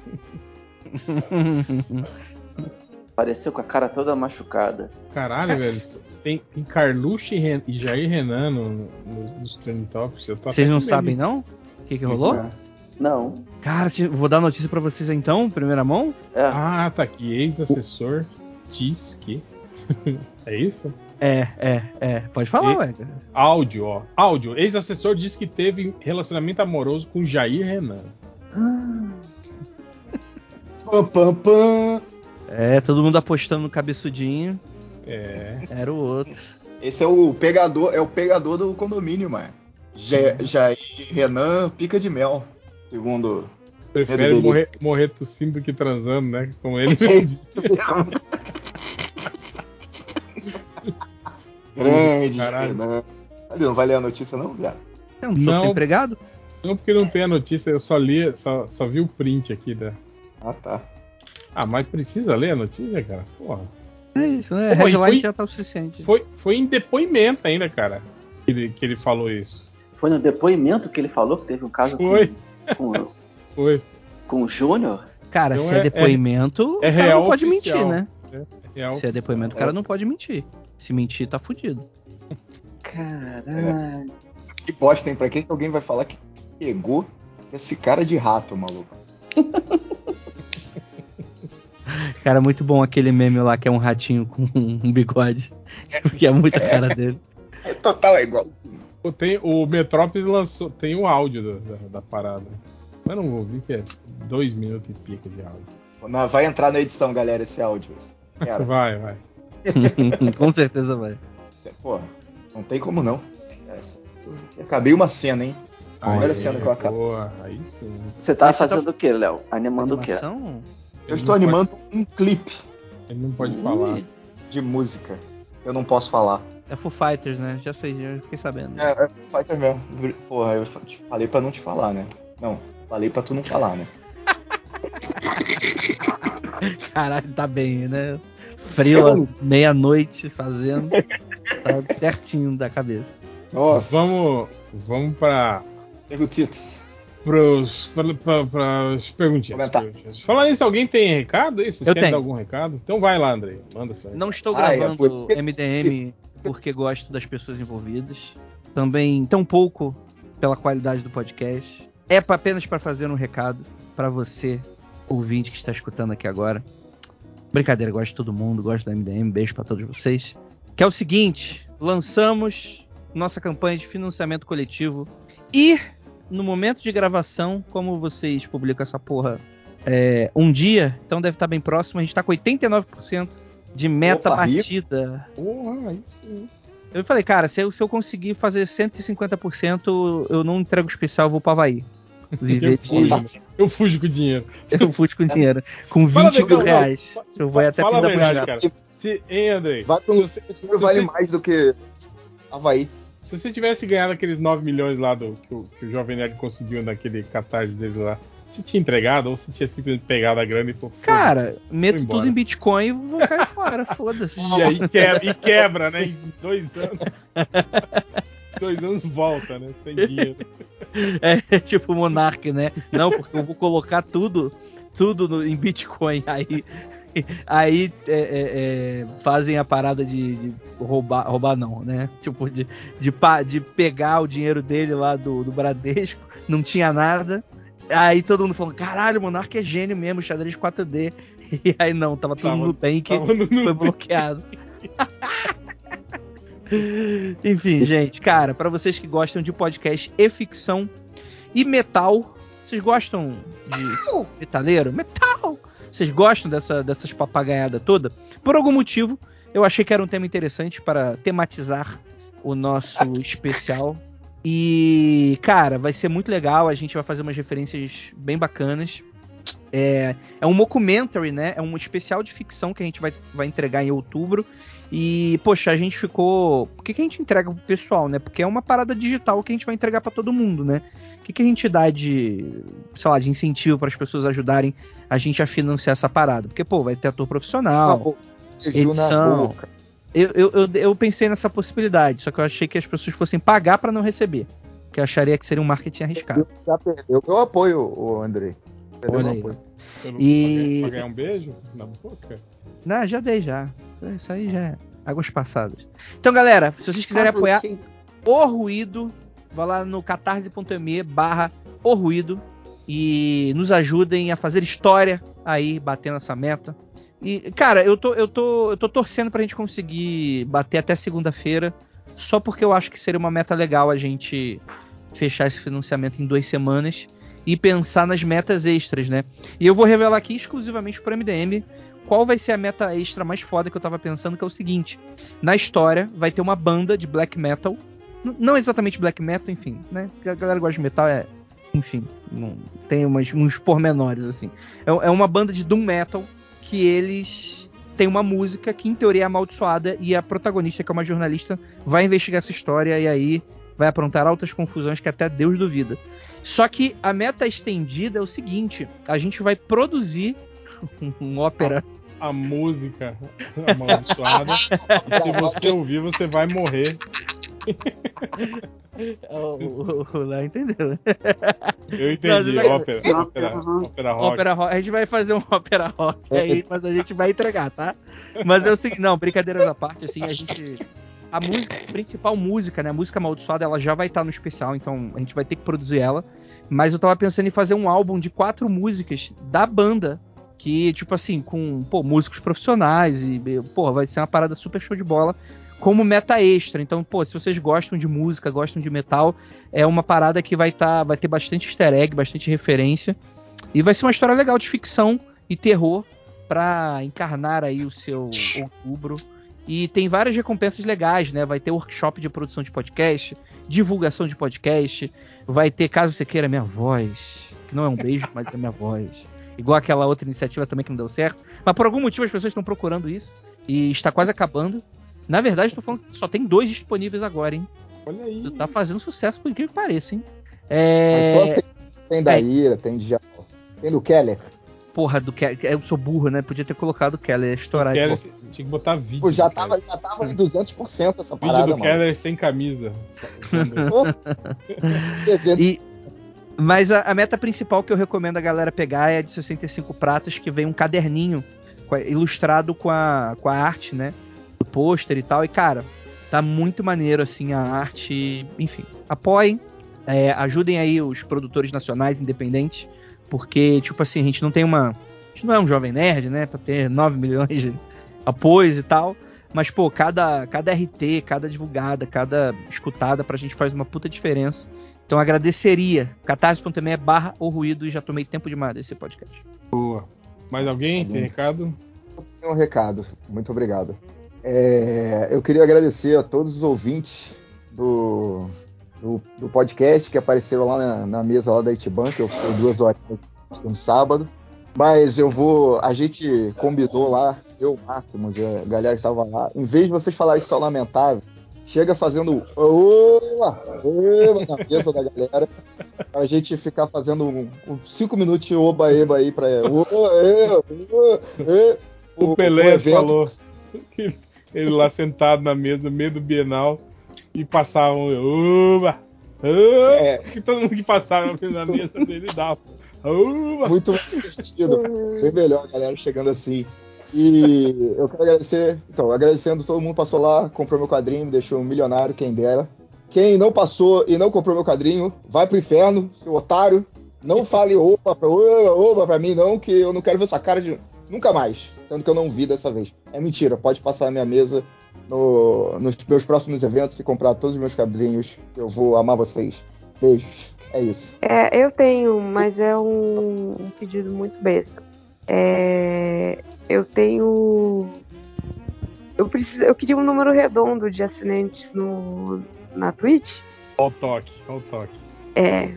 Apareceu com a cara toda machucada. Caralho, velho. Tem, tem Carluxo e, Ren, e Jair Renan no, no, nos Trending Topics. Eu tô Vocês até não com medo. sabem, não? O que que rolou? Não. Cara, se- vou dar notícia pra vocês então, primeira mão. É. Ah, tá aqui. Ex-assessor diz que. É isso? É, é, é. Pode falar, E- ué. Áudio, ó. Áudio. Ex-assessor diz que teve relacionamento amoroso com Jair Renan. Pam, pam, pam. É, todo mundo apostando no cabeçudinho. É. Era o outro. Esse é o pegador, é o pegador do condomínio, mano. Ja- Jair Renan Pica de Mel. Segundo. Prefere dele. morrer, morrer tossindo do que transando, né? Com ele. Grande Caralho. Renan. Ali, não vai ler a notícia, não, viado? É um soco Não. empregado? Não, porque não tem a notícia, eu só li, só, só vi o print aqui da. Ah, tá. Ah, mas precisa ler a notícia, cara? Porra. É isso, né? Pô, e Headline foi- já tá o suficiente. Foi, foi em depoimento ainda, cara, que ele, que ele falou isso. Foi no depoimento que ele falou que teve um caso Foi. com, com, Foi. com o Júnior? Cara, Então se é, é- depoimento, é o cara real não pode oficial. mentir, né? É, real. Se é depoimento, o cara não pode mentir. Se mentir, tá fudido. Caralho. Que bosta, hein? Pra que que alguém vai falar que pegou esse cara de rato, maluco? Cara, muito bom aquele meme lá que é um ratinho com um bigode. Porque é muita cara dele. É total, é igualzinho. Pô, tem, o Metrópolis lançou, tem o áudio do- da, da parada. Mas não vou ouvir que é dois minutos e pico de áudio. Não, vai entrar na edição, galera, esse áudio. Cara, Vai, vai. Com certeza vai. porra, não tem como não. Essa- Acabei uma cena, hein? Primeira cena que eu acabo. Boa, aí sim. Você tá Mas você fazendo tá- o que, Léo? Animando o quê? Animação? Eu estou Ele não animando um clipe pode- ele não pode falar. de música. Eu não posso falar. É Foo Fighters, né? Já sei, já fiquei sabendo. É, é Fighter mesmo. Porra, eu te falei pra não te falar, né? Não, falei pra tu não falar, né? Caralho, tá bem, né? Frila, meia-noite fazendo. Tá certinho da cabeça. Nossa. Vamos, vamos pra. Perguntitos. Pros, pra, pra, pras perguntinhas. perguntinhas. Falar nisso, alguém tem recado? Isso? Vocês Eu querem tenho. dar algum recado? Então vai lá, Andrei. Manda só. Não estou Ah, é, gravando por isso que- M D M porque gosto das pessoas envolvidas. Também tão pouco pela qualidade do podcast. É pra- apenas para fazer um recado para você, ouvinte que está escutando aqui agora. Brincadeira, gosto de todo mundo, gosto da M D M, beijo para todos vocês. Que é o seguinte, lançamos nossa campanha de financiamento coletivo e no momento de gravação, como vocês publicam essa porra é, um dia, então deve estar bem próximo, a gente tá com oitenta e nove por cento de meta Opa, batida. Porra, isso aí. Eu falei, cara, se eu, se eu conseguir fazer cento e cinquenta por cento, eu não entrego especial, eu vou pro Havaí. Viver Eu fujo, de... né? Eu fujo com o dinheiro. Eu fujo com dinheiro. Com Fala, vinte mil não, reais. não, Eu vou até Fala a Pindamonhangaba. verdade, cara. Se, hein, Andrei? Vai pra se um você- que dinheiro vale mais do que Havaí. Se você tivesse ganhado aqueles nove milhões lá do, que, o, que o Jovem Nerd conseguiu naquele catarse dele lá, você tinha entregado ou você tinha simplesmente pegado a grana e pô, Cara, meto embora. tudo em Bitcoin e vou cair fora, foda-se. E aí quebra, e quebra, né? Em dois anos. dois anos volta, né? Sem dinheiro. É tipo o Monark, né? Não, porque eu vou colocar tudo, tudo no- em Bitcoin. Aí, aí é, é, é, fazem a parada de, de roubar, roubar não, né? Tipo, de, de, pa- de pegar o dinheiro dele lá do, do Bradesco, não tinha nada. Aí todo mundo falando, caralho, o Monark é gênio mesmo, xadrez quatro D. E aí não, tava tudo Tava- no Nubank, tava no foi Nubank. bloqueado. Enfim, gente, cara, pra vocês que gostam de podcast e ficção e metal, vocês gostam de metaleiro? Metal! Vocês gostam dessa, dessas papagaiadas toda? Por algum motivo, eu achei que era um tema interessante para tematizar o nosso especial. E, cara, vai ser muito legal. A gente vai fazer umas referências bem bacanas. É, é um mockumentary, né? É um especial de ficção que a gente vai, vai entregar em outubro. E, poxa, a gente ficou... Por que, que a gente entrega pro pessoal, né? Porque é uma parada digital que a gente vai entregar pra todo mundo, né? O que, que a gente dá de, sei lá, de incentivo para as pessoas ajudarem a gente a financiar essa parada? Porque, pô, vai ter ator profissional, Beijo na edição. boca. Eu, eu, eu, eu pensei nessa possibilidade, só que eu achei que as pessoas fossem pagar pra não receber. Porque eu acharia que seria um marketing arriscado. Já perdeu. Eu apoio o Andrei. Perdeu Olha meu aí. apoio. Pelo- E- Pra ganhar um beijo na boca? Não, já dei já. Isso- Isso aí já é águas passadas. Então, galera, se vocês quiserem Nossa, apoiar enfim. O Ruído, vá lá no catarse.me barra O Ruído e nos ajudem a fazer história aí, batendo essa meta. E, cara, eu tô, eu tô, eu tô torcendo pra gente conseguir bater até segunda-feira, só porque eu acho que seria uma meta legal a gente fechar esse financiamento em duas semanas e pensar nas metas extras, né? E eu vou revelar aqui exclusivamente pro M D M qual vai ser a meta extra mais foda que eu tava pensando, que é o seguinte: na história vai ter uma banda de black metal, N- não exatamente black metal, enfim, né? Porque a galera gosta de metal, é, enfim, não- tem umas, uns pormenores assim. É, é uma banda de doom metal que eles têm uma música que em teoria é amaldiçoada e a protagonista, que é uma jornalista, vai investigar essa história e aí vai aprontar altas confusões que até Deus duvida. Só que a meta estendida é o seguinte: a gente vai produzir um ópera. A música amaldiçoada. E se você ouvir, você vai morrer. O, o, o Léo entendeu. Eu entendi. Não, ópera, ópera, ópera rock. Ópera rock. A gente vai fazer um ópera rock aí, mas a gente vai entregar, tá? Mas é o seguinte, não, brincadeiras à parte, assim, a gente... A música, a principal música, né, a música amaldiçoada, ela já vai estar no especial, então a gente vai ter que produzir ela. Mas eu tava pensando em fazer um álbum de quatro músicas da banda, que, tipo assim, com, pô, músicos profissionais e, pô, vai ser uma parada super show de bola, como meta extra. Então, pô, se vocês gostam de música, gostam de metal, é uma parada que vai tá, vai ter bastante easter egg, bastante referência, e vai ser uma história legal de ficção e terror pra encarnar aí o seu outubro. E tem várias recompensas legais, né? Vai ter workshop de produção de podcast, divulgação de podcast, vai ter, caso você queira, minha voz, que não é um beijo, mas é minha voz. Igual aquela outra iniciativa também que não deu certo. Mas por algum motivo as pessoas estão procurando isso e está quase acabando. Na verdade, estou falando que só tem dois disponíveis agora, hein? Olha aí. Tá fazendo sucesso, por incrível que pareça, hein? É... Mas só tem, tem da Ira, tem de tem do Keller. porra do Keller. Eu sou burro, né? Podia ter colocado o Keller, ia estourar. Keller, de novo. tinha que botar vídeo. Pô, já do tava, Keller. já tava em duzentos por cento essa Vídeo parada, do mano. Keller sem camisa. E, mas a, a meta principal que eu recomendo a galera pegar é a de sessenta e cinco pratas, que vem um caderninho com a- ilustrado com a, com a arte, né? Do pôster e tal. E, cara, tá muito maneiro, assim, a arte. Enfim, apoiem. É, ajudem aí os produtores nacionais independentes. Porque, tipo assim, a gente não tem uma... A gente não é um jovem nerd, né? Pra ter nove milhões de apoios e tal. Mas, pô, cada, cada R T, cada divulgada, cada escutada pra gente faz uma puta diferença. Então agradeceria. catarse.me barra o ruído e já tomei tempo demais desse podcast. Mais alguém? Tem recado? Eu tenho um recado. Muito obrigado. É, eu queria agradecer a todos os ouvintes do, do, do podcast que apareceram lá na, na mesa lá da Itiban, que eu fiquei duas horas no sábado. Mas eu vou... A gente combinou lá, eu, o Máximo, a galera que tava lá. Em vez de vocês falarem só lamentável, chega fazendo oa, oa na mesa da galera, pra gente ficar fazendo um, um cinco minutos de oba-eba aí pra... Oa, ê, oa, ê. O, O- Pelé o evento- falou que ele lá sentado na mesa, no meio do Bienal, e passavam. Oba! Oba! É. Que todo mundo que passava na mesa dele dava. Oba! Muito mais divertido, bem melhor a galera chegando assim. E eu quero agradecer, então, agradecendo todo mundo que passou lá, comprou meu quadrinho, me deixou um milionário, quem dera. Quem não passou e não comprou meu quadrinho, vai pro inferno, seu otário. Não fale opa pra, opa, opa pra mim não, que eu não quero ver sua cara de nunca mais, sendo que eu não vi dessa vez. É mentira, pode passar na minha mesa no- nos meus próximos eventos e comprar todos os meus quadrinhos. Eu vou amar vocês. Beijos. É isso. É, eu tenho, mas é um, um pedido muito besta. É, eu tenho. Eu, preciso, eu queria um número redondo de assinantes no, na Twitch. Olha o toque, olha o toque. É.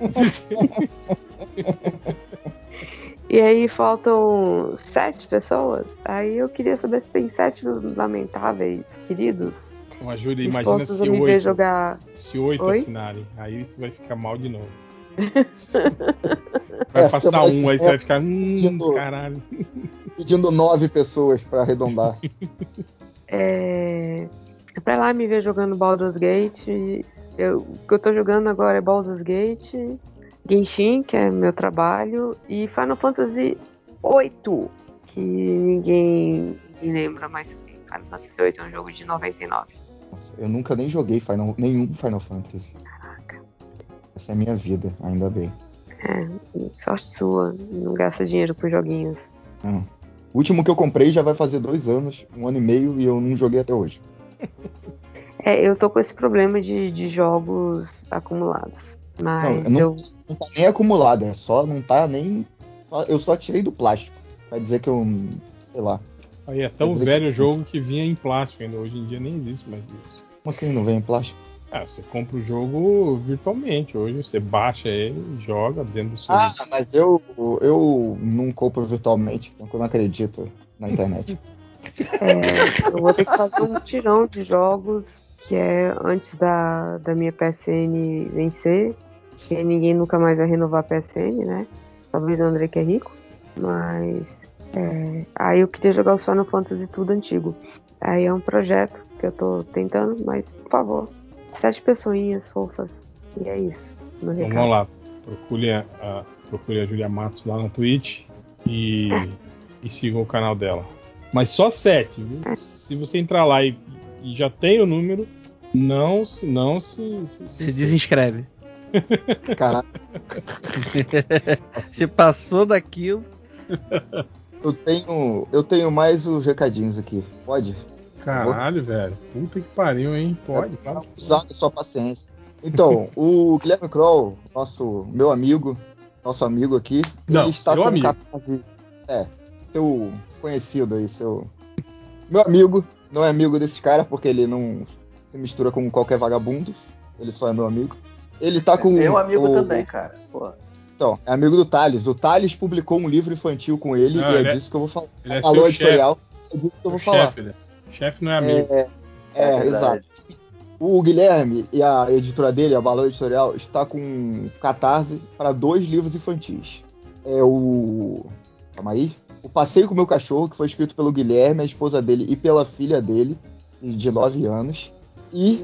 E aí faltam sete pessoas. Aí eu queria saber se tem sete lamentáveis, queridos, Uma Júlia, imagina dispostos se a me ver oito, jogar. se oito Oi? assinarem. Aí você vai ficar mal de novo. Vai É, passar semana um, que aí você vem, vai ficar. Hum, pedindo- caralho. Pedindo nove pessoas pra arredondar. É, pra lá me ver jogando Baldur's Gate. Eu, o que eu tô jogando agora é Baldur's Gate, Genshin, que é meu trabalho, e Final Fantasy oito, que ninguém, ninguém lembra, mas Final Fantasy oito é um jogo de noventa e nove. Nossa, eu nunca nem joguei Final, nenhum Final Fantasy. Essa é a minha vida, ainda bem. É, sorte sua, não gasta dinheiro por joguinhos. Hum. O último que eu comprei já vai fazer dois anos, um ano e meio, e eu não joguei até hoje. É, eu tô com esse problema de, de jogos acumulados. Mas não, eu. Não tá nem acumulado, é só, não tá nem. só- eu só tirei do plástico. Pra dizer que eu. Sei lá. Aí é tão Quer dizer velho que- o jogo que vinha em plástico ainda. Hoje em dia nem existe mais isso. Como assim não vem em plástico? Ah, você compra o jogo virtualmente. Hoje você baixa ele, joga dentro do seu. Ah, mas eu, eu não compro virtualmente, porque eu não acredito na internet. É, eu vou ter que fazer um tirão de jogos que é antes da, da minha P S N vencer, porque ninguém nunca mais vai renovar a P S N, né? Talvez o André que é rico, mas é, aí eu queria jogar os Final Fantasy tudo antigo. Aí é um projeto que eu tô tentando, mas por favor, sete pessoinhas fofas, e é isso. Meu Então recado. vamos lá. Procure a, a, procure a Julia Matos lá na Twitch e, e sigam o canal dela. Mas só sete, viu? Se você entrar lá e, e já tem o número, não se. Não se, se, Se desinscreve. Caraca, Se passou daquilo. eu tenho, eu tenho mais os recadinhos aqui. Pode? Caralho, velho. Puta que pariu, hein? Pode, Para pode. usar da sua paciência. Então, o Guilherme Kroll, nosso meu amigo, nosso amigo aqui, Não, ele está seu com amigo. catarse. É, seu conhecido aí, seu. Meu amigo, não é amigo desse cara, porque ele não se mistura com qualquer vagabundo. Ele só é meu amigo. Ele tá com. Meu amigo o... também, cara. Pô. Então, é amigo do Thales. O Thales publicou um livro infantil com ele Não, e é ele é- disso que eu vou falar. ele é Alô, seu editorial, é disso que eu O vou falar. chefe, né? O chefe não é amigo. É, é, É verdade. exato. O Guilherme e a editora dele, a Balão Editorial, está com catarse para dois livros infantis. É o. calma aí. O Passeio com o Meu Cachorro, que foi escrito pelo Guilherme, a esposa dele e pela filha dele, de nove anos. E...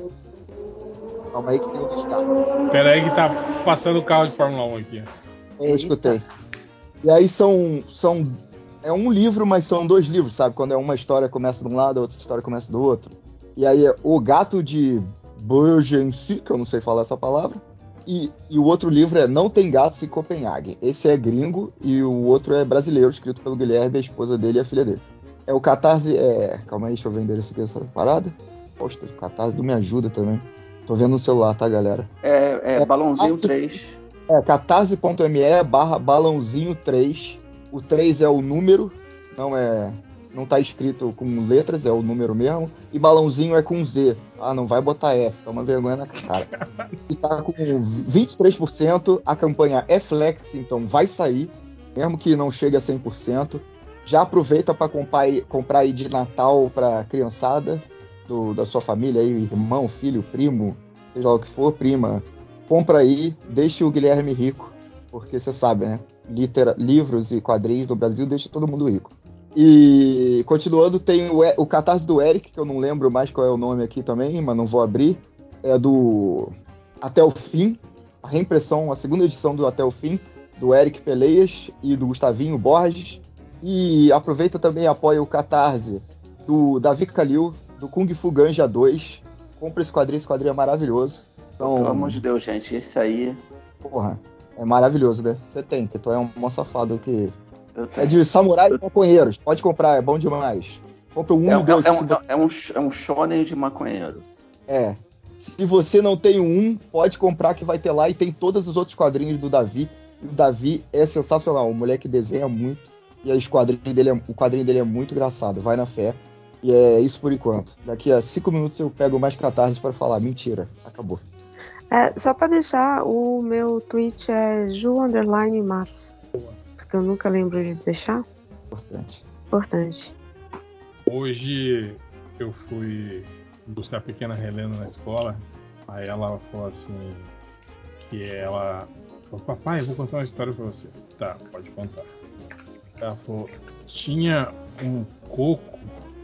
calma aí que tem outros caras. Pera aí que tá passando o carro de Fórmula um aqui. Eu escutei. E aí são, são... é um livro, mas são dois livros, sabe? Quando é uma história começa de um lado, a outra história começa do outro. E aí é O Gato de Beaugency, que eu não sei falar essa palavra. E, e o outro livro é Não Tem Gatos em Copenhague. Esse é gringo e o outro é brasileiro, escrito pelo Guilherme, a esposa dele e a filha dele. É o Catarse... É... calma aí, deixa eu vender essa, essa parada. Poxa, o Catarse não me ajuda também. Tô vendo no celular, tá, galera? É, é, É, balãozinho três. É, catarse.me barra balãozinho três. O três é o número, não é... não tá escrito com letras, é o número mesmo. E balãozinho é com Z. Ah, não vai botar S, toma vergonha na cara. E tá com vinte e três por cento, a campanha é flex, então vai sair, mesmo que não chegue a cem por cento. Já aproveita para comprar, comprar aí de Natal pra criançada do, da sua família, aí, irmão, filho, primo, seja lá o que for, prima. Compra aí, deixe o Guilherme rico, porque você sabe, né? Litera, livros e quadrinhos do Brasil deixa todo mundo rico. E continuando, tem o, o Catarse do Eric, que eu não lembro mais qual é o nome aqui também, mas não vou abrir. É do Até o Fim, a reimpressão, a segunda edição do Até o Fim, do Eric Peleias e do Gustavinho Borges. E aproveita também e apoia o Catarse do Davi Calil, do Kung Fu Ganja dois. Compra esse quadrinho, esse quadrinho é maravilhoso. Então, pelo amor de Deus, gente, esse aí... porra, é maravilhoso, né? Você tem, porque tu é um mó safado que... é de samurai e maconheiros. Pode comprar, é bom demais. Compra o um é, e o dois. É, é, um, você... é, um, é um shonen de maconheiro. É. Se você não tem o um, pode comprar que vai ter lá. E tem todos os outros quadrinhos do Davi. E o Davi é sensacional. O moleque desenha muito. E os quadrinhos dele é, o quadrinho dele é muito engraçado. Vai na fé. E é isso por enquanto. Daqui a cinco minutos eu pego mais Catarse para falar. Mentira. Acabou. É, só pra deixar, o meu tweet é Ju Underline Matos. Porque eu nunca lembro de deixar. Importante. Importante. Hoje eu fui buscar a pequena Helena na escola. Aí ela falou assim, que ela falou, papai, eu vou contar uma história pra você. Tá, pode contar. Ela falou, tinha um coco.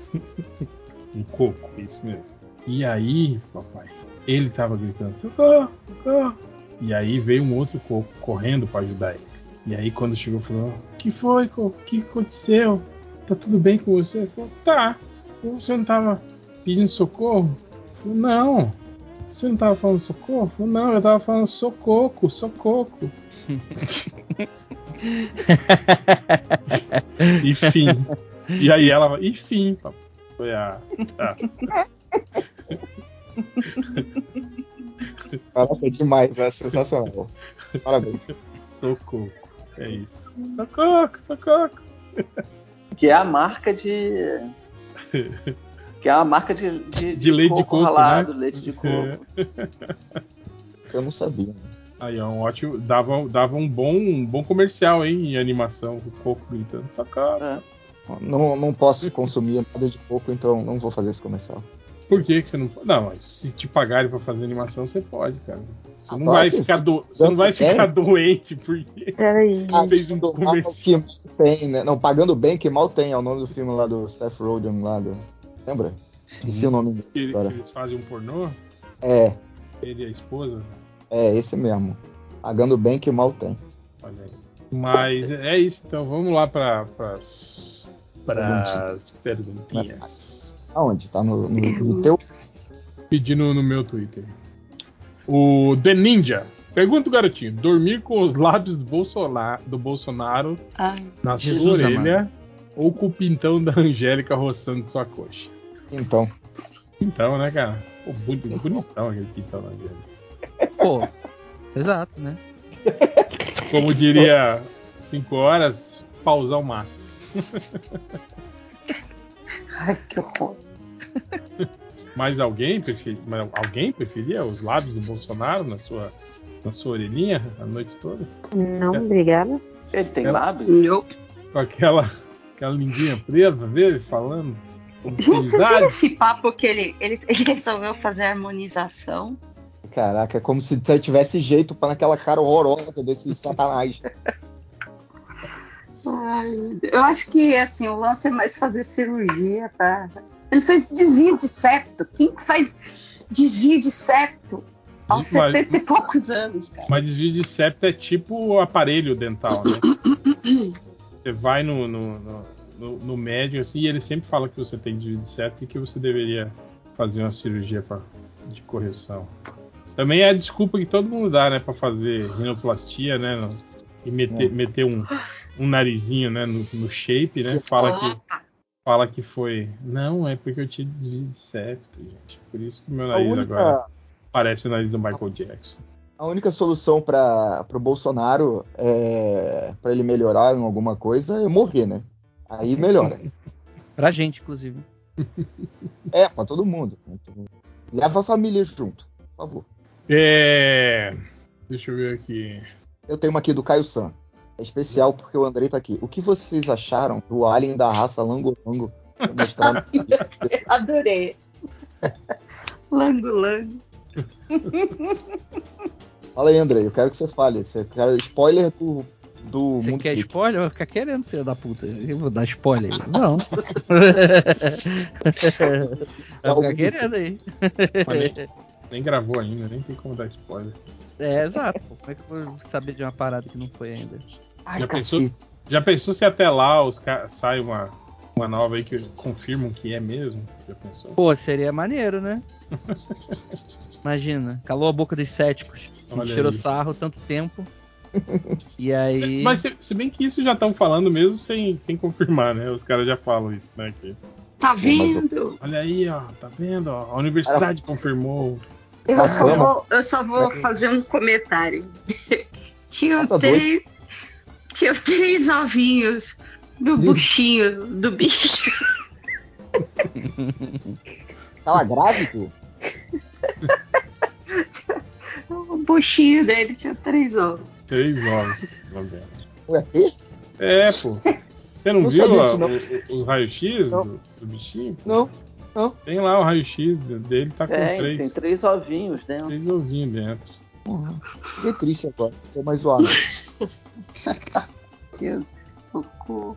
um coco, isso mesmo. E aí, papai, ele tava gritando, socorro, socorro. E aí veio um outro coco correndo pra ajudar ele. E aí quando chegou, falou, o que foi, coco? O que aconteceu? Tá tudo bem com você? Ele falou, tá. Você não tava pedindo socorro? Eu falei, não. Você não tava falando socorro? Eu falei, não, eu tava falando sococo, sococo. Enfim. E aí ela, enfim. Foi a. Tá. Caraca, é demais, é sensacional. Parabéns. Sococo. É isso. Sococo, sococo. Que é a marca de. Que é a marca de, de, de, de leite coco, de coco, ralado, né? leite de coco. É. Eu não sabia. Aí, ó, um ótimo. Dava, dava um, bom, um bom comercial, hein, em animação. O coco gritando, socorro. É. Não, não posso consumir nada de coco, então não vou fazer esse comercial. Por que, que você não pode? Não, mas se te pagarem pra fazer animação, você pode, cara. Você Ah, não claro vai que ficar, sim. do... você não vai Tanto ficar bem. doente porque Peraí, Ah, fez um pagando mal comercial. que mal tem, né? Não, Pagando Bem que mal tem, é o nome do filme lá do Seth Rogen lá do... Lembra? Esqueci o nome dele Que, que agora. eles fazem um pornô, É, ele e a esposa. é esse mesmo. Pagando Bem que mal tem. Olha aí. Mas é isso, então vamos lá para as perguntinhas. Aonde? Tá no, no, no teu? Pedindo no meu Twitter. O The Ninja. Pergunta o garotinho: dormir com os lábios do Bolsonaro, do Bolsonaro Ai, na Jesus, sua orelha amado. ou com o pintão da Angélica roçando sua coxa? Então. Pintão, né, cara? Pô, bonitão, bonitão aquele pintão da Angélica. Pô, exato, né? Como diria cinco horas, pausar o máximo. ai, que horror. Mas alguém, preferi, mas alguém preferia os lábios do Bolsonaro na sua, na sua orelhinha a noite toda? Não, obrigada. Ele tem Ela- lábios? Nope. Com aquela, aquela linguinha presa dele falando? com Gente, vocês viram amizade? esse papo que ele, ele, ele resolveu fazer harmonização? Caraca, é como se você tivesse jeito para naquela cara horrorosa desse satanás. Ai, eu acho que assim, o lance é mais fazer cirurgia, tá? Ele fez desvio de septo. Quem que faz desvio de septo aos Mas- setenta e poucos anos, cara? Mas desvio de septo é tipo aparelho dental, né? Você vai no, no, no, no, no médico assim, e ele sempre fala que você tem desvio de septo e que você deveria fazer uma cirurgia pra, de correção. Também é a desculpa que todo mundo dá, né? Pra fazer rinoplastia, né? no- e meter, É. meter um, um narizinho, né? No, no shape, né? Fala que, fala que foi... Não, é porque eu tinha desvio de septo, gente. Por isso que meu A nariz única, agora parece o nariz do Michael Jackson. a única solução para o Bolsonaro, é, para ele melhorar em alguma coisa, é morrer, né? Aí melhora. Pra gente, inclusive. É, para todo mundo. Leva a família junto, por favor. É... Deixa eu ver aqui. Eu tenho uma aqui do Caio San. É especial porque o Andrei tá aqui. O que vocês acharam do alien da raça Langolango mostrado? Adorei. Lango, lango. Fala aí, Andrei. Eu quero que você fale. Você quer spoiler do, do Você Mundo quer Freak. spoiler? Vai ficar querendo, filho da puta. Eu vou dar spoiler aí. Não. Vai ficar querendo aí. Mas nem, nem gravou ainda, nem tem como dar spoiler. É, exato. Pô. Como é que eu vou saber de uma parada que não foi ainda? Ai, Já pensou? cacete. Já pensou se até lá os ca... sai uma, uma nova aí que confirmam que é mesmo? Já pensou? Pô, seria maneiro, né? Imagina, calou a boca dos céticos. A gente Olha tirou aí. sarro tanto tempo. E aí. Se- Mas se, se bem que isso já estão falando mesmo sem, sem confirmar, né? Os caras já falam isso, né? Que, Tá mas eu- vendo? olha aí, ó, tá vendo? Ó, a universidade confirmou. Eu Tá só bom. vou, eu só vou É. fazer um comentário. Tinha Passa três, tinha três ovinhos no buchinho do bicho. Tava grávido? O buchinho dele tinha três ovos. Três ovos lá dentro. O E T? É, pô. Você não, Não viu sabia ó, disso, não. o- o- os raios-x Não. do, do bichinho? Não, não. Tem lá o raio-x dele, tá com Tem, três, tem três ovinhos dentro. três ovinhos dentro. Porra, fiquei triste agora. Tô mais zoado. Deus, socorro.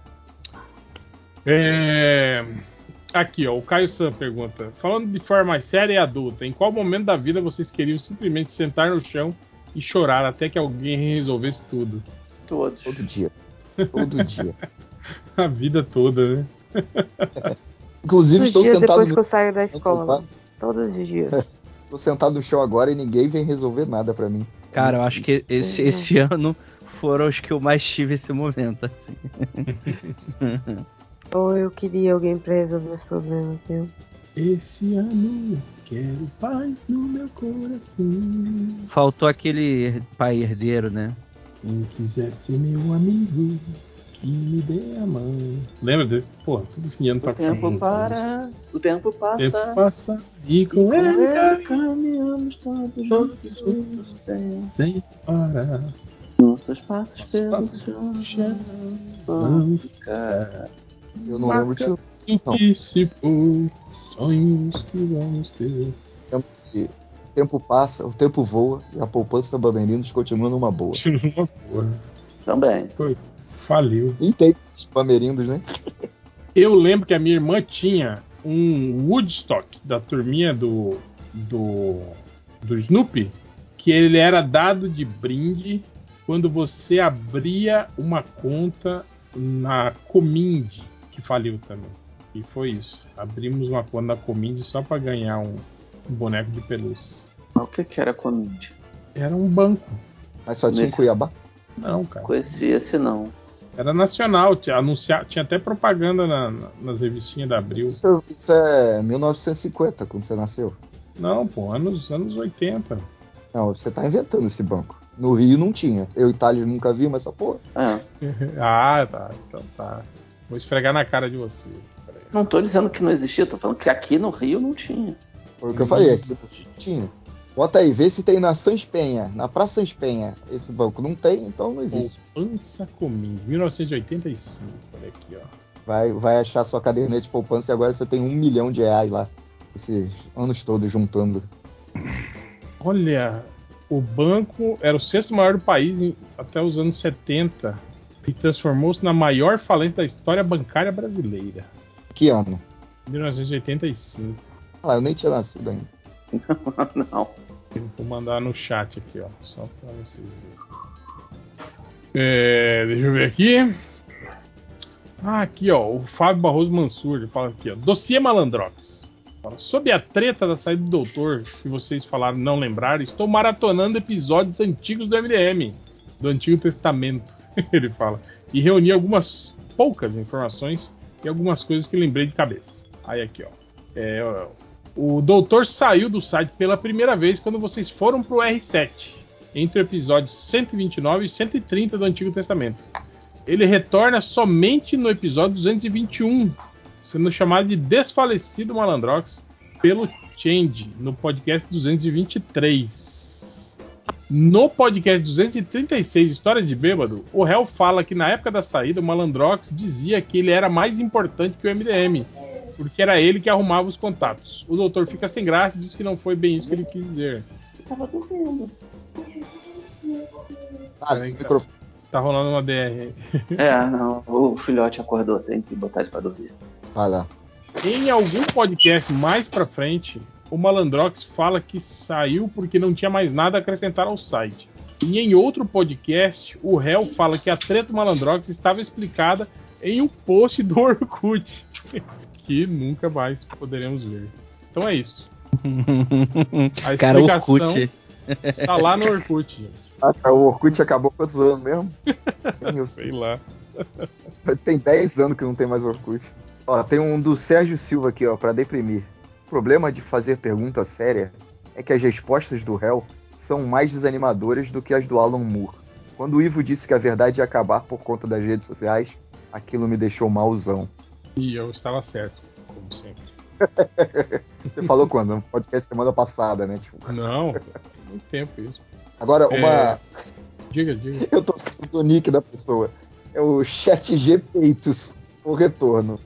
É... Aqui, ó, o Caio Sam pergunta: falando de forma mais séria e adulta, em qual momento da vida vocês queriam simplesmente sentar no chão e chorar até que alguém resolvesse tudo? Todos. Todo dia. Todo dia. A vida toda, né? Inclusive, Todos estou os dias sentado depois no que eu saio da chão. escola. Todos os dias. Tô sentado no chão agora e ninguém vem resolver nada pra mim. Cara, eu acho que esse, Uhum. esse ano foram os que eu mais tive esse momento, assim. Ou eu queria alguém pra resolver os problemas, viu? Esse ano quero paz no meu coração. Faltou aquele pai herdeiro, né? Quem quiser ser meu amigo, que me dê a mão. Lembra desse? Pô, todo fim de ano O tá tempo com para, o tempo O tempo passa. passa e com E com ele ele caminhamos todos juntos, juntos, Sem sem parar. nossos passos pelo Passos chão. chão, Vão ficar. Eu não lembro de do que se foi, sonhos que vamos ter. que o tempo passa, o tempo voa e a poupança Bamerinos continua numa boa. Uma porra. Também. Foi, faliu. Nem tem os Bamerindos, né? Eu lembro que a minha irmã tinha um Woodstock da turminha do, do, do Snoopy, que ele era dado de brinde quando você abria uma conta na Comind, que faliu também. E foi isso. Abrimos uma conta na Comind só para ganhar um, um boneco de pelúcia. O que que era Comind? Era um banco. Mas só tinha em Nesse- Cuiabá. Não, cara. Conheci esse não. Era nacional. Tinha, anuncia, tinha até propaganda na- na- nas revistinhas da Abril. Isso, isso é mil novecentos e cinquenta, quando você nasceu. Não, pô, anos, anos oitenta. Não, você tá inventando esse banco. No Rio não tinha. Eu e Thales nunca vimos essa porra. É. Ah, tá. Então tá. Vou esfregar na cara de você. Peraí. Não tô dizendo que não existia, tô falando que aqui no Rio não tinha. Foi o que eu falei, aqui no Rio tinha. Bota aí, vê se tem na Sans Penha, na Praça Sans Penha, esse banco. Não tem, então não existe. Poupança Comigo, mil novecentos e oitenta e cinco. Olha aqui, ó. Vai, vai achar sua caderneta de poupança e agora você tem um milhão de reais lá. Esses anos todos juntando. Olha, o banco era o sexto maior do país em- até os anos setenta. e transformou-se na maior falência da história bancária brasileira. Que ano? mil novecentos e oitenta e cinco. Ah, eu nem tinha nascido ainda. Não. Eu vou mandar no chat aqui, ó. Só pra vocês verem. É, deixa eu ver aqui. Ah, aqui, ó. O Fábio Barroso Mansur ele fala aqui, ó. Dossiê Malandrox. Fala, sob a treta da saída do doutor, que vocês falaram não lembrar, estou maratonando episódios antigos do M D M, do Antigo Testamento. Ele fala. E reuni algumas poucas informações e algumas coisas que lembrei de cabeça. Aí aqui, ó. É, ó o doutor saiu do site pela primeira vez quando vocês foram pro R sete, entre episódios cento e vinte e nove e cento e trinta do Antigo Testamento. Ele retorna somente no episódio duzentos e vinte e um, sendo chamado de Desfalecido Malandrox pelo Change, no podcast duzentos e vinte e três. No podcast duzentos e trinta e seis, História de Bêbado, o Hell fala que na época da saída o Malandrox dizia que ele era mais importante que o M D M, porque era ele que arrumava os contatos. O doutor fica sem graça e diz que não foi bem isso que ele quis dizer. Tava dormindo. Ah, no microfone. Tá rolando uma D R. É, não. O filhote acordou, tem que botar ele pra dormir. Vai lá. Em algum podcast mais pra frente, o Malandrox fala que saiu porque não tinha mais nada a acrescentar ao site. E em outro podcast, o Hell fala que a treta do Malandrox estava explicada em um post do Orkut, que nunca mais poderemos ver. Então é isso. A explicação Cara, Orkut. está lá no Orkut, gente. Ah, o Orkut acabou quantos anos mesmo? Sei lá. Tem dez anos que não tem mais Orkut. Ó, tem um do Sérgio Silva aqui, ó, pra deprimir. O problema de fazer pergunta séria é que as respostas do Hell são mais desanimadoras do que as do Alan Moore. Quando o Ivo disse que a verdade ia acabar por conta das redes sociais, aquilo me deixou malzão. E eu estava certo, como sempre. Você falou quando? No podcast semana passada, né? Tipo... Não, muito tempo isso. Agora, uma... É... Diga, diga. Eu tô com o nick da pessoa. É o ChatGPeitos, o retorno.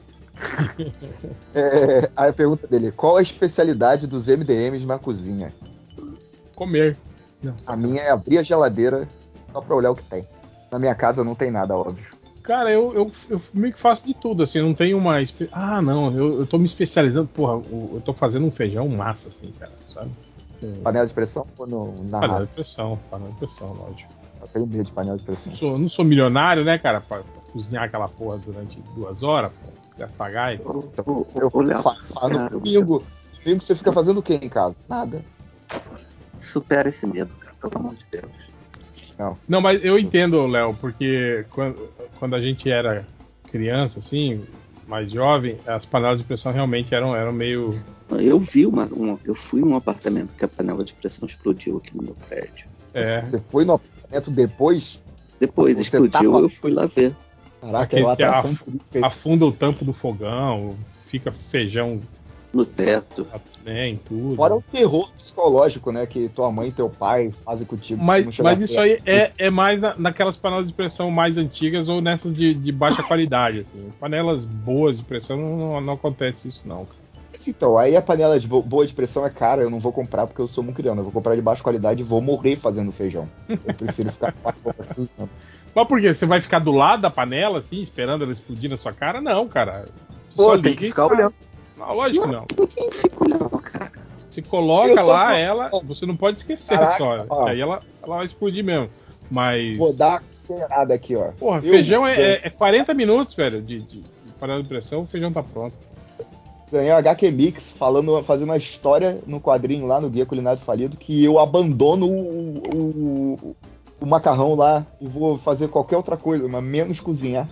É... Aí a pergunta dele, qual a especialidade dos M D Ms na cozinha? Comer. Não, a minha é abrir a geladeira só pra olhar o que tem. Na minha casa não tem nada, óbvio. Cara, eu, eu, eu meio que faço de tudo, assim, eu não tenho uma... Espe... Ah, não, eu, eu tô me especializando, porra, eu tô fazendo um feijão massa, assim, cara, sabe? Panela de pressão ou no, na Panela raça? de pressão, panela de pressão, lógico. Eu tenho medo de panela de pressão. Eu sou, não sou milionário, né, cara, pra, pra cozinhar aquela porra durante duas horas, pô, gastar gás. Eu, eu, eu, eu faço ah, no domingo. Domingo você fica fazendo o que em casa? Nada. Supera esse medo, cara, pelo amor de Deus. Não. Não, mas eu entendo, Léo, porque quando, quando a gente era criança, assim, mais jovem, as panelas de pressão realmente eram, eram meio... Eu vi uma, uma... Eu fui num apartamento que a panela de pressão explodiu aqui no meu prédio. É. Você foi no apartamento depois? Depois você explodiu, tava... eu fui lá ver. Caraca, é uma atração af... Afunda o tampo do fogão, fica feijão... No teto. É, em tudo. Fora o terror psicológico, né? Que tua mãe e teu pai fazem contigo. Mas, mas isso aí é, é mais na, naquelas panelas de pressão mais antigas ou nessas de, de baixa qualidade. Assim. Panelas boas de pressão não, não, não acontece isso, não. Então, aí a panela de bo- boa de pressão é cara, eu não vou comprar porque eu sou mucriano. Eu vou comprar de baixa qualidade e vou morrer fazendo feijão. Eu prefiro ficar cozinhando. Mas por quê? Você vai ficar do lado da panela, assim, esperando ela explodir na sua cara? Não, cara. Pô, Só tem que ficar olhando. Não, lógico que não. Ninguém fica olhando, cara. Você coloca lá tô... ela, você não pode esquecer. Caraca, só. Ó, que aí ela, ela vai explodir mesmo. Mas. Vou dar uma aqui, ó. Porra, eu, feijão é, é, é quarenta minutos, velho, de, de, de panela de pressão, o feijão tá pronto. Ganhei o H Q Mix falando, fazendo uma história no quadrinho lá no Guia Culinário Falido que eu abandono o, o, o macarrão lá e vou fazer qualquer outra coisa, mas menos cozinhar.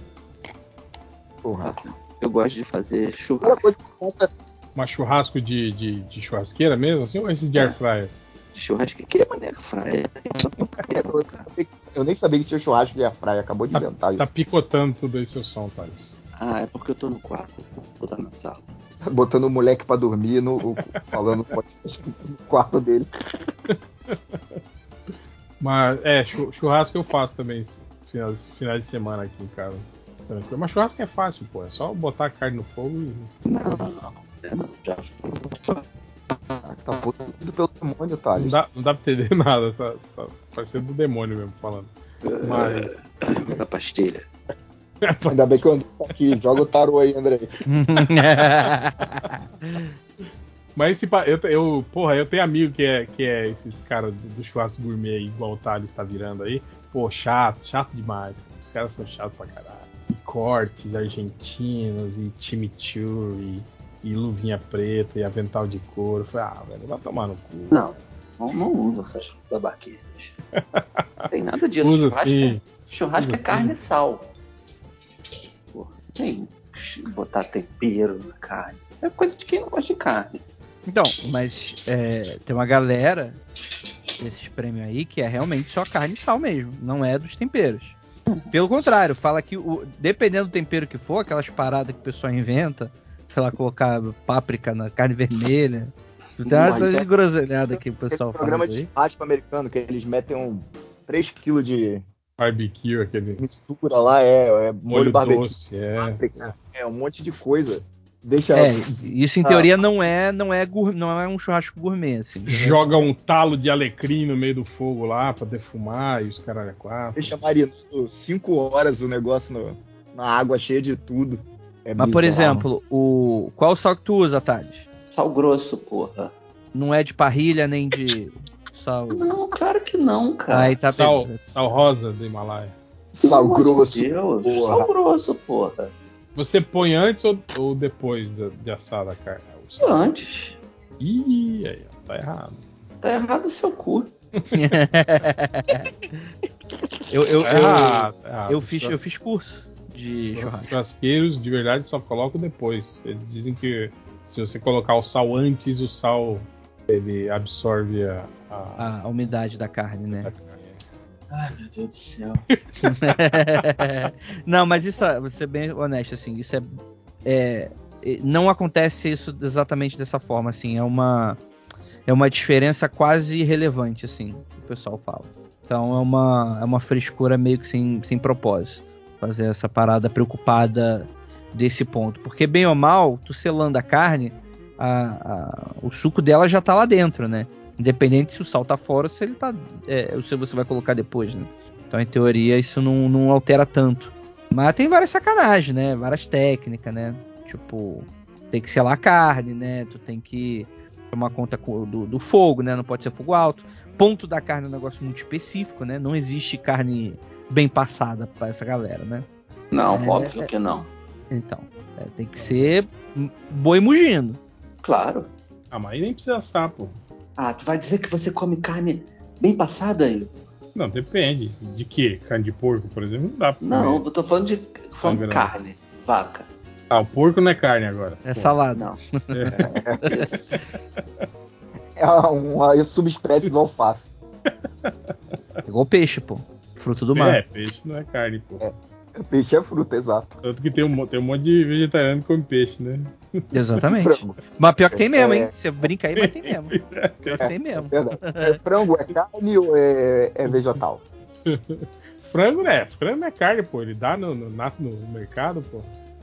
Porra. Eu gosto de fazer churrasco. Mas churrasco de, de, de churrasqueira mesmo, assim, ou esses de air fryer? Churrasco que é maneiro, fryer. Eu nem sabia que tinha churrasco de air fryer, acabou de tá, inventar isso. Tá picotando tudo aí seu som, Thales. Ah, é porque eu tô no quarto, vou dar na sala. Botando o moleque pra dormir, no, falando no quarto dele. Mas, é, churrasco eu faço também, finais, finais de semana aqui em casa. Mas churrasco é fácil, pô. É só botar a carne no fogo e... Não, não, não. Já tá possuído pelo demônio, Thales. Não dá, não dá pra entender nada. Tá, tá parecendo do demônio mesmo falando. Mas... Da pastilha. Ainda bem que eu ando aqui. Joga o tarô aí, André. Mas esse, pa- eu, eu, porra, eu tenho amigo que é, que é esses caras do, do churrasco gourmet aí, igual o Thales tá virando aí. Pô, chato, chato demais. Os caras são chatos pra caralho. E cortes argentinos, e chimichurri, e luvinha preta, e avental de couro. Eu falei, ah, velho, vai tomar no cu. Não, não, não usa essas babaquices. Não tem nada disso. Usa churrasco sim. é, churrasco Usa é carne sim. e sal. Porra, não tem botar tempero na carne. É coisa de quem não gosta de carne. Então, mas é, tem uma galera desses prêmios aí que é realmente só carne e sal mesmo, não é dos temperos. Pelo contrário, fala que o, dependendo do tempero que for, aquelas paradas que o pessoal inventa, sei lá, colocar páprica na carne vermelha, tem Mas essas é- groselhadas que o Esse pessoal programa faz de aí. churrasco americano, que eles metem um três quilos de Barbecue, aquele mistura lá, é, é molho molho barbecue, doce, é. páprica, é um monte de coisa. Deixa. É, isso em Ah. teoria não é, não é, gour- não é um churrasco gourmet, assim. Joga um talo de alecrim no meio do fogo lá pra defumar e os caralho é quatro. Deixa marinando cinco horas o negócio no- na água cheia de tudo. É Mas, por bizarro. exemplo, o qual sal que tu usa, Thales? Sal grosso, porra. Não é de parrilha nem de sal. Não, claro que não, cara. Aí tá Sal, beleza. sal rosa do Himalaia. Sal Pelo amor de grosso. Deus, porra. Sal grosso, porra. Você põe antes ou, ou depois de, de assar a carne? O sal? Antes. Ih, aí, ó, tá errado. Tá errado o seu cu. eu, eu, Tá eu, errado, tá errado. eu, fiz, Churras- eu fiz curso de churrasco. Churrasqueiros de verdade só colocam depois. Eles dizem que se você colocar o sal antes, o sal ele absorve a, a, A, a umidade da carne, a né? carne. Ai, meu Deus do céu. Não, mas isso, é- vou ser bem honesto, assim, isso é, é- é- não acontece isso exatamente dessa forma, assim, é uma é uma diferença quase irrelevante, assim, que o pessoal fala. Então é uma, é uma frescura meio que sem, sem propósito, fazer essa parada preocupada desse ponto, porque bem ou mal, tu selando a carne, a- a- o suco dela já tá lá dentro, né? Independente se o sal tá fora ou se ele tá. É, ou se você vai colocar depois, né? Então, em teoria, isso não, não altera tanto. Mas tem várias sacanagens, né? Várias técnicas, né? Tipo, tem que selar a carne, né? Tu tem que tomar conta co- do, do fogo, né? Não pode ser fogo alto. Ponto da carne é um negócio muito específico, né? Não existe carne bem passada pra essa galera, né? Não, É, óbvio é. que não. Então, é, tem que ser m- boi mugindo. Claro. Ah, mas aí nem precisa assar, pô. Ah, tu vai dizer que você come carne bem passada aí? Não, depende. De que? Carne de porco, por exemplo, não dá pra Não, comer. eu tô falando de falando de Sangrando. carne. Vaca. Ah, o porco não é carne agora. É Pô. salada. Não. É. Isso. É uma subespécie do alface. É igual peixe, pô. Fruto do É, mar. peixe não é carne, pô. Peixe é fruta, exato. Tanto que tem um, mo- tem um monte de vegetariano que come peixe, né? Exatamente. Frango. Mas pior que tem mesmo, É. hein? Você brinca aí, mas tem mesmo. Pior que tem mesmo. Verdade. É frango é carne ou é, é vegetal? Frango, né? Frango não é carne, pô. Ele dá no, no- nasce no mercado, pô.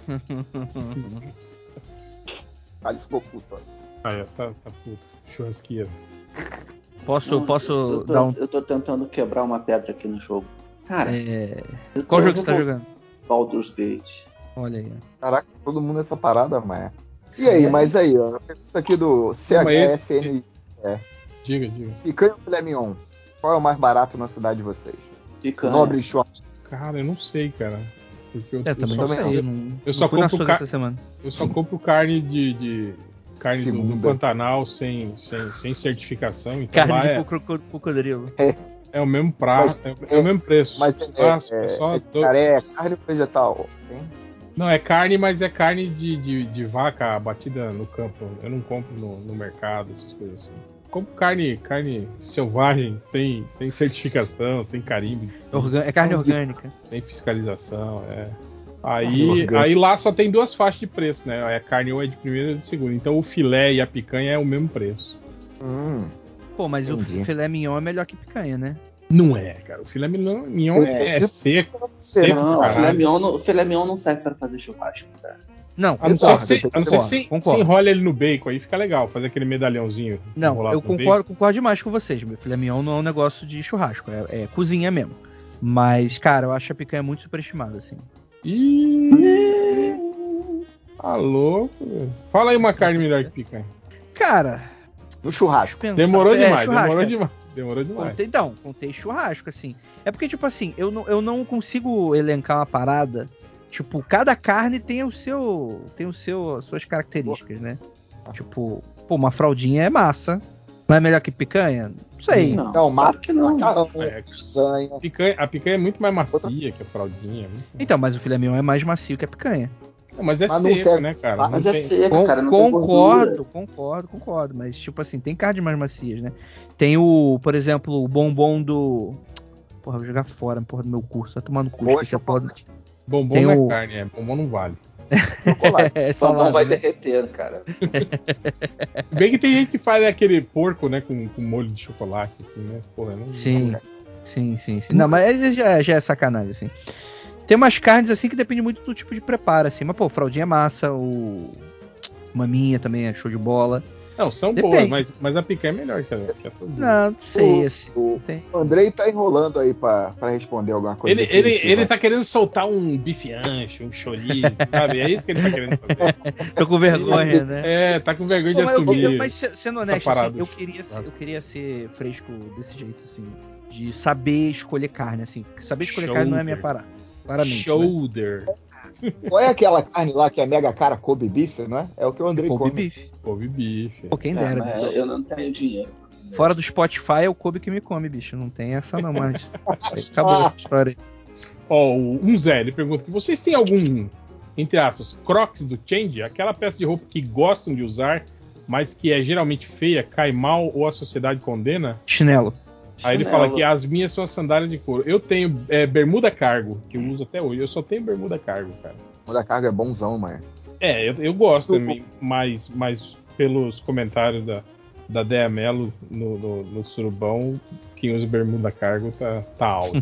Ah, ele ficou puto. ó. Aí, ó, tá, tá puto. Churrasqueira. Posso, Não, posso eu, eu tô, dar um. eu tô tentando quebrar uma pedra aqui no jogo. Cara, É... eu tô Qual jogo você tá revol- jogando? Baldur's Gate. Olha aí. Caraca, todo mundo nessa parada, mas. E aí, É. mas aí, ó. Pergunta aqui do C H S N. Diga, diga. Picanha ou filé mignon? Qual é o mais barato na cidade de vocês? Picanha. Nobre Short. Cara, eu não sei, cara. Porque eu, É, eu também só, não sei. Eu não, eu só não fui na compro sua ca- essa semana. eu só compro carne de. de- carne do, do Segunda. Pantanal sem, sem, sem certificação. Então Carne lá de é, cro- cro- crocodilo. é o mesmo prato, Mas é, é o mesmo preço. Mas é, Lá, é, só é, do- caré, carne ou vegetal? Hein? Não, é carne, mas é carne de, de, de vaca abatida no campo. Eu não compro no, no mercado, essas coisas assim. Compro carne, carne selvagem, sem, sem certificação, sem carimbo, de selo, Orga- É carne orgânica. sem fiscalização. É. Carne Aí, orgânica. aí lá só tem duas faixas de preço, né? A carne ou é de primeira ou de segunda. Então o filé e a picanha é o mesmo preço. Hum, Pô, mas Entendi. o filé mignon é melhor que picanha, né? Não é, cara. O filé mignon, mignon é, é seco. Seco, Não, o filé caralho. mignon não, o filé mignon não serve pra fazer churrasco, cara. Não, A não ser concordo. que você, a não ser que você, concordo, você enrola ele no bacon, aí fica legal, fazer aquele medalhãozinho. Não, enrolado eu no concordo, concordo demais com vocês. Meu filé mignon não é um negócio de churrasco, é, é cozinha mesmo. Mas, cara, eu acho a picanha muito superestimada, assim. Ih, tá louco. Fala aí uma carne melhor que picanha. Cara, No churrasco. pensar- Demorou é, demais, churrasco, demorou é. demais. Demorou demais. Contei, então, contei churrasco, assim. É porque, tipo assim, eu não, eu não consigo elencar uma parada. Tipo, cada carne tem o seu. Tem o seu, as suas características, né? Tipo, pô, uma fraldinha é massa. Não é melhor que picanha? Não sei. Não, Não, claro que não. macarrão, É, lasanha. picanha- a picanha é muito mais macia que a fraldinha. muito- Então, mas o filé mignon é mais macio que a picanha. Não, mas é Mas não seco, serve- né, cara? Ah, Não Mas é tem- seca, Com- cara, não tem concordo, gordura. concordo, concordo. Mas, tipo assim, tem carnes mais macias, né? Tem o, por exemplo, o bombom do. Porra, vou jogar fora, porra, do meu curso. Vai tomar no cu, Boa esqueci a porra do... chocolate. Bombom Tem não é o- carne, é. Bombom não vale. Chocolate. É, O salada, bombom vai né? derreter, cara. Bem que tem gente que faz aquele porco, né, com, com molho de chocolate, assim, né? Porra, não. Sim, sim, sim, sim. Não, mas já, já é sacanagem, assim. Tem umas carnes, assim, que depende muito do tipo de preparo, assim. Mas, pô, fraldinha é massa, o... maminha também é show de bola. Não, são Depende. boas, mas, mas a picanha é melhor que, a, que essas duas. Não, não sei, O- assim. o- Tem... O Andrei tá enrolando aí pra, pra responder alguma coisa. Ele, ele, definitiva. ele tá querendo soltar um bife ancho, um chouriço, sabe? É isso que ele tá querendo fazer. Tô com vergonha, né? É, tá com vergonha Pô, de mas, eu, assumir. eu- mas se- sendo honesto, essa parada assim, eu do queria, ser, churrasco. eu queria ser fresco desse jeito, assim. De saber escolher carne, assim. Saber escolher carne não é a minha Shoulder. parada. Claramente. Né? Shoulder. Qual é aquela carne lá que é mega cara, Kobe beef, não é? É o que o Andrei Kobe come. beef. Couve bife. Pô, quem É, dera, mas bicho. eu não tenho dinheiro. Fora do Spotify é o Kobe que me come, bicho. Não tem essa não mais. Acabou essa história aí. Ó, o um Zé, ele pergunta: vocês têm algum, entre aspas, crocs do Change? Aquela peça de roupa que gostam de usar, mas que é geralmente feia, cai mal ou a sociedade condena? Chinelo. Aí ele Chinelo. fala que as minhas são as sandálias de couro. Eu tenho é, bermuda cargo, que eu uso até hoje. Eu só tenho bermuda cargo, cara. O da carga é bonzão, mano. É, eu, eu gosto Tu- também, mas, mas pelos comentários da, da Dea Mello no, no, no Surubão, quem usa bermuda cargo tá, tá alto.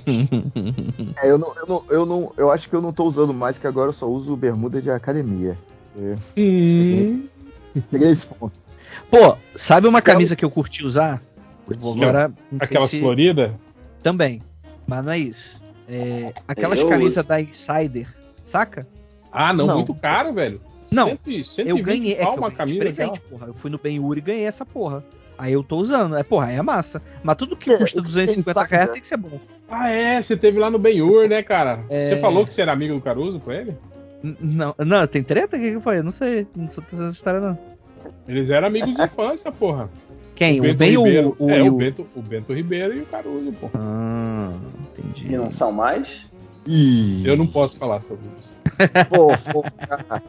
É, eu, não, eu, não, eu, não, eu acho que eu não tô usando mais, que agora eu só uso bermuda de academia. É, hum, peguei esse ponto. Pô, sabe uma camisa que eu curti usar? Eu vou Aquela- agora. Não sei aquelas se- floridas? Também. Mas não é isso. É, aquelas Eu camisas uso. da Insider, saca? Ah, não, Não. muito caro, velho. Não, cento e- cento e Eu vinte ganhei, é que pau eu uma ganhei de camisa presente, daquela. porra. Eu fui no Ben-Hur e ganhei essa porra. Aí eu tô usando. É, porra, aí é massa. Mas tudo que É, custa o que duzentos e cinquenta tem reais Insider? tem que ser bom. Ah, é, você teve lá no Ben-Hur, né, cara? É. Você falou que você era amigo do Caruso pra ele? N- Não, não, tem treta? O que que foi? Eu não sei. Não sou dessa história, não. Eles eram amigos de infância, porra. Quem? O, Bento Ben ou Ribeiro. o, o, É, e o o... Bento, o Bento Ribeiro e o Caruso, porra. Ah, entendi. E não são mais? Ih, Eu não posso falar sobre isso. Fofoca.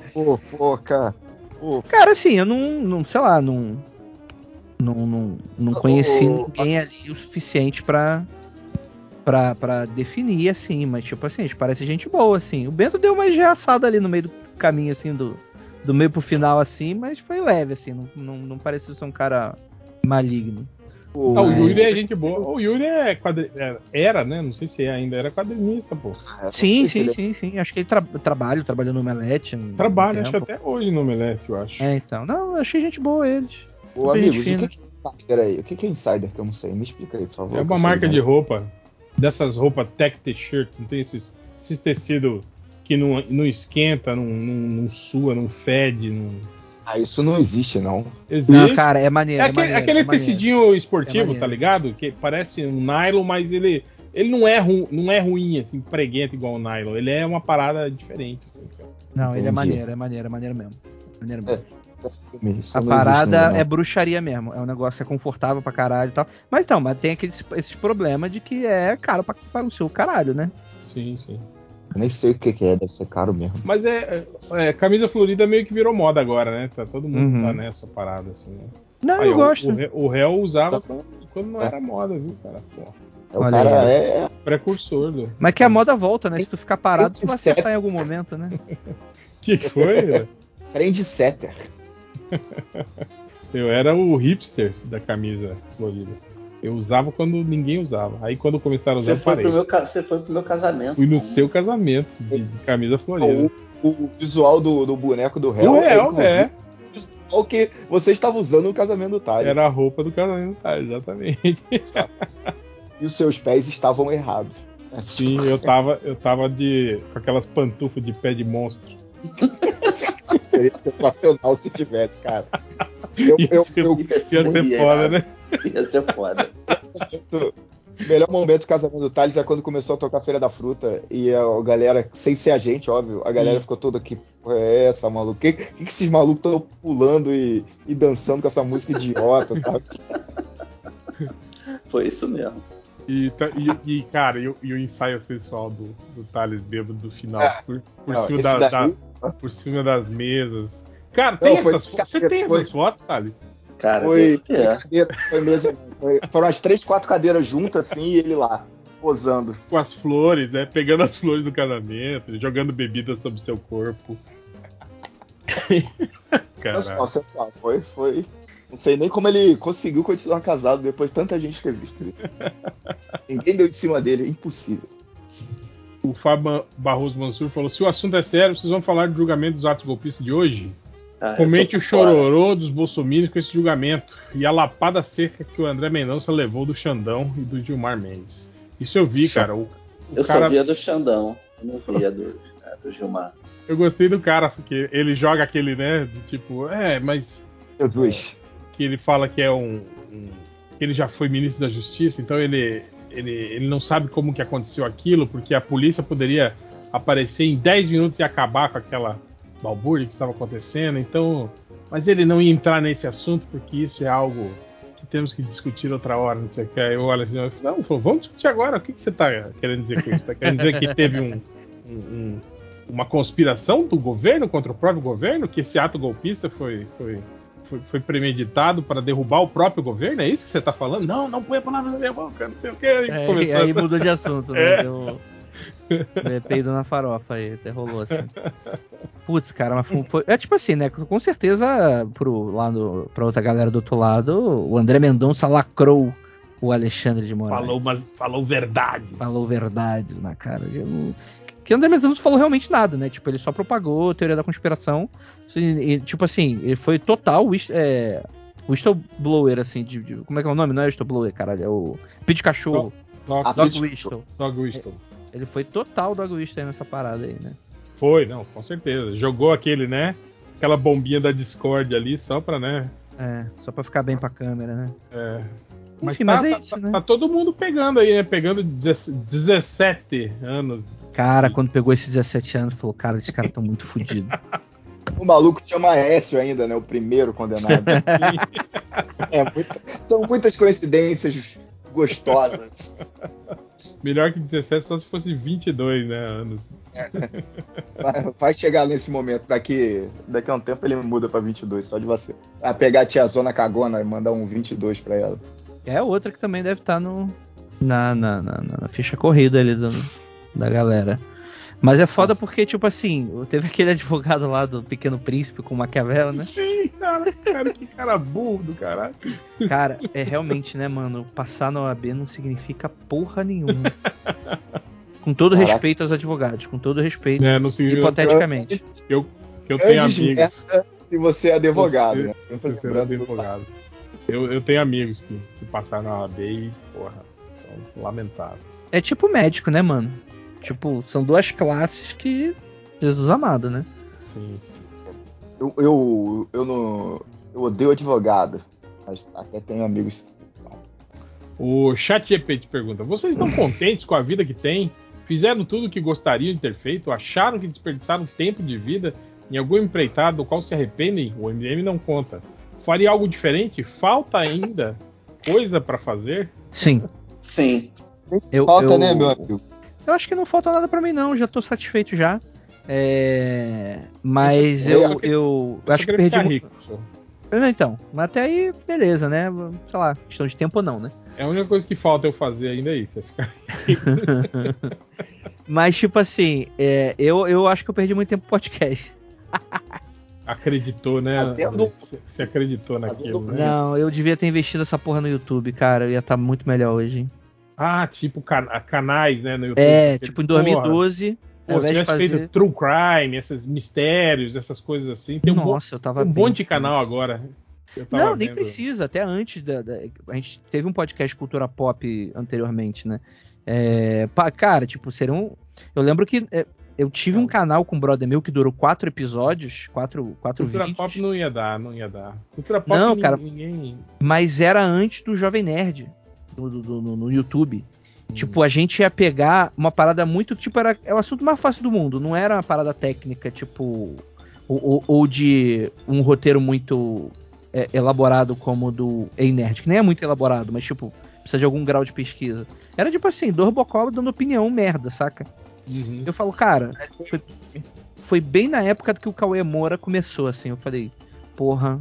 Fofoca. Fofoca. Cara, assim, eu não, não sei lá, não, não, não, não conheci Ô, ninguém ali o suficiente pra, pra, pra definir, assim, mas tipo assim, a gente parece gente boa, assim. O Bento deu uma engeaçada ali no meio do caminho, assim, do, do meio pro final, assim, mas foi leve, assim, não, não, não pareceu ser um cara maligno. Ah, o Mas- Yuri é gente boa. O Yuri é quadri... é- era, né? Não sei se é ainda, era quadrinista, pô. Sim, Esse sim, ele- sim, sim. Acho que ele tra trabalha, trabalhou no Omelete. um Trabalha, acho tempo. até hoje no Omelete, eu acho. É, então. Não, eu achei gente boa eles. Ô, Super amigos, gente o que é Insider aí? O que é Insider que eu não sei? Me explica aí, por favor. É que uma eu marca sou de ignorante. roupa, dessas roupas tech t-shirt, não tem esses, esses tecidos que não, não esquenta, não, não, não sua, não fede, não Ah, isso não existe, não. existe. Não, cara, é maneiro. é é aquele, maneiro, aquele é maneiro. tecidinho esportivo, É maneiro. tá ligado? Que parece um nylon, mas ele, ele não, é ru, não é ruim, assim, preguento igual o nylon. Ele é uma parada diferente, assim, cara. Não, ele é Entendi. maneiro, é maneiro, é maneiro mesmo. Maneiro mesmo. Isso A não parada existe ainda, é não. bruxaria mesmo. É um negócio que é confortável pra caralho e tal. Mas então, mas tem aqueles, esse problema de que é caro pra, para o seu caralho, né? Sim, sim. Eu nem sei o que que é, deve ser caro mesmo. Mas é, é, é, camisa florida meio que virou moda agora, né? Tá, todo mundo Uhum. tá nessa parada, assim, né? Não, Aí, eu ó, gosto. O, Ré- o réu usava quando, quando não É. era moda, viu, cara? Pô, O Olha cara aí. é. precursor do. Mas que a moda volta, né? Se tu ficar parado, tu vai Tem que ser- acertar em algum momento, né? que que foi? Trendsetter. Eu era o hipster da camisa florida. Eu usava quando ninguém usava. Aí quando começaram a usar, Você eu foi, parei. pro meu, ca- você foi pro meu casamento. Fui no seu casamento de, de camisa florida. O, o visual do, do boneco do réu O é, réu, inclusive, é. o visual que você estava usando no casamento do Thales. Era a roupa do casamento, tá? Exatamente. E os seus pés estavam errados. Sim, eu tava, eu tava de, com aquelas pantufas de pé de monstro. Seria sensacional se tivesse, cara. Eu, Ia eu, ser, eu, ia ser muito foda, irado. né? Ia ser foda. O melhor momento do casamento do Thales é quando começou a tocar Feira da Fruta e a galera, sem ser a gente, óbvio, a galera Hum. ficou toda aqui, porra, é essa, maluco? Que, que, que esses malucos estão pulando e, e dançando com essa música idiota, sabe? Foi isso mesmo. E, tá- e- e, cara, e, o- e o ensaio sensual do, do Thales bêbado do final, É. por, por Não, cima esse da- daí- da- por cima das mesas. Cara, tem Não, foi essas fotos? Você tem foi- essas fotos, Thales? Cara, Foi, devo foi ter. cadeira, foi mesa, foi- foram as três, quatro cadeiras juntas assim e ele lá, posando. Com as flores, né? Pegando as flores do casamento, jogando bebida sobre seu corpo. Cara, Sensacional, sensacional. Foi, foi. Não sei nem como ele conseguiu continuar casado depois de tanta gente ter visto ele. Ninguém deu em cima dele, é impossível. o Fábio Barroso Mansur falou: se o assunto é sério, vocês vão falar do julgamento dos atos golpistas de hoje? Ah, eu Comente tô o por fora. chororô dos bolsominions com esse julgamento e a lapada seca que o André Mendonça levou do Xandão e do Gilmar Mendes. Isso eu vi, cara. O, o Eu cara... só via do Xandão, eu não via do, do Gilmar. Eu gostei do cara, porque ele joga aquele, né, do tipo, é, mas... Jesus. Que ele fala que é um... um que ele já foi ministro da Justiça, então ele, ele, ele não sabe como que aconteceu aquilo, porque a polícia poderia aparecer em dez minutos e acabar com aquela balbúrdia que estava acontecendo, então... Mas ele não ia entrar nesse assunto, porque isso é algo que temos que discutir outra hora, não sei o que. Aí eu olho assim, eu falo, não, pô, vamos discutir agora, o que, que você está querendo dizer com isso? Está querendo dizer que teve um, um, um, uma conspiração do governo contra o próprio governo? Que esse ato golpista foi... foi Foi, foi premeditado para derrubar o próprio governo? É isso que você tá falando? Não, não põe a palavra na minha boca, não sei o que. Aí, É, começou aí essa- mudou de assunto, né? É. Deu... É, peido na farofa aí, até rolou assim. Putz, cara, mas foi, foi- é tipo assim, né? Com certeza, pro lado, pra outra galera do outro lado, o André Mendonça lacrou o Alexandre de Moraes. Falou, mas falou verdades. Falou verdades na cara. Eu não- Que o André Mendonça falou realmente nada, né? Tipo, ele só propagou a teoria da conspiração. E, e, tipo assim, ele foi total whist- é, whistleblower, assim, de, de- como é que é o nome? Não é whistleblower, caralho, é o Pit Cachorro. Dog, A Dog Pit- Whistle. Dog Whistle. Ele foi total Dog Whistle aí nessa parada aí, né? Foi, não, com certeza. Jogou aquele, né? Aquela bombinha da Discord ali, só pra, né? É, só pra ficar bem pra câmera, né? É. Enfim, tá, mas é tá- isso, tá- né? tá todo mundo pegando aí, né? Pegando dezessete anos. Cara, quando pegou esses dezessete anos, falou, cara, esses caras tão muito fodidos. O maluco chama Écio ainda, né? O primeiro condenado. É muita- são muitas coincidências gostosas. Melhor que dezessete, só se fosse vinte e dois, né? Anos. Vai, vai chegar nesse momento. Daqui, daqui a um tempo ele muda pra vinte e dois, só de você. Vai pegar a tiazona cagona e mandar um vinte e dois pra ela. É outra que também deve estar no, na, na, na, na ficha corrida ali do, da galera. Mas é foda porque, tipo assim, teve aquele advogado lá do Pequeno Príncipe com o Maquiavel, né? Sim, cara, cara, que cara burro do caralho. Cara, é realmente, né, mano? Passar na O A B não significa porra nenhuma. Com todo Caraca. respeito aos advogados, com todo respeito, É, não significa hipoteticamente. que eu, que eu tenho Grandes amigos. merda se você é advogado, Você- né? você será advogado. Eu, eu tenho amigos que, que passaram na O A B e, porra, são lamentáveis. É tipo médico, né, mano? Tipo, são duas classes que Jesus amado, né? Sim. Eu, eu, eu, não, eu odeio advogado, mas até tenho amigos. O ChatGPT pergunta: vocês estão contentes com a vida que têm? Fizeram tudo o que gostariam de ter feito? Acharam que desperdiçaram tempo de vida em algum empreitado do qual se arrependem? O M D M não conta. Faria algo diferente? Falta ainda coisa pra fazer? Sim. Sim. Eu, Falta, eu, né, meu amigo? Eu acho que não falta nada pra mim, não. Já tô satisfeito já. É... Mas Eu eu, só eu, eu Eu acho só que queria perdi ficar muito. rico. só. Não, então, mas até aí, beleza, né? Sei lá, questão de tempo ou não, né? É a única coisa que falta eu fazer ainda é isso. É ficar... Mas, tipo assim, é, eu, eu acho que eu perdi muito tempo no podcast. Acreditou, né? Fazendo- Você você acreditou naquilo, Fazendo- né? Não, eu devia ter investido essa porra no YouTube, cara. Eu ia estar muito melhor hoje, hein? Ah, tipo cana- canais, né? No YouTube. É, Aquele- tipo em dois mil e doze, Pô, ao se invés de tivesse fazer... feito True Crime, esses mistérios, essas coisas assim. Tem um, mo- Nossa, eu tava tem um bem. monte de canal agora. Eu tava Não, nem vendo. precisa. Até antes da, da- a gente teve um podcast Cultura Pop anteriormente, né? É, pá, cara, tipo, seria um... Eu lembro que é, eu tive um canal com um brother meu que durou quatro episódios, quatro, quatro Cultura vídeos. Pop não ia dar, não ia dar. Cultura Pop Não, ninguém, cara, ninguém... mas era antes do Jovem Nerd, no, no, no, no YouTube. Hum. Tipo, a gente ia pegar uma parada muito, tipo, era é o assunto mais fácil do mundo, não era uma parada técnica, tipo, ou, ou, ou de um roteiro muito é, elaborado como o do Ei Nerd, que nem é muito elaborado, mas, tipo, precisa de algum grau de pesquisa. Era tipo assim, dois bocó dando opinião merda, saca? Uhum. Eu falo, cara, foi, foi bem na época que o Cauê Moura começou, assim, eu falei, porra,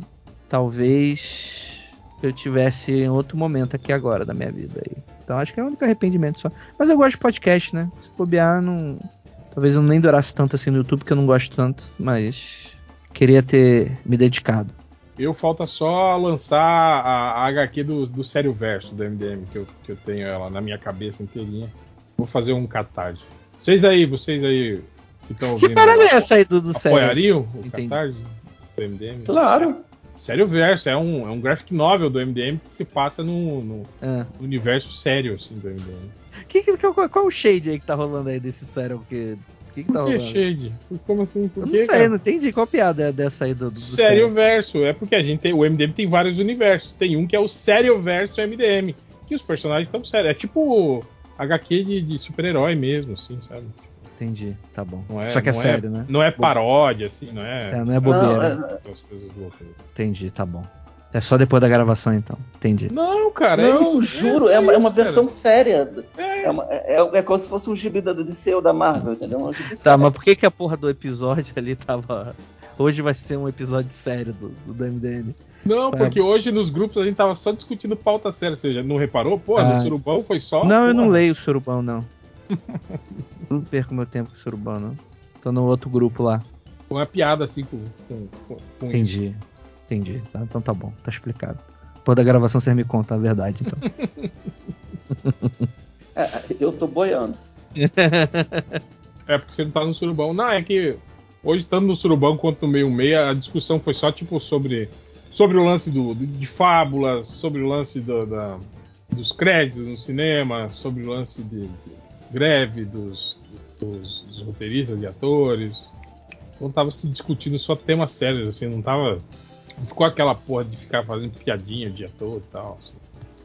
talvez eu tivesse em outro momento aqui agora da minha vida aí. Então acho que é o único arrependimento só. Mas eu gosto de podcast, né? Se bobear, não... talvez eu nem durasse tanto assim no YouTube, porque eu não gosto tanto, mas queria ter me dedicado. Eu falta só lançar a, a H Q do, do Sério Verso do M D M, que eu, que eu tenho ela na minha cabeça inteirinha. Vou fazer um catarse. Vocês aí, vocês aí que estão ouvindo. Que parada é essa aí do, do Sério? Apoiariam o Entendi. catarse do M D M? Claro. Sério Verso, é um, é um graphic novel do M D M que se passa no, no, ah. no universo sério assim, do M D M. Que, que, qual, qual é o shade aí que tá rolando aí desse Sério? Que, que, que tá Por que rolando? shade? Como assim? Por eu não quê, sei, cara? não entendi. Qual piada é dessa aí do, do Sério Sério? Verso, é porque a gente tem, o M D M tem vários universos. Tem um que é o Sério Verso M D M, que os personagens estão sérios. É tipo H Q de, de super-herói mesmo, assim, sabe? Entendi, tá bom. Não é, Só que é não sério, é, né? Não é paródia, assim, não é. É, não é bobeira. Não, é... As coisas loucas. Entendi, tá bom. É só depois da gravação, então. Entendi. Não, cara, não, é isso. juro, é, é, uma, isso, é uma versão cara. séria. É. É, uma, é, é como se fosse um gibi da D C ou da Marvel, entendeu? Um gibi tá, sério. mas por que, que a porra do episódio ali tava. Hoje vai ser um episódio sério do, do, do M D M? Não, Tá. porque hoje nos grupos a gente tava só discutindo pauta séria. Você já não reparou? Pô, ah. no Surubão foi só. Não, porra. eu não leio o Surubão, não. Não perco meu tempo com o Surubão, não. Tô no outro grupo lá. Foi uma piada assim com, com, com Entendi. isso. Entendi. Tá, então tá bom, tá explicado. Depois da gravação você me conta a verdade, então. é, eu tô boiando. É porque você não tá no Surubão. Não, é que hoje, tanto no Surubão quanto no meio meia, a discussão foi só tipo sobre, sobre o lance do, de fábulas, sobre o lance do, da, dos créditos no cinema, sobre o lance de, de greve dos, dos, dos roteiristas e atores. Então tava se discutindo só temas sérios, assim, não tava. Não ficou aquela porra de ficar fazendo piadinha o dia todo e tal. Assim.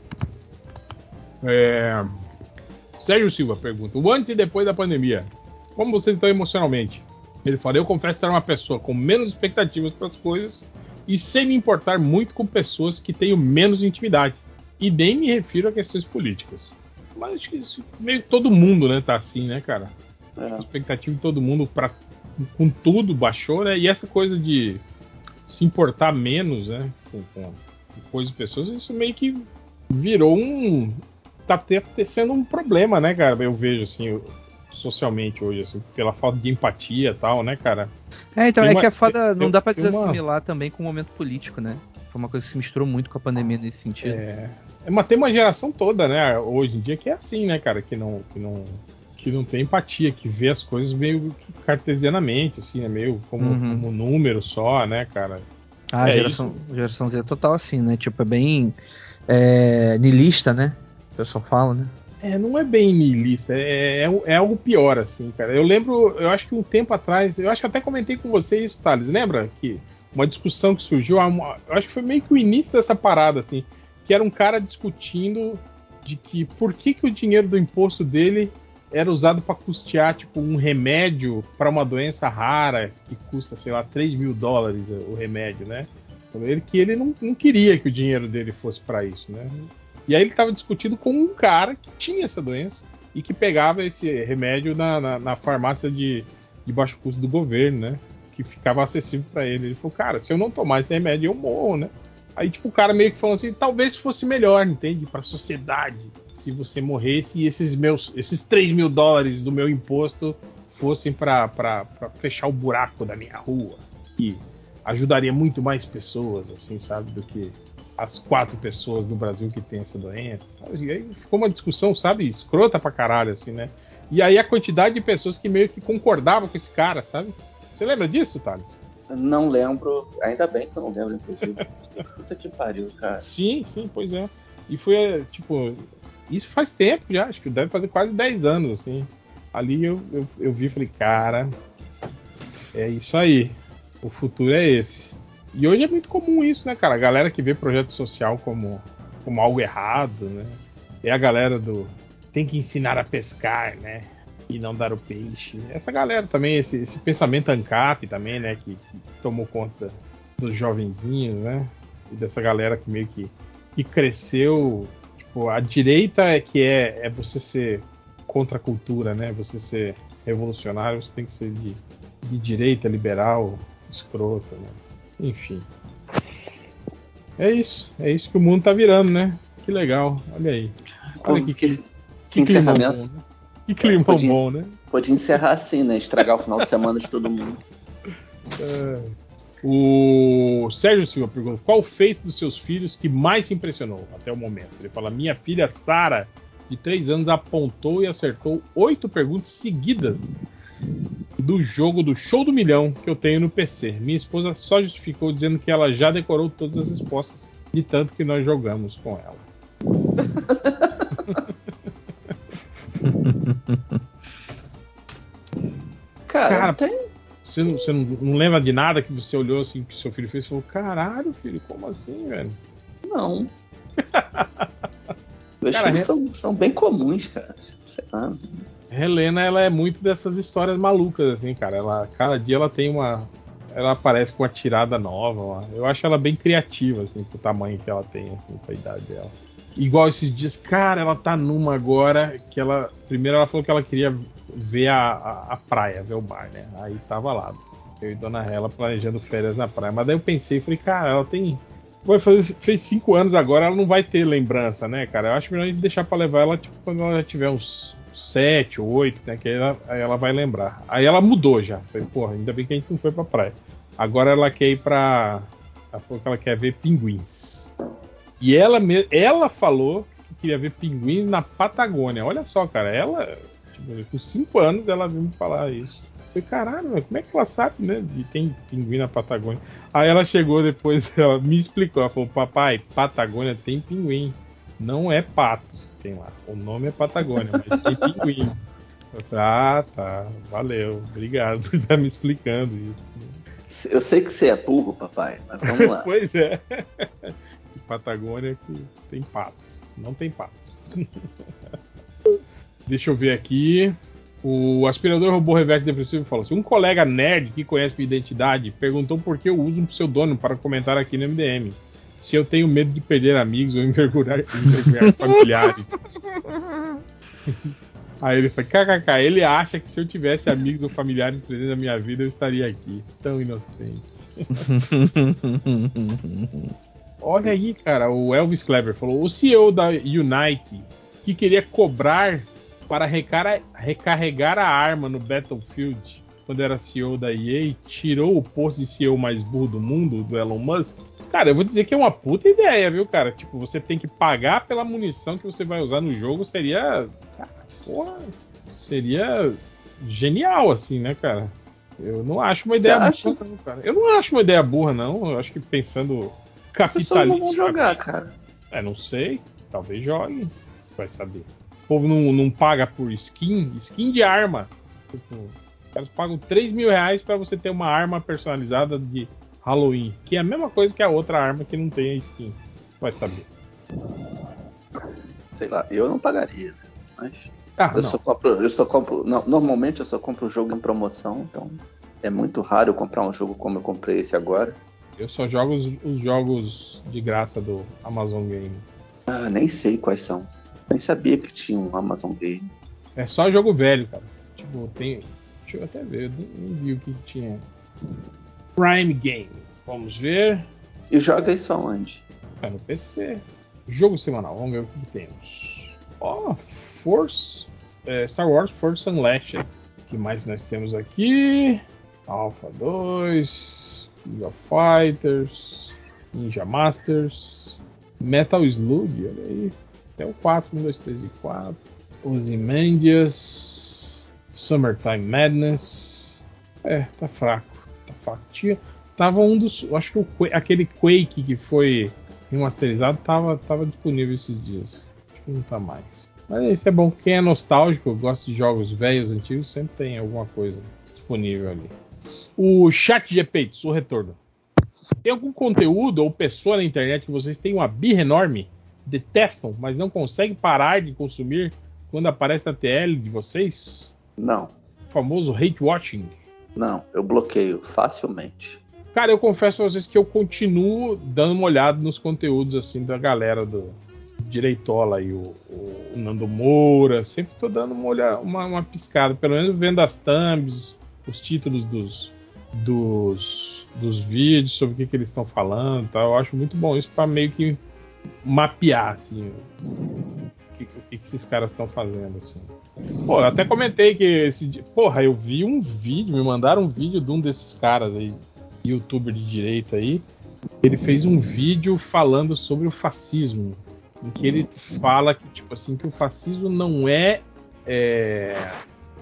É... Sérgio Silva pergunta: o antes e depois da pandemia, como vocês estão emocionalmente? Ele fala: eu confesso ser uma pessoa com menos expectativas para as coisas e sem me importar muito com pessoas que tenho menos intimidade. E nem me refiro a questões políticas. Mas acho que isso, meio todo mundo, né, tá assim, né, cara? É. A expectativa de todo mundo pra, com tudo baixou, né? E essa coisa de se importar menos, né, com, com coisas de pessoas, isso meio que virou um... tá tendo um problema, né, cara? Eu vejo, assim, socialmente hoje, assim, pela falta de empatia e tal, né, cara? É, então, tem é uma, que é foda, não tem, dá pra tem desassimilar uma... também com o momento político, né? Foi uma coisa que se misturou muito com a pandemia nesse sentido. É, é mas tem uma geração toda, né, hoje em dia, que é assim, né, cara, que não... Que não... que não tem empatia, que vê as coisas meio cartesianamente, assim, né? Meio como, Uhum. como número só, né, cara? Ah, a é geração, isso. geração Z é total assim, né? Tipo, é bem é, niilista, né? O pessoal fala, né? É, não é bem niilista, é, é, é algo pior, assim, cara. Eu lembro, eu acho que um tempo atrás, eu acho que até comentei com você isso, Thales, lembra? Que uma discussão que surgiu, uma, eu acho que foi meio que o início dessa parada, assim, que era um cara discutindo de que por que, que o dinheiro do imposto dele era usado para custear tipo um remédio para uma doença rara que custa, sei lá, três mil dólares o remédio, né? Ele que ele não, não queria que o dinheiro dele fosse para isso, né? E aí ele estava discutindo com um cara que tinha essa doença e que pegava esse remédio na, na, na farmácia de, de baixo custo do governo, né? Que ficava acessível para ele. Ele falou, cara, se eu não tomar esse remédio eu morro, né? Aí tipo o cara meio que falou assim, talvez fosse melhor, entende? Para a sociedade. Se você morresse e esses meus, esses três mil dólares do meu imposto fossem para fechar o buraco da minha rua, que ajudaria muito mais pessoas, assim, sabe, do que as quatro pessoas no Brasil que tem essa doença, sabe? E aí ficou uma discussão, sabe, escrota pra caralho, assim, né? E aí a quantidade de pessoas que meio que concordavam com esse cara, sabe? Você lembra disso, Thales? Não lembro, ainda bem que eu não lembro, inclusive. Puta que pariu, cara. Sim, sim, pois é. E foi, tipo... isso faz tempo já, acho que deve fazer quase dez anos, assim. Ali eu, eu, eu vi e falei, cara, é isso aí. O futuro é esse. E hoje é muito comum isso, né, cara? A galera que vê projeto social como, como algo errado, né? É a galera do tem que ensinar a pescar, né? E não dar o peixe. Essa galera também, esse, esse pensamento ANCAP também, né? Que, que tomou conta dos jovenzinhos, né? E dessa galera que meio que, que cresceu. Tipo, a direita é que é, é você ser contra a cultura, né? Você ser revolucionário, você tem que ser de, de direita, liberal, escroto, né? Enfim. É isso. É isso que o mundo tá virando, né? Que legal. Olha aí. Olha Pô, que, que, que, que climão encerramento. bom, né? Que climão Podia- bom, né? Podia encerrar assim, né? Estragar o final de semana de todo mundo. É. O Sérgio Silva pergunta: qual o feito dos seus filhos que mais te impressionou até o momento? Ele fala: minha filha Sara, de três anos, apontou e acertou oito perguntas seguidas do jogo do Show do Milhão que eu tenho no P C. Minha esposa só justificou dizendo que ela já decorou todas as respostas de tanto que nós jogamos com ela. Cara, Cara, tem. Você, não, você não, não lembra de nada que você olhou assim que seu filho fez e falou: caralho, filho, como assim, velho? Não. Meus Cara, filhos Re- são, são bem comuns, cara. Sei lá. Helena, ela é muito dessas histórias malucas, assim, cara. Ela, cada dia ela tem uma. Ela aparece com uma tirada nova. Uma, eu acho ela bem criativa, assim, pro tamanho que ela tem, assim, pra idade dela. Igual esses dias, cara, ela tá numa agora que ela. Primeiro ela falou que ela queria ver a, a, a praia, ver o mar, né? Aí tava lá. Eu e Dona Hela planejando férias na praia. Mas daí eu pensei, falei, cara, ela tem. Vai fazer, fez cinco anos agora, ela não vai ter lembrança, né, cara? Eu acho melhor a gente deixar pra levar ela, tipo, quando ela já tiver uns sete ou oito, né? Que aí ela, aí ela vai lembrar. Aí ela mudou já. Falei, porra, ainda bem que a gente não foi pra praia. Agora ela quer ir pra. Ela falou que ela quer ver pinguins. E ela, me- ela falou que queria ver pinguins na Patagônia. Olha só, cara, ela, tipo, com cinco anos, ela veio me falar isso. Eu falei, caralho, mas como é que ela sabe, né? De tem pinguim na Patagônia. Aí ela chegou depois, ela me explicou. Ela falou, papai, Patagônia tem pinguim. Não é patos que tem lá. O nome é Patagônia, mas tem pinguins. Eu falei, ah, tá, valeu, obrigado por estar me explicando isso. Eu sei que você é burro, papai, mas vamos lá. Pois é. Patagônia que tem patos. Não tem patos. Deixa eu ver aqui. O aspirador robô reverte depressivo falou assim: um colega nerd que conhece minha identidade perguntou por que eu uso um pseudônimo para comentar aqui no M D M. Se eu tenho medo de perder amigos ou envergonhar, envergonhar familiares. Aí ele foi, kkk, ele acha que se eu tivesse amigos ou familiares presentes na minha vida, eu estaria aqui. Tão inocente. Olha aí, cara, o Elvis Kleber falou, o C E O da Unite, que queria cobrar para recar- recarregar a arma no Battlefield, quando era C E O da E A, tirou o posto de C E O mais burro do mundo, do Elon Musk. Cara, eu vou dizer que é uma puta ideia, viu, cara? Tipo, você tem que pagar pela munição que você vai usar no jogo, seria... Cara, porra, seria genial, assim, né, cara? Eu não acho uma Você ideia acha? burra, não, cara. Eu não acho uma ideia burra, não. Eu acho que pensando As pessoas não vão capitalisticamente... jogar, cara. É, não sei. Talvez jogue. Vai saber. O povo não, não paga por skin. Skin de arma. Tipo, os caras pagam três mil reais pra você ter uma arma personalizada de Halloween. Que é a mesma coisa que a outra arma que não tem a skin. Vai saber. Sei lá, eu não pagaria, né? Mas Ah, eu não. só compro, eu só compro, não, normalmente eu só compro o jogo em promoção, então é muito raro eu comprar um jogo como eu comprei esse agora. Eu só jogo os, os jogos de graça do Amazon Game. Ah, nem sei quais são. Nem sabia que tinha um Amazon Game. É só jogo velho, cara. Tipo, tem... Deixa eu até ver. Eu nem, nem vi o que tinha. Prime Game. Vamos ver. E joga isso aonde? Tá no P C. Jogo semanal. Vamos ver o que temos. Ó, oh, Force... É, Star Wars Force Unleashed. O que mais nós temos aqui? Alpha dois... King of Fighters... Ninja Masters... Metal Slug, olha aí. Até o quatro, um, dois, três e quatro. Ozymandias... Summertime Madness... É, tá fraco. Tá fraco. Tinha, tava um dos... Acho que o, aquele Quake que foi remasterizado tava, tava disponível esses dias. Acho que não tá mais. Mas isso é bom. Quem é nostálgico, gosta de jogos velhos, antigos, sempre tem alguma coisa disponível ali. O ChatGPT, seu retorno. Tem algum conteúdo ou pessoa na internet que vocês têm uma birra enorme, detestam, mas não conseguem parar de consumir quando aparece na T L de vocês? Não. O famoso hate watching. Não, eu bloqueio facilmente. Cara, eu confesso pra vocês que eu continuo dando uma olhada nos conteúdos assim da galera do Direitola aí, o, o Nando Moura. Sempre tô dando uma, olhada, uma, uma piscada, pelo menos vendo as thumbs, os títulos dos, dos, dos vídeos, sobre o que, que eles estão falando, tá? Eu acho muito bom isso pra meio que mapear assim, o que, o que, que esses caras estão fazendo assim. Pô, eu até comentei que esse dia, porra, eu vi um vídeo, me mandaram um vídeo de um desses caras aí, youtuber de direita aí. Ele fez um vídeo falando sobre o fascismo, em que ele fala que tipo assim, que o fascismo não é, é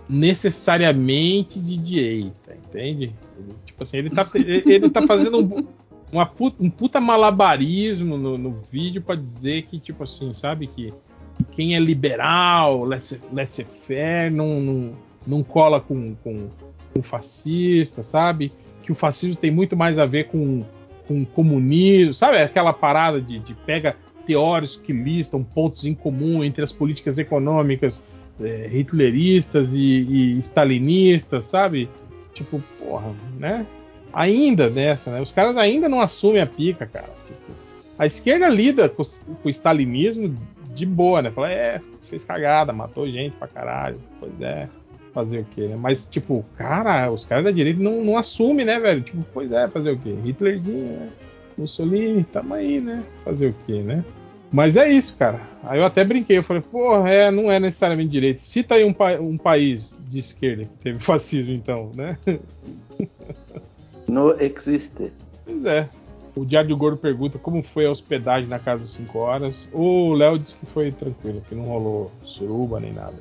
necessariamente de direita, entende? Ele, tipo assim, ele tá, ele tá fazendo um, uma puta, um puta malabarismo no, no vídeo pra dizer que, tipo assim, sabe, que, que quem é liberal, laissez-faire, não, não, não cola com, com, com fascista, sabe? Que o fascismo tem muito mais a ver com, com comunismo, sabe? Aquela parada de, de pega teóricos que listam pontos em comum entre as políticas econômicas é, hitleristas e, e stalinistas, sabe? Tipo, porra, né? Ainda nessa, né? Os caras ainda não assumem a pica, cara. Tipo, a esquerda lida com, com o stalinismo de boa, né? Fala, é, fez cagada, matou gente pra caralho. Pois é, fazer o quê, né? Mas, tipo, cara, os caras da direita não, não assumem, né, velho? Tipo, pois é, fazer o quê? Hitlerzinho, né? Mussolini, tamo aí, né? Fazer o quê, né? Mas é isso, cara. Aí eu até brinquei, eu falei, porra, é, não é necessariamente direito. Cita aí um, pa- um país de esquerda que teve fascismo, então, né? Não existe. Pois é. O Diário do Gordo pergunta como foi a hospedagem na casa dos cinco horas. O Léo disse que foi tranquilo, que não rolou suruba nem nada.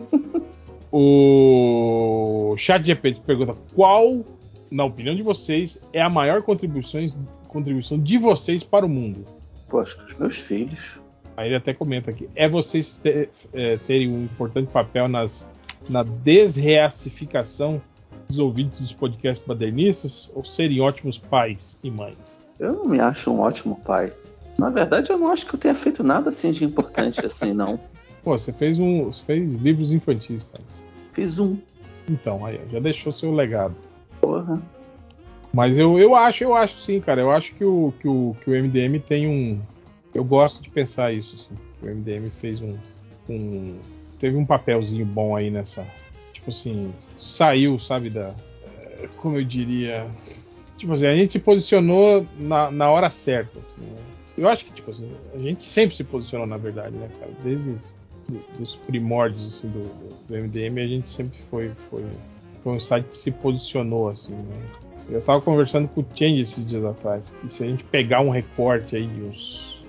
O ChatGPT pergunta qual, na opinião de vocês, é a maior contribuição, contribuição de vocês para o mundo? Pô, acho que os meus filhos. Aí ele até comenta aqui. É vocês ter, é, terem um importante papel nas, na desreacificação dos ouvintes dos podcasts modernistas ou serem ótimos pais e mães? Eu não me acho um ótimo pai. Na verdade, eu não acho que eu tenha feito nada assim de importante assim, não. Pô, você fez um, você fez livros infantis, tá? Fiz um. Então, aí, já deixou seu legado. Porra. Mas eu, eu acho, eu acho sim, cara. Eu acho que o, que o, que o M D M tem um... Eu gosto de pensar isso, assim. O M D M fez um, um... Teve um papelzinho bom aí nessa... Tipo assim, saiu, sabe, da... Como eu diria... Tipo assim, a gente se posicionou na, na hora certa, assim. Né? Eu acho que, tipo assim, a gente sempre se posicionou, na verdade, né, cara? Desde os dos primórdios, assim, do, do M D M, a gente sempre foi, foi, foi um site que se posicionou, assim, né? Eu tava conversando com o Change esses dias atrás, que se a gente pegar um recorte aí de uns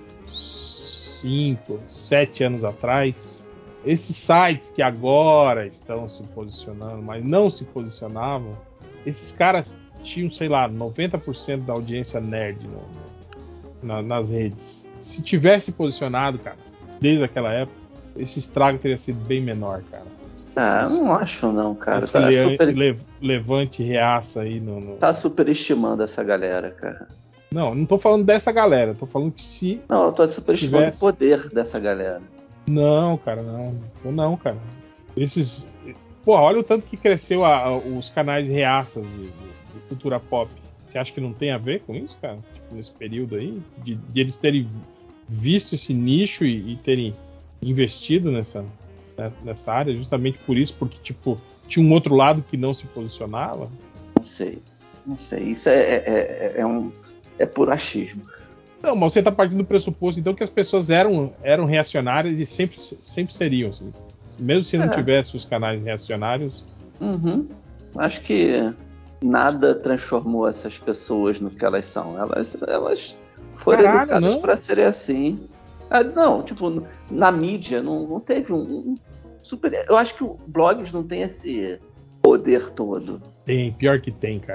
cinco, sete anos atrás, esses sites que agora estão se posicionando, mas não se posicionavam, esses caras tinham, sei lá, noventa por cento da audiência nerd no, no, na, nas redes. Se tivesse posicionado, cara, desde aquela época, esse estrago teria sido bem menor, cara. Ah, não acho não, cara. Esse Tá, le- super... le- levante reaça aí no, no... tá superestimando essa galera, cara. Não, não tô falando dessa galera, tô falando que se... Não, eu tô superestimando tivesse... o poder dessa galera. Não, cara, não. Não, não, cara. Esses... Pô, olha o tanto que cresceu a, a, os canais reaças de, de, de cultura pop. Você acha que não tem a ver com isso, cara? Tipo, nesse período aí? De, de eles terem visto esse nicho e, e terem investido nessa... nessa área, justamente por isso, porque tipo, tinha um outro lado que não se posicionava? Não sei, não sei, isso é, é, é, é um é por achismo. Não, mas você está partindo do pressuposto então que as pessoas eram, eram reacionárias e sempre, sempre seriam, assim. Mesmo se não É. tivesse os canais reacionários. Uhum. Acho que nada transformou essas pessoas no que elas são. Elas, elas foram Caralho, educadas não? para serem assim. Ah, não, tipo, na mídia não, não teve um, um super. Eu acho que o blogs não tem esse poder todo. Tem, pior que tem, cara.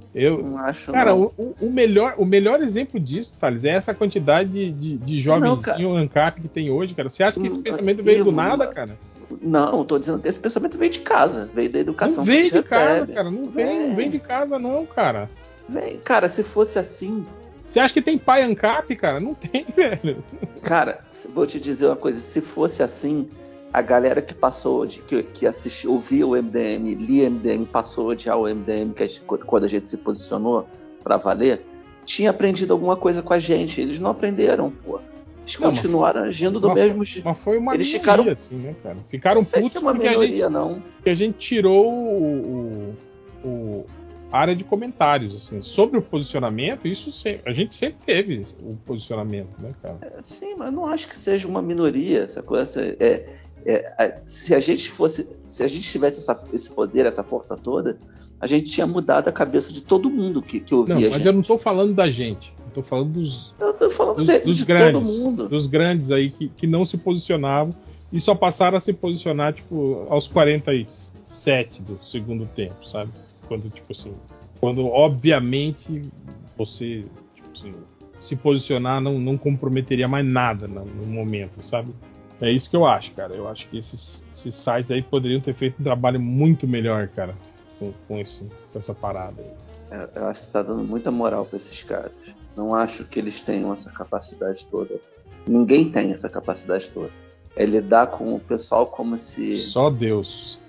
Eu, Não acho, cara, não. o, o, melhor, o melhor exemplo disso, Thales, é essa quantidade de, de, de jovenzinho ANCAP que tem hoje, cara. Você acha que esse pensamento veio do nada, cara? Não, tô dizendo que esse pensamento veio de casa, veio da educação não veio que de eles casa, recebem. cara. Não vem, não vem de casa, não, cara. Vem, cara, se fosse assim. Você acha que tem pai ANCAP, cara? Não tem, velho. Cara, vou te dizer uma coisa. Se fosse assim, a galera que passou, de, que, que assistiu, ouvia o M D M, lia o M D M, passou a odiar o M D M, que a gente, quando a gente se posicionou pra valer, tinha aprendido alguma coisa com a gente. Eles não aprenderam, pô. Eles não, continuaram mas, agindo do mas, mesmo jeito. Mas foi uma Eles minoria, ficaram assim, né, cara? Ficaram não sei putos se é uma porque minoria, a gente, não. que a gente tirou o, o, o área de comentários, assim, sobre o posicionamento. Isso sempre, a gente sempre teve o posicionamento, né, cara? É, sim, mas não acho que seja uma minoria essa coisa. É, é, se a gente fosse, se a gente tivesse essa, esse poder, essa força toda, a gente tinha mudado a cabeça de todo mundo que, que ouvia não, a gente. Mas eu não tô falando da gente. Eu tô falando dos, eu tô falando dos, de, dos de grandes, todo mundo. Dos grandes aí que, que não se posicionavam e só passaram a se posicionar, tipo, aos quarenta e sete do segundo tempo, sabe? Quando, tipo assim, quando obviamente você, tipo assim, se posicionar não, não comprometeria mais nada no, no momento, sabe? É isso que eu acho, cara. Eu acho que esses, esses sites aí poderiam ter feito um trabalho muito melhor, cara, com, com, esse, com essa parada aí. Eu acho que você tá dando muita moral pra esses caras. Não acho que eles tenham essa capacidade toda. Ninguém tem essa capacidade toda. É lidar com o pessoal como se... Só Deus.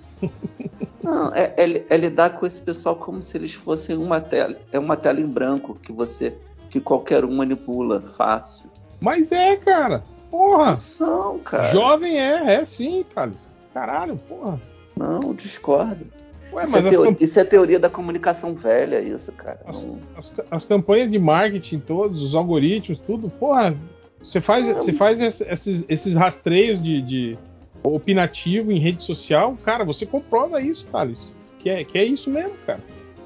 Não, é, é, é lidar com esse pessoal como se eles fossem uma tela. É uma tela em branco que você, que qualquer um manipula fácil. Mas é, cara. Porra. Não são, cara. Jovem é, é sim, Thales. Caralho, porra. Não, discordo. Ué, isso, mas é teoria, camp... isso é teoria da comunicação velha, isso, cara. As, não... as, as campanhas de marketing todos, os algoritmos, tudo, porra, você faz, você faz esses, esses rastreios de, de opinativo em rede social, cara, você comprova isso, Thales. Que é, que é isso mesmo, cara.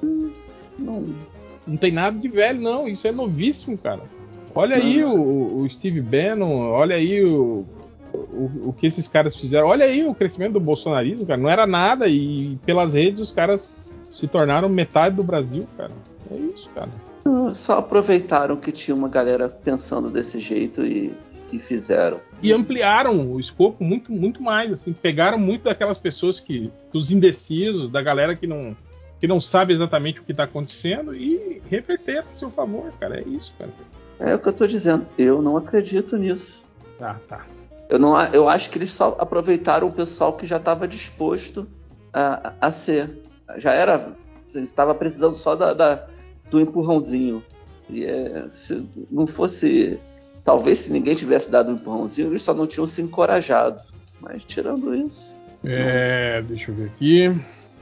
Não. Não tem nada de velho, não. Isso é novíssimo, cara. Olha não. aí o, o Steve Bannon, olha aí o, o, o que esses caras fizeram. Olha aí o crescimento do bolsonarismo, cara. Não era nada e pelas redes os caras se tornaram metade do Brasil, cara. É isso, cara. Só aproveitaram que tinha uma galera pensando desse jeito e, e fizeram. E ampliaram o escopo muito, muito mais, assim. Pegaram muito daquelas pessoas que... dos indecisos, da galera que não, que não sabe exatamente o que está acontecendo e reverteram a seu favor, cara. É isso, cara. É o que eu tô dizendo. Eu não acredito nisso. Ah, tá. Eu, não, eu acho que eles só aproveitaram o pessoal que já estava disposto a, a ser. Já era... estava precisando só da... da do empurrãozinho. E é, se não fosse... Talvez se ninguém tivesse dado um empurrãozinho, eles só não tinham se encorajado. Mas tirando isso... É, não... Deixa eu ver aqui.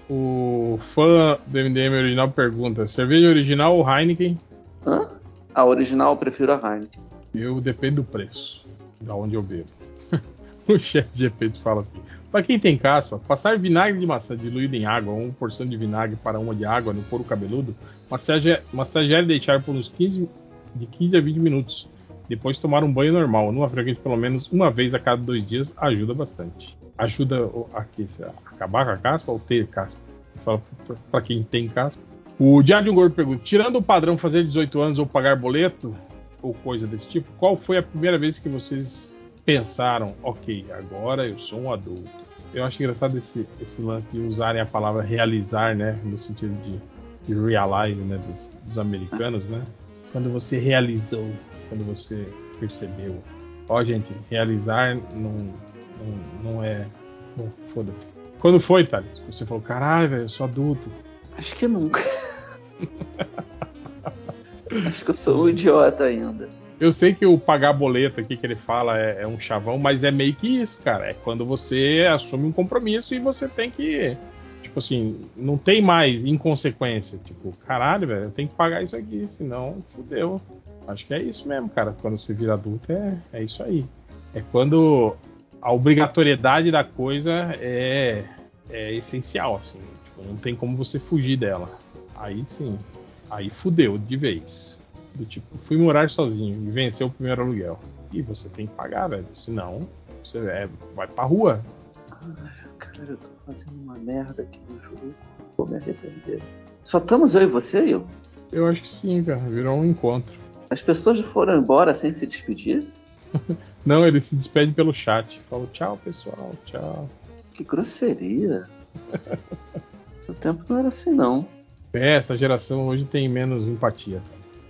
O fã do M D M original pergunta: cerveja original ou Heineken? Hã? A original eu prefiro a Heineken. Eu dependo do preço. Da onde eu bebo. O chefe G P fala assim: para quem tem caspa, passar vinagre de maçã diluído em água ou uma porção de vinagre para uma de água no couro cabeludo, massagear e deixar por uns quinze, de quinze a vinte minutos. Depois tomar um banho normal, numa frequência pelo menos uma vez a cada dois dias, ajuda bastante. Ajuda a, a acabar com a caspa ou ter caspa? Fala para quem tem caspa. O Diário Gordo pergunta: tirando o padrão fazer dezoito anos ou pagar boleto, ou coisa desse tipo, qual foi a primeira vez que vocês pensaram, ok, agora eu sou um adulto? Eu acho engraçado esse, esse lance de usarem a palavra realizar, né, no sentido de, de realize, né, dos, dos americanos, né? Quando você realizou, quando você percebeu. Ó, gente, realizar não, não, não é... Bom, foda-se. Quando foi, Thales? Você falou, caralho, velho, eu sou adulto. Acho que nunca. Acho que eu sou um idiota ainda. Eu sei que o pagar boleto aqui que ele fala é, é um chavão, mas é meio que isso, cara. É quando você assume um compromisso e você tem que... Tipo assim, não tem mais inconsequência. Tipo, caralho, velho, eu tenho que pagar isso aqui, senão fudeu. Acho que é isso mesmo, cara. Quando você vira adulto, é, é isso aí. É quando a obrigatoriedade da coisa é, é essencial, assim. Tipo, não tem como você fugir dela. Aí sim. Aí fudeu de vez. Do tipo, fui morar sozinho e venceu o primeiro aluguel. E você tem que pagar, velho. Senão, você é, vai pra rua. Ai, cara, eu tô fazendo uma merda aqui no jogo. Vou me arrepender. Só estamos eu e você, eu? Eu acho que sim, cara. Virou um encontro. As pessoas foram embora sem se despedir? Não, ele se despede pelo chat. Fala tchau, pessoal. Tchau. Que grosseria. O tempo não era assim, não. É, essa geração hoje tem menos empatia.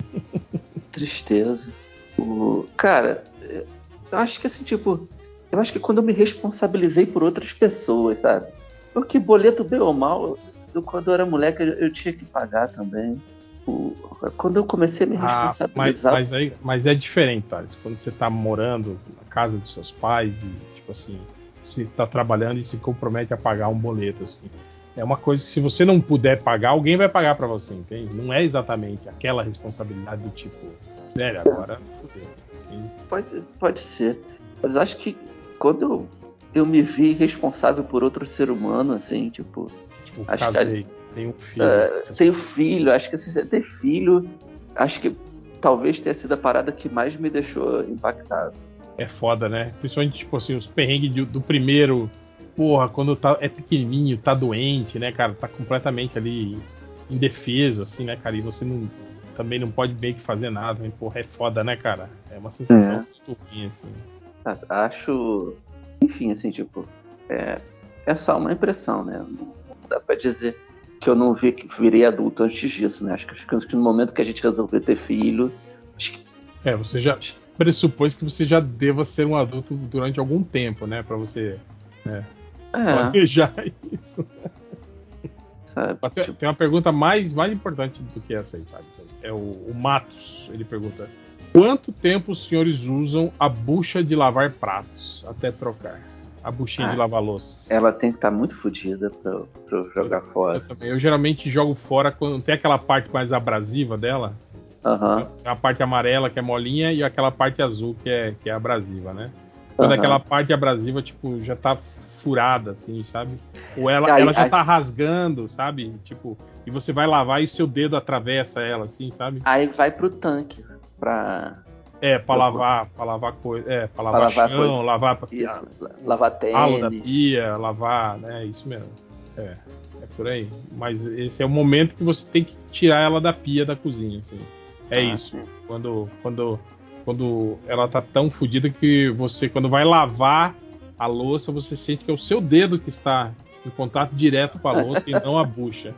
Tristeza. O... Cara, eu acho que assim, tipo... Eu acho que quando eu me responsabilizei por outras pessoas, sabe? Porque boleto, bem ou mal, eu, quando eu era moleque, eu, eu tinha que pagar também. O... Quando eu comecei a me Ah, mas, responsabilizar... mas, aí, mas é diferente, Thales. Quando você tá morando na casa dos seus pais e, tipo assim, você tá trabalhando e se compromete a pagar um boleto, assim. É uma coisa que se você não puder pagar, alguém vai pagar pra você, entende? Não é exatamente aquela responsabilidade do tipo, velho, agora fudeu. Pode, pode ser. Mas eu acho que quando eu, eu me vi responsável por outro ser humano, assim, tipo... Tipo, acho casei, que, tenho um filho. Uh, tenho filho, acho que assim, você ter filho, acho que talvez tenha sido a parada que mais me deixou impactado. É foda, né? Principalmente, tipo assim, os perrengues do, do primeiro... Porra, quando tá, é pequenininho, tá doente, né, cara? Tá completamente ali indefeso, assim, né, cara? E você não, também não pode bem que fazer nada, hein? Porra, é foda, né, cara? É uma sensação É. muito ruim, assim. Acho... Enfim, assim, tipo... É, é só uma impressão, né? Não dá pra dizer que eu não vi que virei adulto antes disso, né? Acho que, acho que no momento que a gente resolveu ter filho... Acho que... É, você já pressupôs que você já deva ser um adulto durante algum tempo, né? Pra você... né, É. planejar isso. Sabe, tem, tipo... tem uma pergunta mais, mais importante do que essa aí, tá? É o, o Matos, ele pergunta: quanto tempo os senhores usam a bucha de lavar pratos até trocar? A buchinha ah, de lavar louça. Ela tem que estar tá muito fodida pra, pra eu jogar eu, fora. Eu, também. Eu geralmente jogo fora quando tem aquela parte mais abrasiva dela. Uhum. A parte amarela que é molinha e aquela parte azul que é, que é abrasiva, né? Quando uhum. aquela parte abrasiva, tipo, já tá furada, assim, sabe? Ou ela, aí, ela já aí, tá rasgando, sabe? Tipo, e você vai lavar e seu dedo atravessa ela, assim, sabe? Aí vai pro tanque pra... É, pra lavar, pra lavar coisa, é, pra lavar, pra lavar chão, coisa. lavar isso, o lavar tênis. ralo da pia, lavar, né? Isso mesmo. É, é por aí. Mas esse é o momento que você tem que tirar ela da pia da cozinha, assim. É ah, isso. Sim. Quando, quando, quando ela tá tão fodida que você, quando vai lavar a louça, você sente que é o seu dedo que está em contato direto com a louça e não a bucha.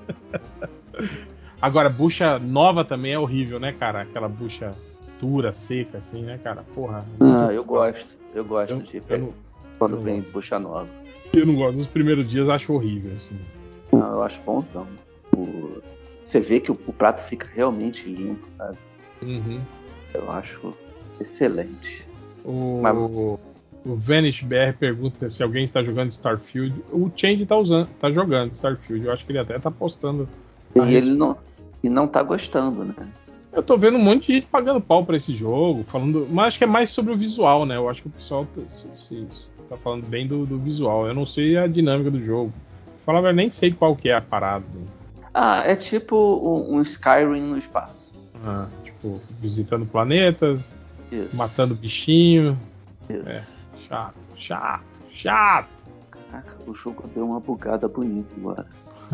Agora, bucha nova também é horrível, né, cara? Aquela bucha dura, seca, assim, né, cara? Porra. Ah, eu gosto. Eu gosto eu, de eu não, quando eu vem gosto. bucha nova. Eu não gosto. Nos primeiros dias eu acho horrível, assim. Não, eu acho bonzão. O... Você vê que o, o prato fica realmente limpo, sabe? Uhum. Eu acho excelente. O, Mas... o Vanish B R pergunta se alguém está jogando Starfield. O Change tá, usando, tá jogando Starfield. Eu acho que ele até tá postando. E ele não, e não tá gostando, né? Eu tô vendo um monte de gente pagando pau pra esse jogo, falando. Mas acho que é mais sobre o visual, né? Eu acho que o pessoal tá, se, se, tá falando bem do, do visual. Eu não sei a dinâmica do jogo. Falava, eu nem sei qual que é a parada. Ah, é tipo um, um Skyrim no espaço. Ah, tipo, visitando planetas, Isso. matando bichinho. Isso. É, chato, chato, chato. Caraca, o jogo deu uma bugada bonita agora.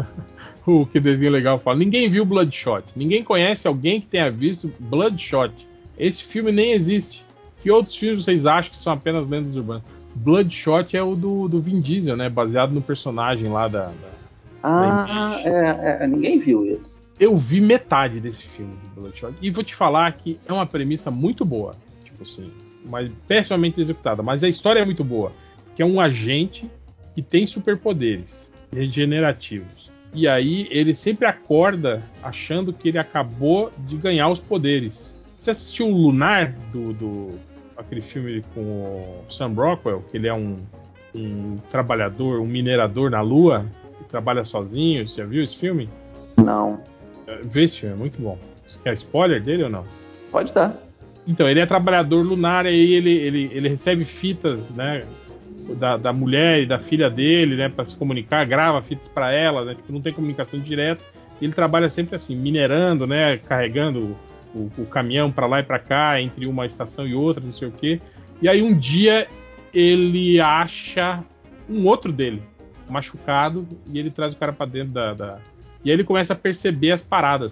Uh, que desenho legal. Fala. Ninguém viu Bloodshot. Ninguém conhece alguém que tenha visto Bloodshot. Esse filme nem existe. Que outros filmes vocês acham que são apenas lendas urbanas? Bloodshot é o do, do Vin Diesel, né? Baseado no personagem lá da... da ah, da é, é, ninguém viu isso. Eu vi metade desse filme de Bloodshot. E vou te falar que é uma premissa muito boa. Tipo assim, mas pessimamente executada. Mas a história é muito boa. Que é um agente que tem superpoderes regenerativos. E aí ele sempre acorda achando que ele acabou de ganhar os poderes. Você assistiu o Lunar, do, do aquele filme com o Sam Rockwell, que ele é um, um trabalhador, um minerador na Lua, que trabalha sozinho? Você já viu esse filme? Não. Vê esse filme, é muito bom. Você quer spoiler dele ou não? Pode dar. Então, ele é trabalhador lunar e aí ele, ele, ele recebe fitas, né? Da, da mulher e da filha dele, né, para se comunicar, grava fitas para ela, né, tipo, não tem comunicação direta. Ele trabalha sempre assim, minerando, né, carregando o, o caminhão para lá e para cá, entre uma estação e outra, não sei o quê. E aí um dia ele acha um outro dele machucado e ele traz o cara para dentro da, da... E aí ele começa a perceber as paradas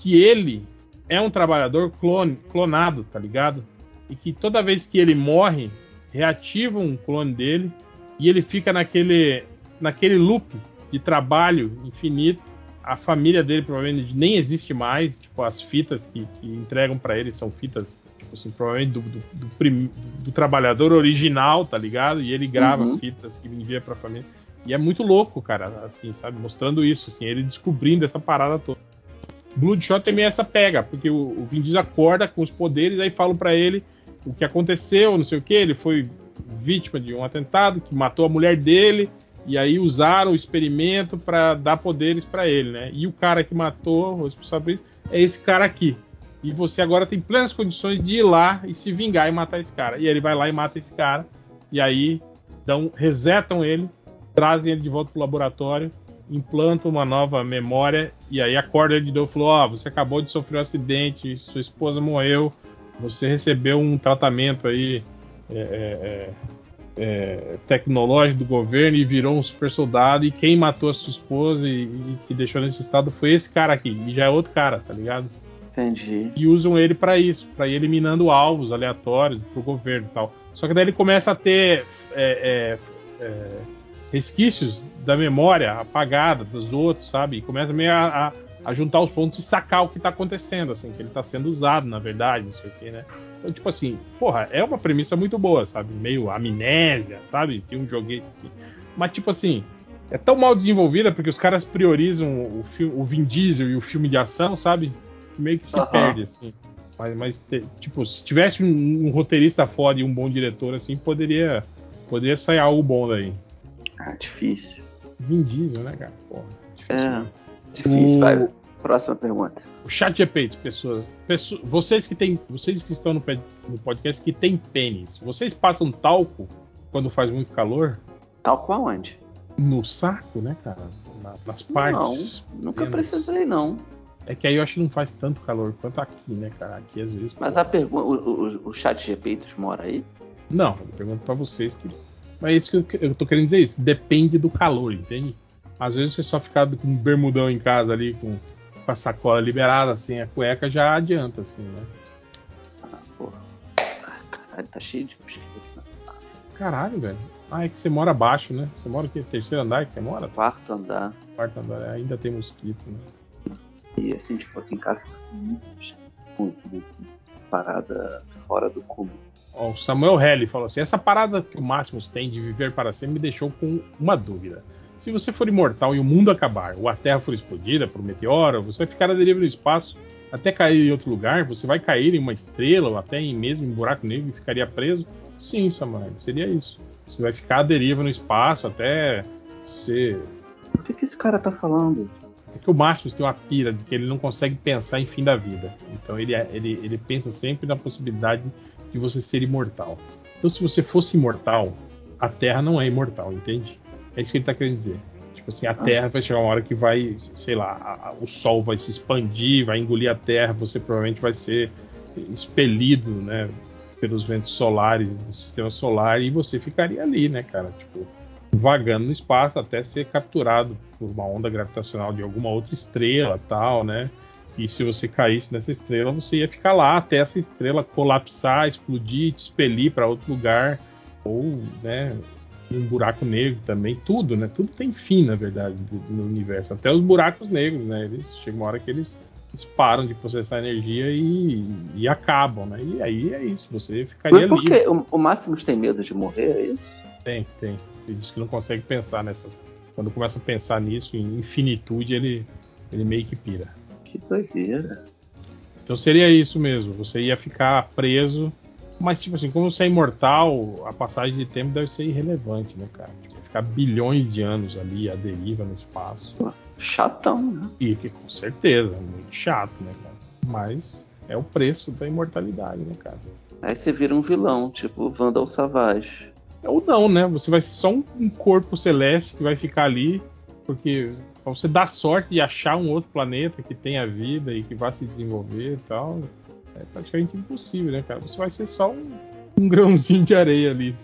que ele é um trabalhador clone, clonado, tá ligado? E que toda vez que ele morre, reativa um clone dele e ele fica naquele, naquele loop de trabalho infinito. A família dele provavelmente nem existe mais. Tipo, as fitas que, que entregam pra ele são fitas, tipo assim, provavelmente do, do, do, prim, do, do trabalhador original, tá ligado? E ele grava Uhum. fitas que envia pra família. E é muito louco, cara, assim, sabe? Mostrando isso, assim, ele descobrindo essa parada toda. Bloodshot também é essa pega, porque o, o Vin Diesel acorda com os poderes, aí falam pra ele o que aconteceu, não sei o que, ele foi vítima de um atentado que matou a mulher dele, e aí usaram o experimento pra dar poderes pra ele, né? E o cara que matou, o responsável por isso, é esse cara aqui. E você agora tem plenas condições de ir lá e se vingar e matar esse cara. E ele vai lá e mata esse cara, e aí dão, resetam ele, trazem ele de volta pro laboratório, implantam uma nova memória, e aí acorda ele de novo e falou: ó, oh, você acabou de sofrer um acidente, sua esposa morreu, você recebeu um tratamento aí é, é, é, tecnológico do governo e virou um super soldado, e quem matou a sua esposa e, e que deixou nesse estado foi esse cara aqui, e já é outro cara, tá ligado? Entendi. E usam ele pra isso, pra ir eliminando alvos aleatórios pro governo e tal. Só que daí ele começa a ter é, é, é, resquícios da memória apagada dos outros, sabe? E começa meio a, a, a juntar os pontos e sacar o que tá acontecendo, assim, que ele tá sendo usado, na verdade, não sei o que, né? Então, tipo assim, porra, é uma premissa muito boa, sabe? Meio amnésia, sabe? Tem um joguete assim. Mas, tipo assim, é tão mal desenvolvida porque os caras priorizam o, filme, o Vin Diesel e o filme de ação, sabe? Que meio que se Uhum. perde, assim. Mas, mas tipo, se tivesse um, um roteirista foda e um bom diretor, assim, poderia, poderia sair algo bom daí. Ah, difícil. Vin Diesel, né, cara? Porra, difícil. É, difícil. O... Vai, próxima pergunta. O chat G P T, pessoas, pessoas, vocês que tem, vocês que estão no, no podcast que tem pênis, vocês passam talco quando faz muito calor? Talco aonde? No saco, né, cara? Na, nas partes. Não, nunca pequenas. precisei, não. É que aí eu acho que não faz tanto calor quanto aqui, né, cara? Aqui às vezes. Mas pô, a pergunta, o, o, o chat G P T mora aí? Não, eu pergunto pra vocês que. Mas é isso que eu, eu tô querendo dizer isso. Depende do calor, entende? Às vezes você só ficar com um bermudão em casa ali, com, com a sacola liberada, assim, a cueca já adianta, assim, né? Ah, porra. Ah, caralho, tá cheio de mosquito. Caralho, velho. Ah, é que você mora abaixo, né? Você mora aqui, terceiro andar que você mora? Quarto andar. Quarto andar, ainda tem mosquito, né? E assim, tipo, aqui em casa tá muito mosquito. Muito, muito, muito. Parada fora do cubo. Ó, o Samuel Helly falou assim: essa parada que o Máximos tem de viver para sempre me deixou com uma dúvida. Se você for imortal e o mundo acabar, ou a Terra for explodida por um meteoro, você vai ficar à deriva no espaço até cair em outro lugar? Você vai cair em uma estrela ou até em mesmo em um buraco negro e ficaria preso? Sim, Samuel, seria isso. Você vai ficar à deriva no espaço até ser... O que, que esse cara tá falando? É que o Máximos tem uma pira de que ele não consegue pensar em fim da vida. Então ele, ele, ele pensa sempre na possibilidade de você ser imortal. Então se você fosse imortal, a Terra não é imortal, entende? É isso que ele tá querendo dizer. Tipo assim, a Terra vai chegar uma hora que vai, sei lá, a, a, o Sol vai se expandir, vai engolir a Terra, você provavelmente vai ser expelido, né, pelos ventos solares do sistema solar e você ficaria ali, né, cara? Tipo, vagando no espaço até ser capturado por uma onda gravitacional de alguma outra estrela, tal, né? E se você caísse nessa estrela, você ia ficar lá até essa estrela colapsar, explodir, te expelir para outro lugar, ou, né, um buraco negro também, tudo, né? Tudo tem fim, na verdade, no universo. Até os buracos negros, né? Eles chega uma hora que eles, eles param de processar energia e, e acabam, né? E aí é isso, você ficaria Mas por livre. que o, o Máximos tem medo de morrer, é isso? Tem, tem. Ele diz que não consegue pensar nessas. Quando começa a pensar nisso, em infinitude, ele, ele meio que pira. Que doideira. Então seria isso mesmo. Você ia ficar preso. Mas, tipo assim, como você é imortal, a passagem de tempo deve ser irrelevante, né, cara? Ia ficar bilhões de anos ali, à deriva no espaço. Chatão, né? E que com certeza, muito chato, né, cara? Mas é o preço da imortalidade, né, cara? Aí você vira um vilão, tipo Vandal Savage. Ou não, né? Você vai ser só um, um corpo celeste que vai ficar ali, porque pra você dar sorte de achar um outro planeta que tenha vida e que vá se desenvolver e tal, é praticamente impossível, né, cara? Você vai ser só um, um grãozinho de areia ali,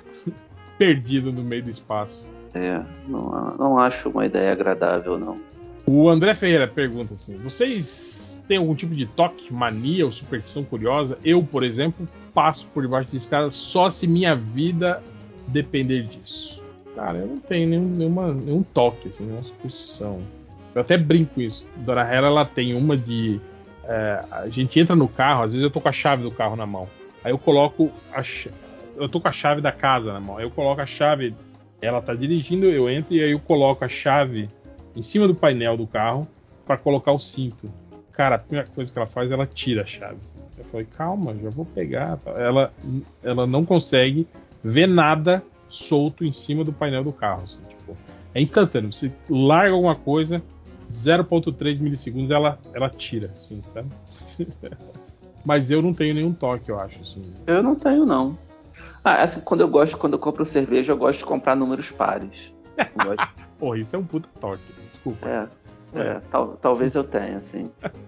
perdido no meio do espaço. É, não, não acho uma ideia agradável, não. O André Ferreira pergunta assim: vocês têm algum tipo de toque, mania ou superstição curiosa? Eu, por exemplo, passo por debaixo de escada só se minha vida depender disso. Cara, eu não tenho nenhum, nenhuma, nenhum toque, assim, nenhuma superstição. Eu até brinco isso. Dona Hera, ela tem uma de... É, a gente entra no carro, às vezes eu tô com a chave do carro na mão. Aí eu coloco a chave... Eu tô com a chave da casa na mão. Aí eu coloco a chave... Ela tá dirigindo, eu entro e aí eu coloco a chave em cima do painel do carro para colocar o cinto. Cara, a primeira coisa que ela faz, ela tira a chave. Eu falei, calma, já vou pegar. Ela, ela não consegue ver nada solto em cima do painel do carro. Assim, tipo, é instantâneo. Você larga alguma coisa, zero vírgula três milissegundos ela, ela tira, assim, sabe? Mas eu não tenho nenhum toque, eu acho. Assim. Eu não tenho, não. Ah, assim, quando eu gosto, quando eu compro cerveja, eu gosto de comprar números pares. Gosto... Pô, isso é um puta toque, desculpa. É, é tal, talvez eu tenha, assim.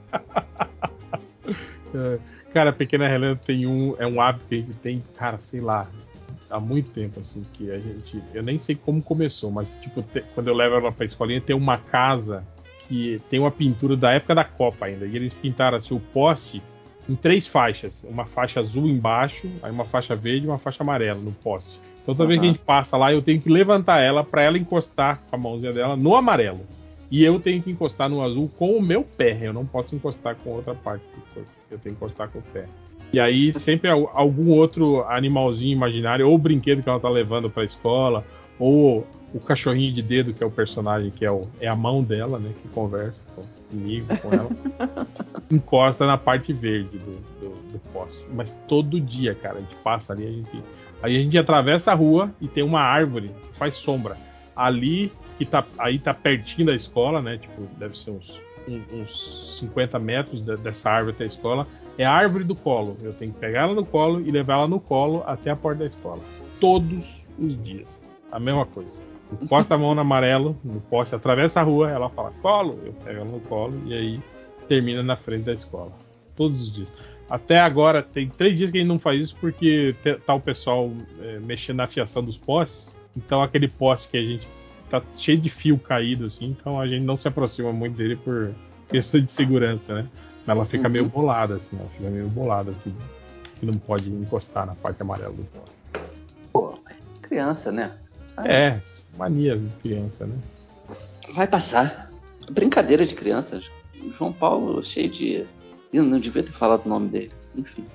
É, cara, a Pequena Helena tem um, é um hábito que a gente tem, cara, sei lá, há muito tempo, assim, que a gente, eu nem sei como começou, mas, tipo, te, quando eu levo ela pra escolinha, tem uma casa que tem uma pintura da época da Copa ainda, e eles pintaram, assim, o poste em três faixas, uma faixa azul embaixo, aí uma faixa verde e uma faixa amarela no poste. Então toda uhum. vez que a gente passa lá, eu tenho que levantar ela para ela encostar com a mãozinha dela no amarelo. E eu tenho que encostar no azul com o meu pé. Eu não posso encostar com outra parte do corpo. Eu tenho que encostar com o pé. E aí sempre algum outro animalzinho imaginário, ou o brinquedo que ela tá levando para a escola, ou o cachorrinho de dedo, que é o personagem, que é, o, é a mão dela, né, que conversa comigo, com ela, encosta na parte verde do, do, do poste. Mas todo dia, cara, a gente passa ali, a gente, aí a gente atravessa a rua e tem uma árvore que faz sombra. Ali, que tá, aí tá pertinho da escola, né, tipo, deve ser uns, uns cinquenta metros de, dessa árvore até a escola, é a árvore do colo. Eu tenho que pegar ela no colo e levar ela no colo até a porta da escola. Todos os dias. A mesma coisa. Encosta a mão no amarelo, no poste, atravessa a rua, ela fala colo, eu pego ela no colo e aí termina na frente da escola. Todos os dias. Até agora, tem três dias que a gente não faz isso porque tá o pessoal é, mexendo na fiação dos postes. Então aquele poste que a gente tá cheio de fio caído, assim, então a gente não se aproxima muito dele por questão de segurança, né? Ela fica uhum. meio bolada, assim, ela fica meio bolada que, que não pode encostar na parte amarela do poste. Pô, criança, né? Ai. É, mania de criança, né? Vai passar. Brincadeira de crianças. João Paulo cheio de... Eu não devia ter falado o nome dele. Enfim.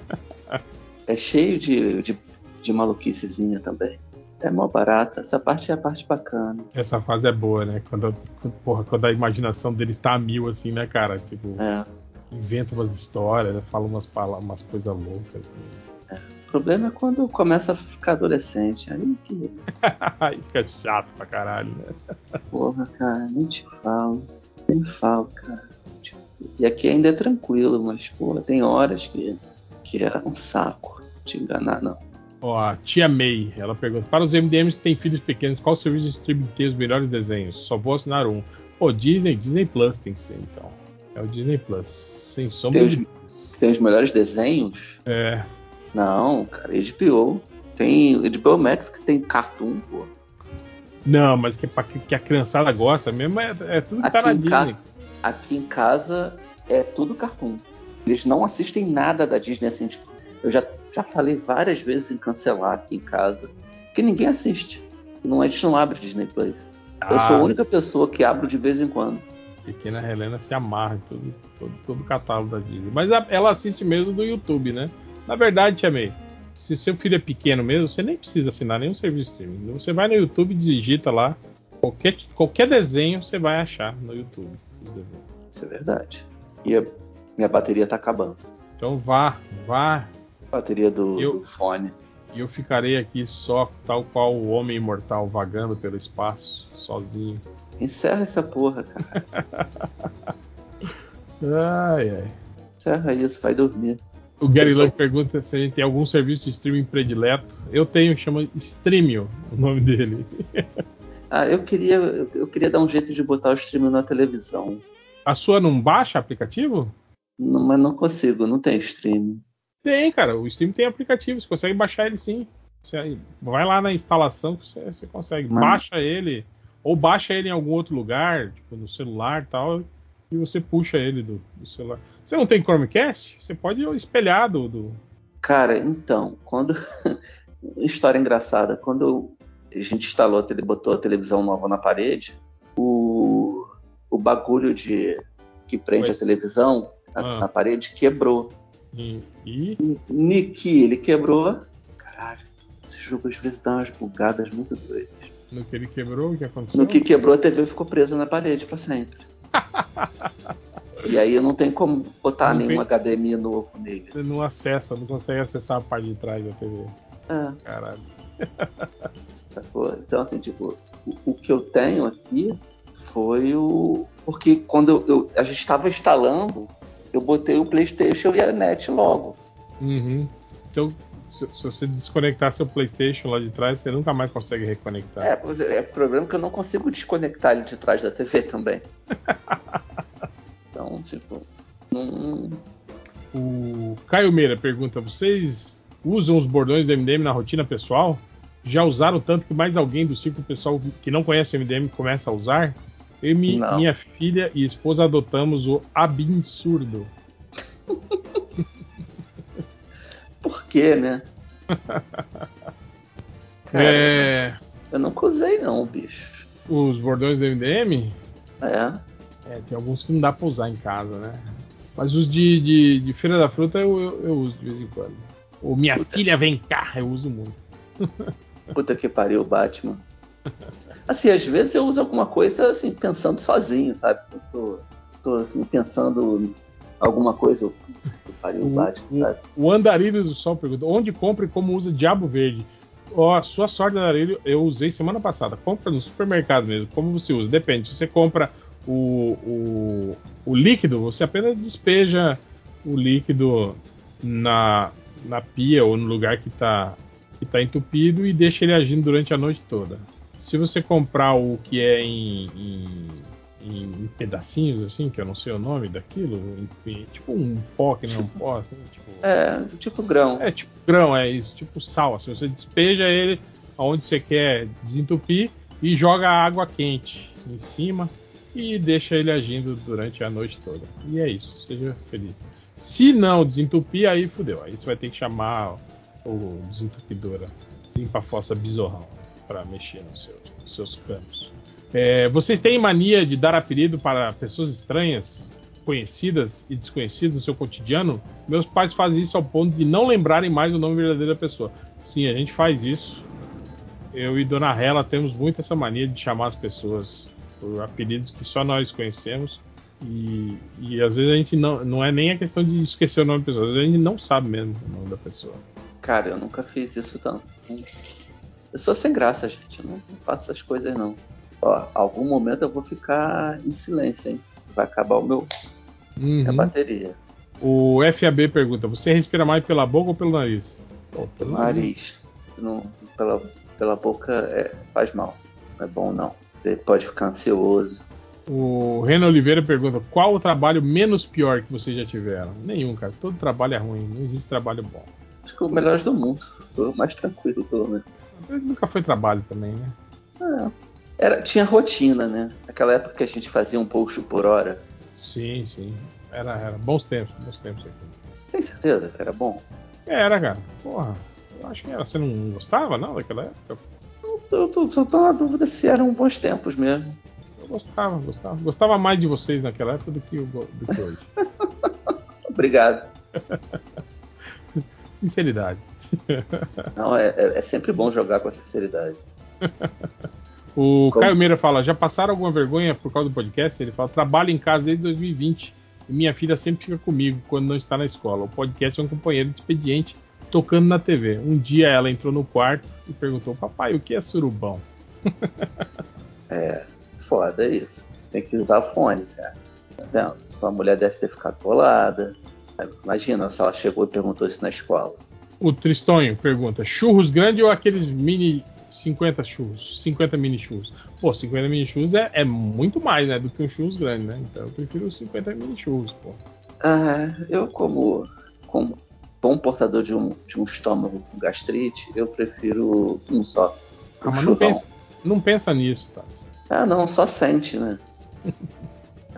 É cheio de, de, de maluquicezinha também. É mó barata. Essa parte é a parte bacana. Essa fase é boa, né? Quando, porra, quando a imaginação dele está a mil, assim, né, cara? Tipo, é. inventa umas histórias, né? Fala umas, umas coisas loucas, assim. É. O problema é quando começa a ficar adolescente. Aí que... Aí fica chato pra caralho, né? Porra, cara, nem te falo. Nem falo, cara. E aqui ainda é tranquilo, mas, porra, tem horas que, que é um saco te enganar, não. Ó, a tia May, ela pergunta: para os M D Ms que têm filhos pequenos, qual serviço de streaming tem os melhores desenhos? Só vou assinar um. Pô, Disney, Disney Plus tem que ser, então. É o Disney Plus, sem sombra tem de... Os, tem os melhores desenhos? É. Não, cara, H B O. Tem H B O Max que tem Cartoon, pô. Não, mas que, que a criançada gosta mesmo é, é tudo que aqui tá na Disney. Ca... Aqui em casa é tudo Cartoon. Eles não assistem nada da Disney, assim, tipo, eu já, já falei várias vezes em cancelar aqui em casa, que ninguém assiste. Não, a gente não abre Disney Plus. Ah, eu sou a única pessoa que abro de vez em quando. Pequena Helena se amarra em todo, todo, todo o catálogo da Disney. Mas a, ela assiste mesmo do YouTube, né? Na verdade, Tia May, se seu filho é pequeno mesmo, você nem precisa assinar nenhum serviço de streaming. Você vai no YouTube e digita lá, qualquer, qualquer desenho você vai achar no YouTube. Os desenhos. Isso é verdade. E a minha bateria tá acabando. Então vá, vá. Bateria do, eu, do fone. E eu ficarei aqui só, tal qual o homem imortal, vagando pelo espaço, sozinho. Encerra essa porra, cara. Ai, ai. Encerra isso, vai dormir. O Gary tô... Lang pergunta se a gente tem algum serviço de streaming predileto. Eu tenho, chama Streamio, o nome dele. Ah, eu queria, eu queria dar um jeito de botar o streaming na televisão. A sua não baixa aplicativo? Não, mas não consigo, não tem streaming. Tem, cara. O Stream tem aplicativo, você consegue baixar ele sim. Você vai lá na instalação que você, você consegue. Mas... Baixa ele, ou baixa ele em algum outro lugar, tipo no celular e tal, e você puxa ele do, do celular. Você não tem Chromecast? Você pode espelhar do... do... Cara, então, quando... História engraçada. Quando a gente instalou, ele botou a televisão nova na parede, o, o bagulho de que prende Pois. a televisão na, Ah. na parede quebrou. E... e... Niki, ele quebrou. Caralho, esse jogo às vezes dá umas bugadas muito doidas. No que ele quebrou, o que aconteceu? No que quebrou, a T V ficou presa na parede pra sempre. E aí eu não tenho como botar Não nenhum tem- H D M I novo nele. Você não acessa, não consegue acessar a parte de trás da T V. É, Caralho. sacou? Então, assim, tipo, o, o que eu tenho aqui foi o. Porque quando eu, eu- a gente estava instalando, eu botei o PlayStation e a net logo. Uhum. Então, se, se você desconectar seu PlayStation lá de trás, você nunca mais consegue reconectar. É, pois é, é problema que eu não consigo desconectar ele de trás da T V também. Então, tipo, não. O Caio Meira pergunta: vocês usam os bordões do M D M na rotina pessoal? Já usaram tanto que mais alguém do círculo pessoal que não conhece o M D M começa a usar? Eu e mi- Não. minha filha e esposa adotamos o absurdo. Por quê, né? Cara, É, eu nunca usei, não, bicho. os bordões do M D M? É. É, tem alguns que não dá pra usar em casa, né? Mas os de, de, de Feira da Fruta eu, eu, eu uso de vez em quando. Ou minha Puta. filha vem cá, eu uso muito. Puta que pariu, Batman. Assim, às vezes eu uso alguma coisa assim, pensando sozinho, sabe? Eu tô, tô assim, pensando alguma coisa, eu, puta que pariu, O, Batman, o, sabe? o Andarilho do Sol pergunta: onde compra e como usa Diabo Verde? Ó, sua sorte, Andarilho, eu usei semana passada. Compra no supermercado mesmo. Como você usa? Depende. Se você compra o, o, o líquido, você apenas despeja o líquido na, na pia ou no lugar que está que tá entupido e deixa ele agindo durante a noite toda. Se você comprar o que é em, em, em pedacinhos, assim, que eu não sei o nome daquilo, em- tipo um pó que não é um pó, assim, tipo... É, tipo grão. É, tipo grão, é isso, tipo sal. Assim, você despeja ele aonde você quer desentupir e joga água quente em cima e deixa ele agindo durante a noite toda. E é isso, seja feliz. Se não desentupir, aí fudeu. Aí você vai ter que chamar o desentupidora limpa a fossa besorrão para mexer nos seus, nos seus canos. É, vocês têm mania de dar apelido para pessoas estranhas, conhecidas e desconhecidas no seu cotidiano? Meus pais fazem isso ao ponto de não lembrarem mais o nome verdadeiro da pessoa. Sim, a gente faz isso. Eu e Dona Rela temos muito essa mania de chamar as pessoas por apelidos que só nós conhecemos. E, e às vezes a gente não, não é nem a questão de esquecer o nome da pessoa, às vezes a gente não sabe mesmo o nome da pessoa. Cara, eu nunca fiz isso tanto. Eu sou sem graça, gente. Eu não faço essas coisas, não. Ó, algum momento eu vou ficar em silêncio, hein? Vai acabar o meu minha Uhum. bateria. O F A B pergunta: você respira mais pela boca ou pelo nariz? Pô, pelo Nariz. Não, pela, pela boca é, faz mal. Não é bom, não. Você pode ficar ansioso. O Renan Oliveira pergunta: qual o trabalho menos pior que vocês já tiveram? Nenhum, cara. Todo trabalho é ruim. Não existe trabalho bom. Acho que o melhor do mundo. Tô mais tranquilo, pelo menos. Nunca foi trabalho também, né? É. Era, tinha rotina, né? Naquela época que a gente fazia um post por hora. Sim, sim. Era, era. Bons tempos, bons tempos aqui. Tem certeza que era bom? Era, cara. Porra. Eu acho que era. Você não gostava, não, daquela época? Eu tô, só tô na dúvida se eram bons tempos mesmo. Eu gostava, gostava. Gostava mais de vocês naquela época do que, do que hoje. Obrigado. Sinceridade. Não, é, é, é sempre bom jogar com a sinceridade. O Como? Caio Meira fala: já passaram alguma vergonha por causa do podcast? Ele fala: trabalho em casa desde dois mil e vinte e minha filha sempre fica comigo quando não está na escola. O podcast é um companheiro de expediente tocando na T V. Um dia ela entrou no quarto e perguntou: papai, o que é surubão? É, foda isso. Tem que usar fone, cara. Tá vendo? Tua mulher deve ter ficado bolada. Imagina se ela chegou e perguntou isso na escola. O Tristonho pergunta: churros grande ou aqueles mini cinquenta churros? cinquenta mini churros. Pô, cinquenta mini churros é, é muito mais, né, do que um churros grande, né? Então eu prefiro os cinquenta mini churros, pô. Ah, eu como, como bom portador de um, de um estômago com gastrite, eu prefiro um só. Um Ah, mas churrão. não pensa, não pensa nisso, tá? Ah, não, só sente, né?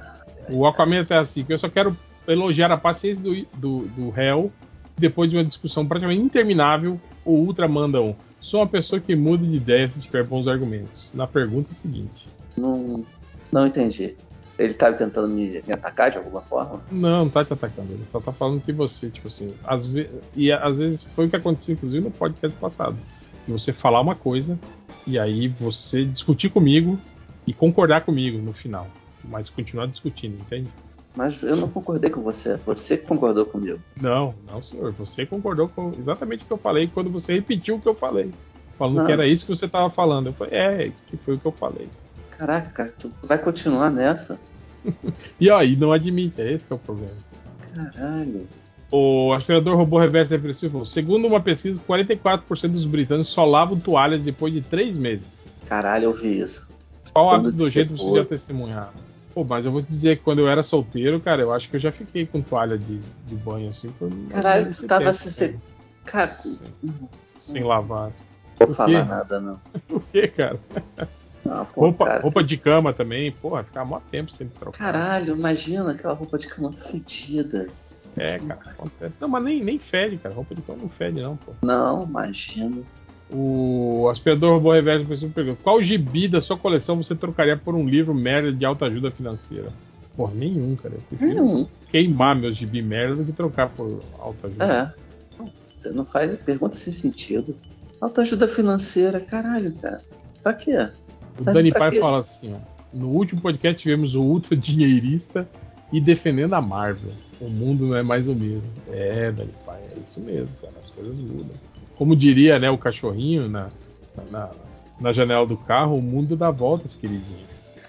O Aquaman até assim, que eu só quero elogiar a paciência do, do, do réu. Depois de uma discussão praticamente interminável, o Ultra manda um: sou uma pessoa que muda de ideia se tiver bons argumentos. Na pergunta seguinte. Não, não entendi. Ele tá tentando me, me atacar de alguma forma? Não, não tá te atacando. Ele só tá falando que você, tipo assim, às vezes. E às vezes foi o que aconteceu, inclusive, no podcast passado. De você falar uma coisa e aí você discutir comigo e concordar comigo no final. Mas continuar discutindo, entende? Mas eu não concordei com você. Você que concordou comigo. Não, não, senhor. Você concordou com exatamente o que eu falei quando você repetiu o que eu falei. Falando Não. que era isso que você tava falando. Eu falei, é, que foi o que eu falei. Caraca, cara, tu vai continuar nessa? E aí, não admite, é esse que é o problema. Caralho. O aspirador robô reverso depressivo. Segundo uma pesquisa, quarenta e quatro por cento dos britânicos só lavam toalhas depois de três meses. Caralho, eu vi isso. Qual Bando hábito de do jeito você já ceboso. testemunhar? Pô, mas eu vou te dizer que quando eu era solteiro, cara, eu acho que eu já fiquei com toalha de, de banho assim por mais ou Caralho, menos tu esse tava tempo, se. cara. se... Cara, Sem, sem lavar. Assim. não vou Por falar quê? nada, não. Por quê, cara? Ah, pô, Roupa, cara. roupa de cama também, porra, ficar mó tempo sem trocar. Caralho, imagina aquela roupa de cama fedida. É, cara, acontece. Não, mas nem, nem fede, cara. Roupa de cama não fede, não, pô. Não, imagina. O aspirador robô reverso pessoa pergunta: qual gibi da sua coleção você trocaria por um livro merda de autoajuda financeira? Porra, nenhum, cara. Eu prefiro Nenhum. queimar meus gibi merda do que trocar por autoajuda. É. Não faz pergunta sem sentido. Autoajuda financeira, caralho, cara. Pra quê? O Tá- Dani pra Pai quê? fala assim, ó. No último podcast tivemos o ultra dinheirista e defendendo a Marvel. O mundo não é mais o mesmo. É, Dani Pai, é isso mesmo, cara. As coisas mudam. Como diria, né, o cachorrinho na, na, na janela do carro, o mundo dá voltas, queridinho.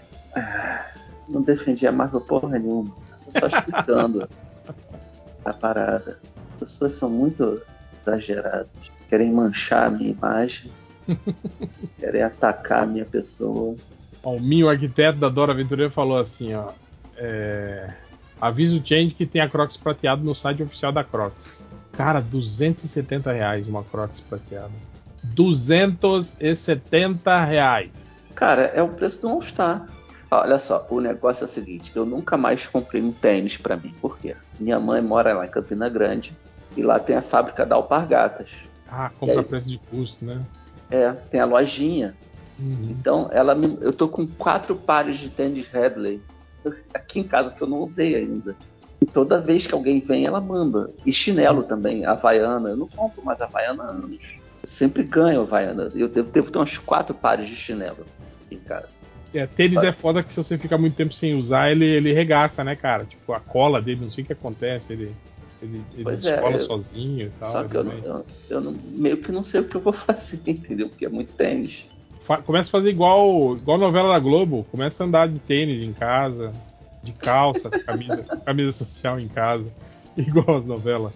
Não defendi a Marvel porra nenhuma. Tô só explicando a parada. As pessoas são muito exageradas. Querem manchar a minha imagem. Querem atacar a minha pessoa. Ó, o Minho, arquiteto da Dora Aventureira, falou assim, ó. É... Avisa o Change que tem a Crocs prateado no site oficial da Crocs. Cara, duzentos e setenta reais uma Crocs prateada. duzentos e setenta reais. Cara, é o preço do All Star. Olha só, o negócio é o seguinte, eu nunca mais comprei um tênis pra mim. Por quê? Minha mãe mora lá em Campina Grande e lá tem a fábrica da Alpargatas. Ah, E compra aí- preço de custo, né? É, tem a lojinha. Uhum. Então, ela me, eu tô com quatro pares de tênis Hadley aqui em casa que eu não usei ainda. E toda vez que alguém vem, ela manda. E chinelo também, Havaiana. Eu não compro mais Havaiana há anos. Eu sempre ganho Havaiana. Eu devo, devo ter uns quatro pares de chinelo aqui em casa. É, tênis é foda que se você ficar muito tempo sem usar, ele, ele regaça, né, cara? Tipo, a cola dele, não sei o que acontece, ele, ele, ele Pois é, descola eu- sozinho e tal. Só que ele eu, não, vai- eu, eu não- meio que não sei o que eu vou fazer, entendeu? Porque é muito tênis. Fa- Começa a fazer igual, igual novela da Globo, começa a andar de tênis em casa, de calça, camisa, camisa social em casa, igual as novelas.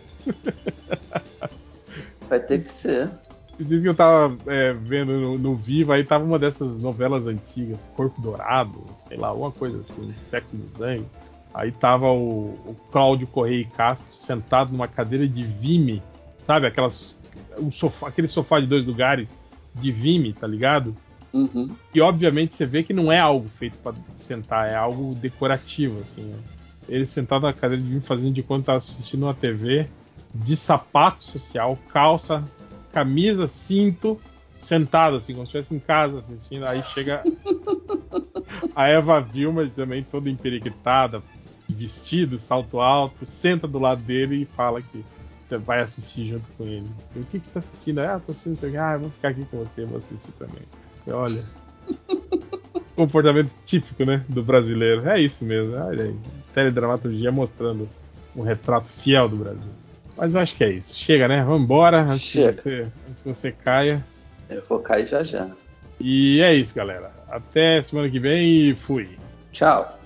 Vai ter que ser. Diz que eu tava é, vendo no, no Vivo, aí tava uma dessas novelas antigas, Corpo Dourado, sei lá, alguma coisa assim, Sexo dos Anjos. Aí tava o, o Cláudio Correia Castro sentado numa cadeira de Vime, sabe? Aquelas, um sofá, aquele sofá de dois lugares de Vime, tá ligado? Uhum. E obviamente você vê que não é algo feito para sentar, é algo decorativo, assim. Né? Ele sentado na cadeira de Vime fazendo de conta que tava assistindo uma T V, de sapato social, calça, camisa, cinto, sentado assim, como se estivesse em casa assistindo. Aí chega a Eva Vilma também toda emperiquitada, vestido, salto alto, senta do lado dele e fala que vai assistir junto com ele. E o que, que você tá assistindo? Ah, tô assistindo isso aqui. Ah, eu vou ficar aqui com você, vou assistir também. E olha, comportamento típico, né, do brasileiro. É isso mesmo. Olha aí, teledramaturgia mostrando um retrato fiel do Brasil. Mas eu acho que é isso. Chega, né? Vamos embora antes que Chega. você, antes que você caia. Eu vou cair já já. E é isso, galera. Até semana que vem e fui. Tchau.